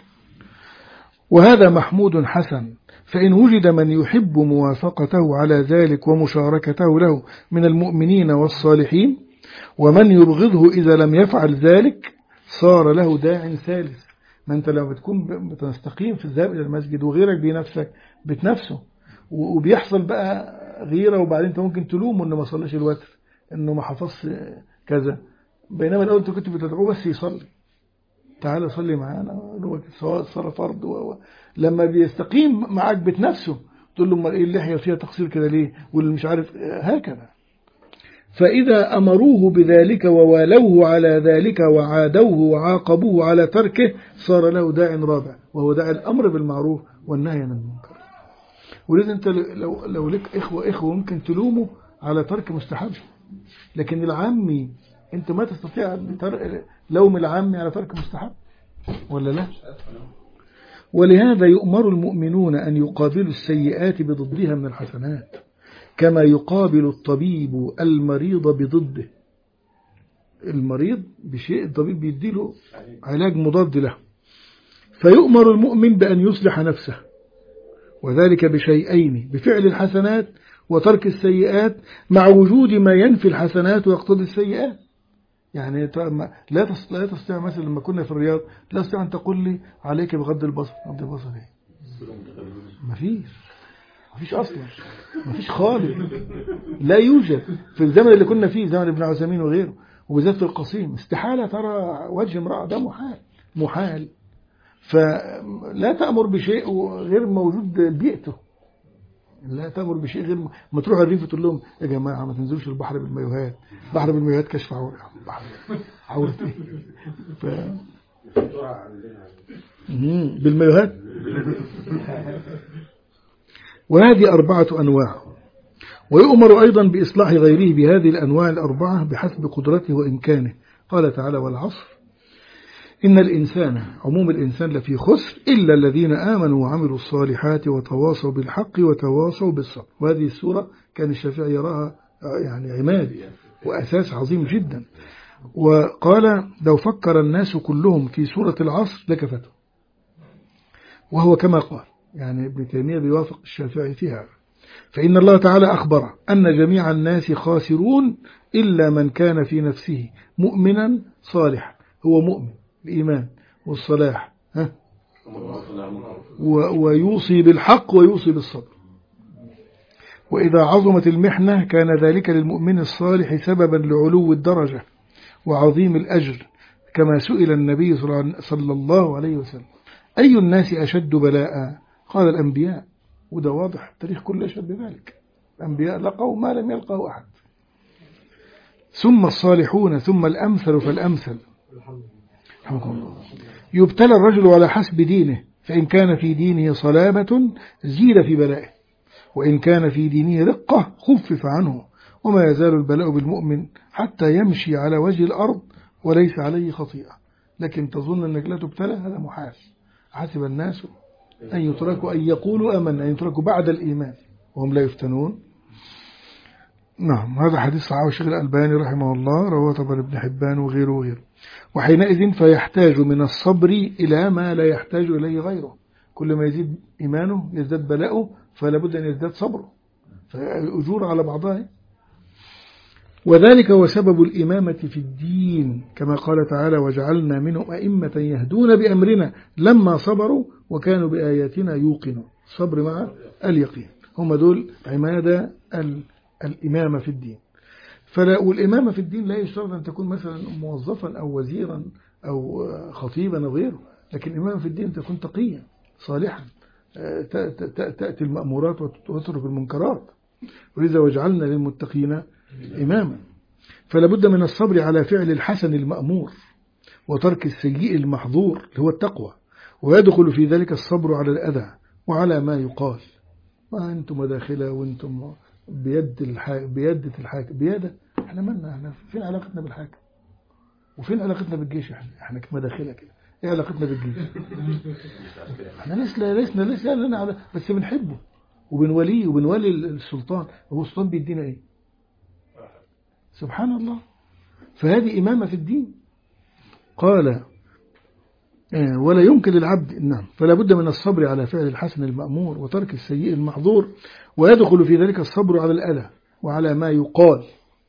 وهذا محمود حسن، فإن وجد من يحب موافقته على ذلك ومشاركته له من المؤمنين والصالحين، ومن يبغضه إذا لم يفعل ذلك صار له داع ثالث. ما أنت لو بتكون بتستقيم في الذهاب إلى المسجد وغيرك بنفسك بتنافسه، وبيحصل بقى غيرة، وبعدين انت ممكن تلومه انه ما صلىش الوتر، انه ما حفظش كذا، بينما الاول انت كنت بتدعوه بس يصلي، تعالى صلي معانا سواء صار فرض. و... لما بيستقيم معاك بتنافسه، تقول له امال ايه اللحيه فيها تقصير كده ليه، واللي مش عارف هكذا. فاذا امروه بذلك ووالوه على ذلك وعادوه وعاقبوه على تركه صار له داع رابع، وهو داع الامر بالمعروف والنهي عن المنكر. ولذا أنت لو, لو لك إخوة إخوة ممكن تلومه على ترك مستحب، لكن العامي أنت ما تستطيع لوم العامي على ترك مستحب ولا لا؟ ولهذا يؤمر المؤمنون أن يقابلوا السيئات بضدها من الحسنات، كما يقابل الطبيب المريض بضده. المريض بشيء الطبيب بيديله علاج مضاد له. فيؤمر المؤمن بأن يصلح نفسه، وذلك بشيئين: بفعل الحسنات وترك السيئات، مع وجود ما ينفي الحسنات ويقتضي السيئات. يعني لا لا تستطيع مثلا لما كنا في الرياض لا تستطيع أن تقول لي عليك بغض البصر. غض البصر ايه؟ مفيش مفيش أصلا، مفيش خالص، لا يوجد في الزمن اللي كنا فيه، زمن ابن عثيمين وغيره، وبالذات في القصيم. استحالة ترى وجه امرأة، ده محال محال. فلا تأمر بشيء غير موجود بيئته، لا تأمر بشيء غير ما تروح الريف وتقول لهم يا جماعة ما تنزلوش البحر بالمايوهات، البحر بالمايوهات كشف عورة، عورة ايه ف... بالمايوهات. وهذه أربعة أنواع. ويؤمر أيضا بإصلاح غيره بهذه الأنواع الأربعة بحسب قدرته وإمكانه. قال تعالى: والعصر إن الإنسان، عموم الإنسان، لفي خسر إلا الذين آمنوا وعملوا الصالحات وتواصوا بالحق وتواصوا بالصبر. وهذه السورة كان الشافعي يراها يعني عماد وأساس عظيم جدا. وقال: لو فكر الناس كلهم في سورة العصر لكفته. وهو كما قال، يعني ابن تيمية بيوافق الشافعي فيها. فإن الله تعالى أخبر أن جميع الناس خاسرون إلا من كان في نفسه مؤمنا صالحا. هو مؤمن الإيمان والصلاح، ها؟ ويوصي بالحق ويوصي بالصبر. وإذا عظمت المحنة كان ذلك للمؤمن الصالح سببا لعلو الدرجة وعظيم الأجر، كما سئل النبي صلى الله عليه وسلم: أي الناس أشد بلاء؟ قال: الأنبياء. وده واضح، التاريخ كله يشهد بذلك. الأنبياء لقوا ما لم يلقه أحد، ثم الصالحون، ثم الأمثل فالأمثل. يبتلى الرجل على حسب دينه، فإن كان في دينه صلابة زيد في بلائه، وإن كان في دينه رقة خفف عنه. وما يزال البلاء بالمؤمن حتى يمشي على وجه الأرض وليس عليه خطيئة. لكن تظن أنك لا تبتلى، هذا محال. حسب الناس أن يتركوا أن يقولوا آمنا، أن يتركوا بعد الإيمان وهم لا يفتنون. نعم، هذا حديث صححه الشيخ الألباني رحمه الله، رواه طبراني ابن حبان وغيره وغيره. وحينئذ فيحتاج من الصبر إلى ما لا يحتاج إليه غيره. كل ما يزيد إيمانه يزداد بلاؤه، فلا بد أن يزداد صبره، فالأجور على بعضها. وذلك هو سبب الإمامة في الدين، كما قال تعالى: وجعلنا منهم أئمة يهدون بأمرنا لما صبروا وكانوا بآياتنا يوقنون. الصبر مع اليقين هم دول عماد الإمامة في الدين. فلا والإمامة في الدين لا يشترط أن تكون مثلا موظفا أو وزيرا أو خطيبا أو غيره، لكن الإمامة في الدين تكون تقيا صالحا، تأتي المأمورات وتترك المنكرات. ولذا وجعلنا للمتقين إماما. فلا بد من الصبر على فعل الحسن المأمور وترك السيء المحظور اللي هو التقوى، ويدخل في ذلك الصبر على الأذى وعلى ما يقال. وأنتم مداخلة وأنتم بيد الحاكم، بيدة الحاكم بيده. احنا مالنا، احنا فين علاقتنا بالحاكم وفين علاقتنا بالجيش؟ احنا احنا مداخلة كده، ايه علاقتنا بالجيش؟ احنا لسنا لسنا لسنا لنا على، بس بنحبه وبنوليه وبنولي السلطان. هو السلطان بيدينا ايه؟ سبحان الله. فهذه إمامة في الدين. قال: ولا يمكن للعبد، نعم، فلا بد من الصبر على فعل الحسن المأمور وترك السيء المحظور، ويدخل في ذلك الصبر على الأذى وعلى ما يقال،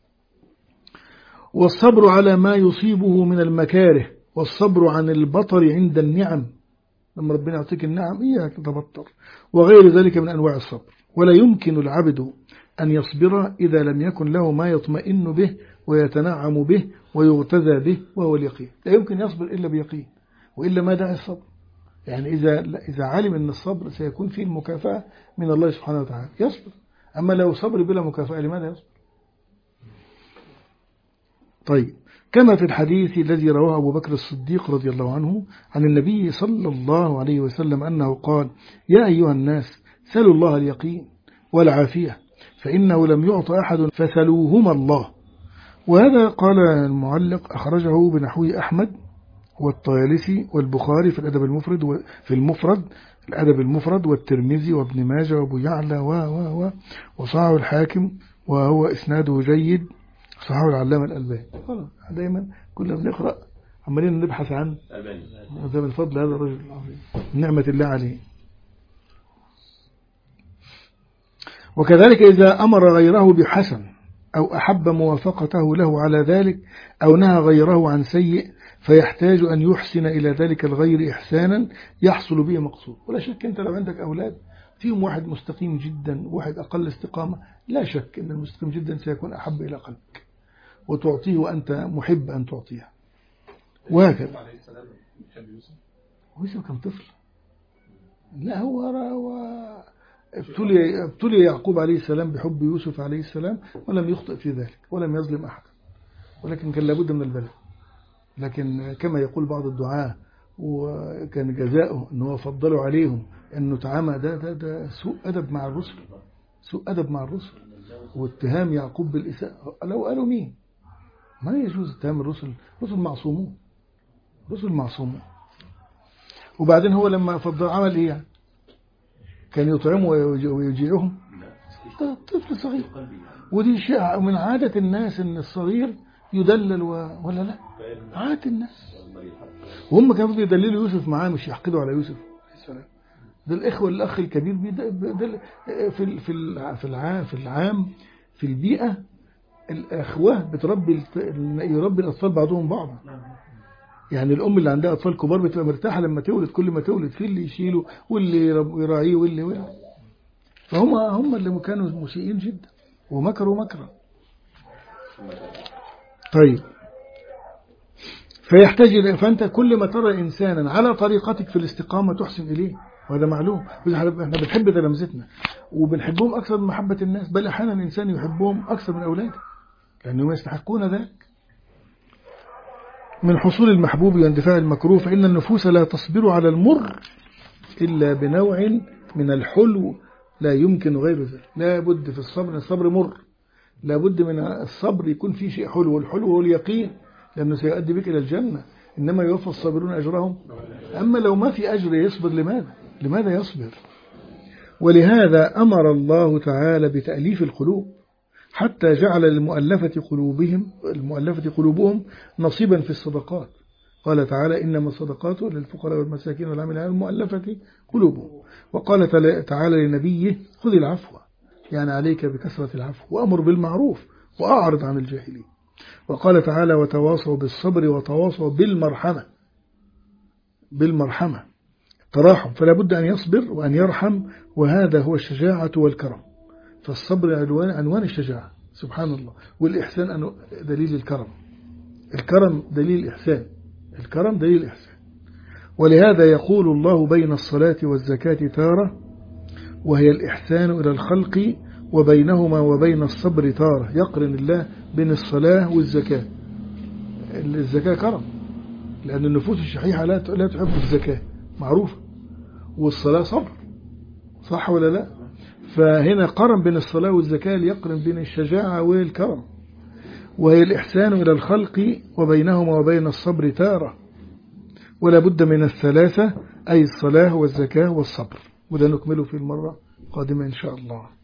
والصبر على ما يصيبه من المكاره، والصبر عن البطر عند النعم، لما ربنا يعطيك النعم إياك تبطر، وغير ذلك من أنواع الصبر. ولا يمكن العبد أن يصبر إذا لم يكن له ما يطمئن به ويتنعم به ويغتذى به، وهو اليقين. لا يمكن يصبر إلا بيقين، وإلا ما داعي الصبر. يعني إذا إذا علم أن الصبر سيكون فيه المكافأة من الله سبحانه وتعالى يصبر. أما لو صبر بلا مكافأة لماذا يصبر؟ طيب، كما في الحديث الذي رواه أبو بكر الصديق رضي الله عنه عن النبي صلى الله عليه وسلم أنه قال: يا أيها الناس سلوا الله اليقين والعافية فإنه لم يعط أحد فسلوهما الله. وهذا قال المعلق أخرجه بنحوه أحمد والطيالسي والبخاري في الأدب المفرد وفي المفرد الأدب المفرد والترمذي وابن ماجه وابو يعلى و و و وصححه الحاكم وهو إسناده جيد، صححه العلامة الألباني. دايما كنا بنقرأ عمالين نبحث عن هذا من فضل هذا الرجل العظيم نعمة الله عليه. وكذلك إذا أمر غيره بحسن أو أحب موافقته له على ذلك أو نهى غيره عن سيء فيحتاج أن يحسن إلى ذلك الغير إحسانا يحصل به مقصود. ولا شك أنت لو عندك أولاد فيهم واحد مستقيم جدا وواحد أقل استقامة، لا شك أن المستقيم جدا سيكون أحب إلى قلبك وتعطيه وأنت محب أن تعطيه. وهكذا يوسف كان طفل، لا هو هو ابتلي ابتلي يعقوب عليه السلام بحب يوسف عليه السلام ولم يخطئ في ذلك ولم يظلم أحد، ولكن كان لابد من البلاء. لكن كما يقول بعض الدعاة وكان جزاؤه أنه فضلوا عليهم أنه تعامى ده, ده, ده سوء أدب مع الرسل، سوء أدب مع الرسل واتهام يعقوب بالإساءة. لو قالوا مين ما يجوز اتهام الرسل، رسل معصومون رسل معصومون. وبعدين هو لما فضل عمل إيه يعني؟ كان يطعمه ويجيعهم؟ طفل صغير، ودي شيء من عادة الناس ان الصغير يدلل و... ولا لا عادة الناس. وهم كانوا يدللوا يوسف معاه مش يحقدوا على يوسف ده الإخوة الأخ الكبير بيدل في في في العام في العام في البيئة الأخوة بتربي يربي الأطفال بعضهم بعضا. يعني الأم اللي عندها أطفال كبار بتبقى مرتاحة لما تولد، كل ما تولد في اللي يشيله واللي يراعيه واللي واللي فهم هم اللي كانوا مسيئين جدا ومكروا مكرا. طيب فيحتاج، فأنت كل ما ترى إنسانا على طريقتك في الاستقامة تحسن إليه، وهذا معلوم. احنا بنحب تلامذتنا وبنحبهم أكثر من محبة الناس، بل أحيانا الإنسان يحبهم أكثر من أولاده لأنهم يستحقون ذلك. من حصول المحبوب واندفاع المكروه، فإن النفوس لا تصبر على المر إلا بنوع من الحلو لا يمكن غير ذلك. لا بد في الصبر، الصبر مر، لا بد من الصبر يكون فيه شيء حلو، والحلو هو اليقين لأنه سيؤدي بك إلى الجنة، إنما يوفى الصابرون أجرهم. أما لو ما في أجر يصبر لماذا؟ لماذا يصبر؟ ولهذا أمر الله تعالى بتأليف القلوب حتى جعل للمؤلفة قلوبهم المؤلفة قلوبهم نصيبا في الصدقات. قال تعالى إنما الصدقات للفقراء والمساكين والعاملين على المؤلفة قلوبهم. وقال تعالى لنبيه خذ العفو، يعني عليك بكثرة العفو، وأمر بالمعروف وأعرض عن الجاهلين. وقال تعالى وتواصوا بالصبر وتواصوا بالمرحمة، بالمرحمة تراحم، فلا بد أن يصبر وأن يرحم، وهذا هو الشجاعة والكرم. فالصبر عنوان عنوان الشجاعة سبحان الله، والإحسان دليل الكرم، الكرم دليل الإحسان، الكرم دليل الإحسان. ولهذا يقول الله بين الصلاة والزكاة تارة وهي الإحسان إلى الخلق، وبينهما وبين الصبر تارة. يقرن الله بين الصلاة والزكاة. الزكاة كرم لأن النفوس الشحيحة لا لا تحب الزكاة معروفة، والصلاة صبر، صح ولا لا؟ فهنا قرن بين الصلاة والزكاة ليقرن بين الشجاعة والكرم. وهي الإحسان إلى الخلق وبينهما وبين الصبر تارة، ولا بد من الثلاثة أي الصلاة والزكاة والصبر. وده نكمله في المرة القادمة إن شاء الله.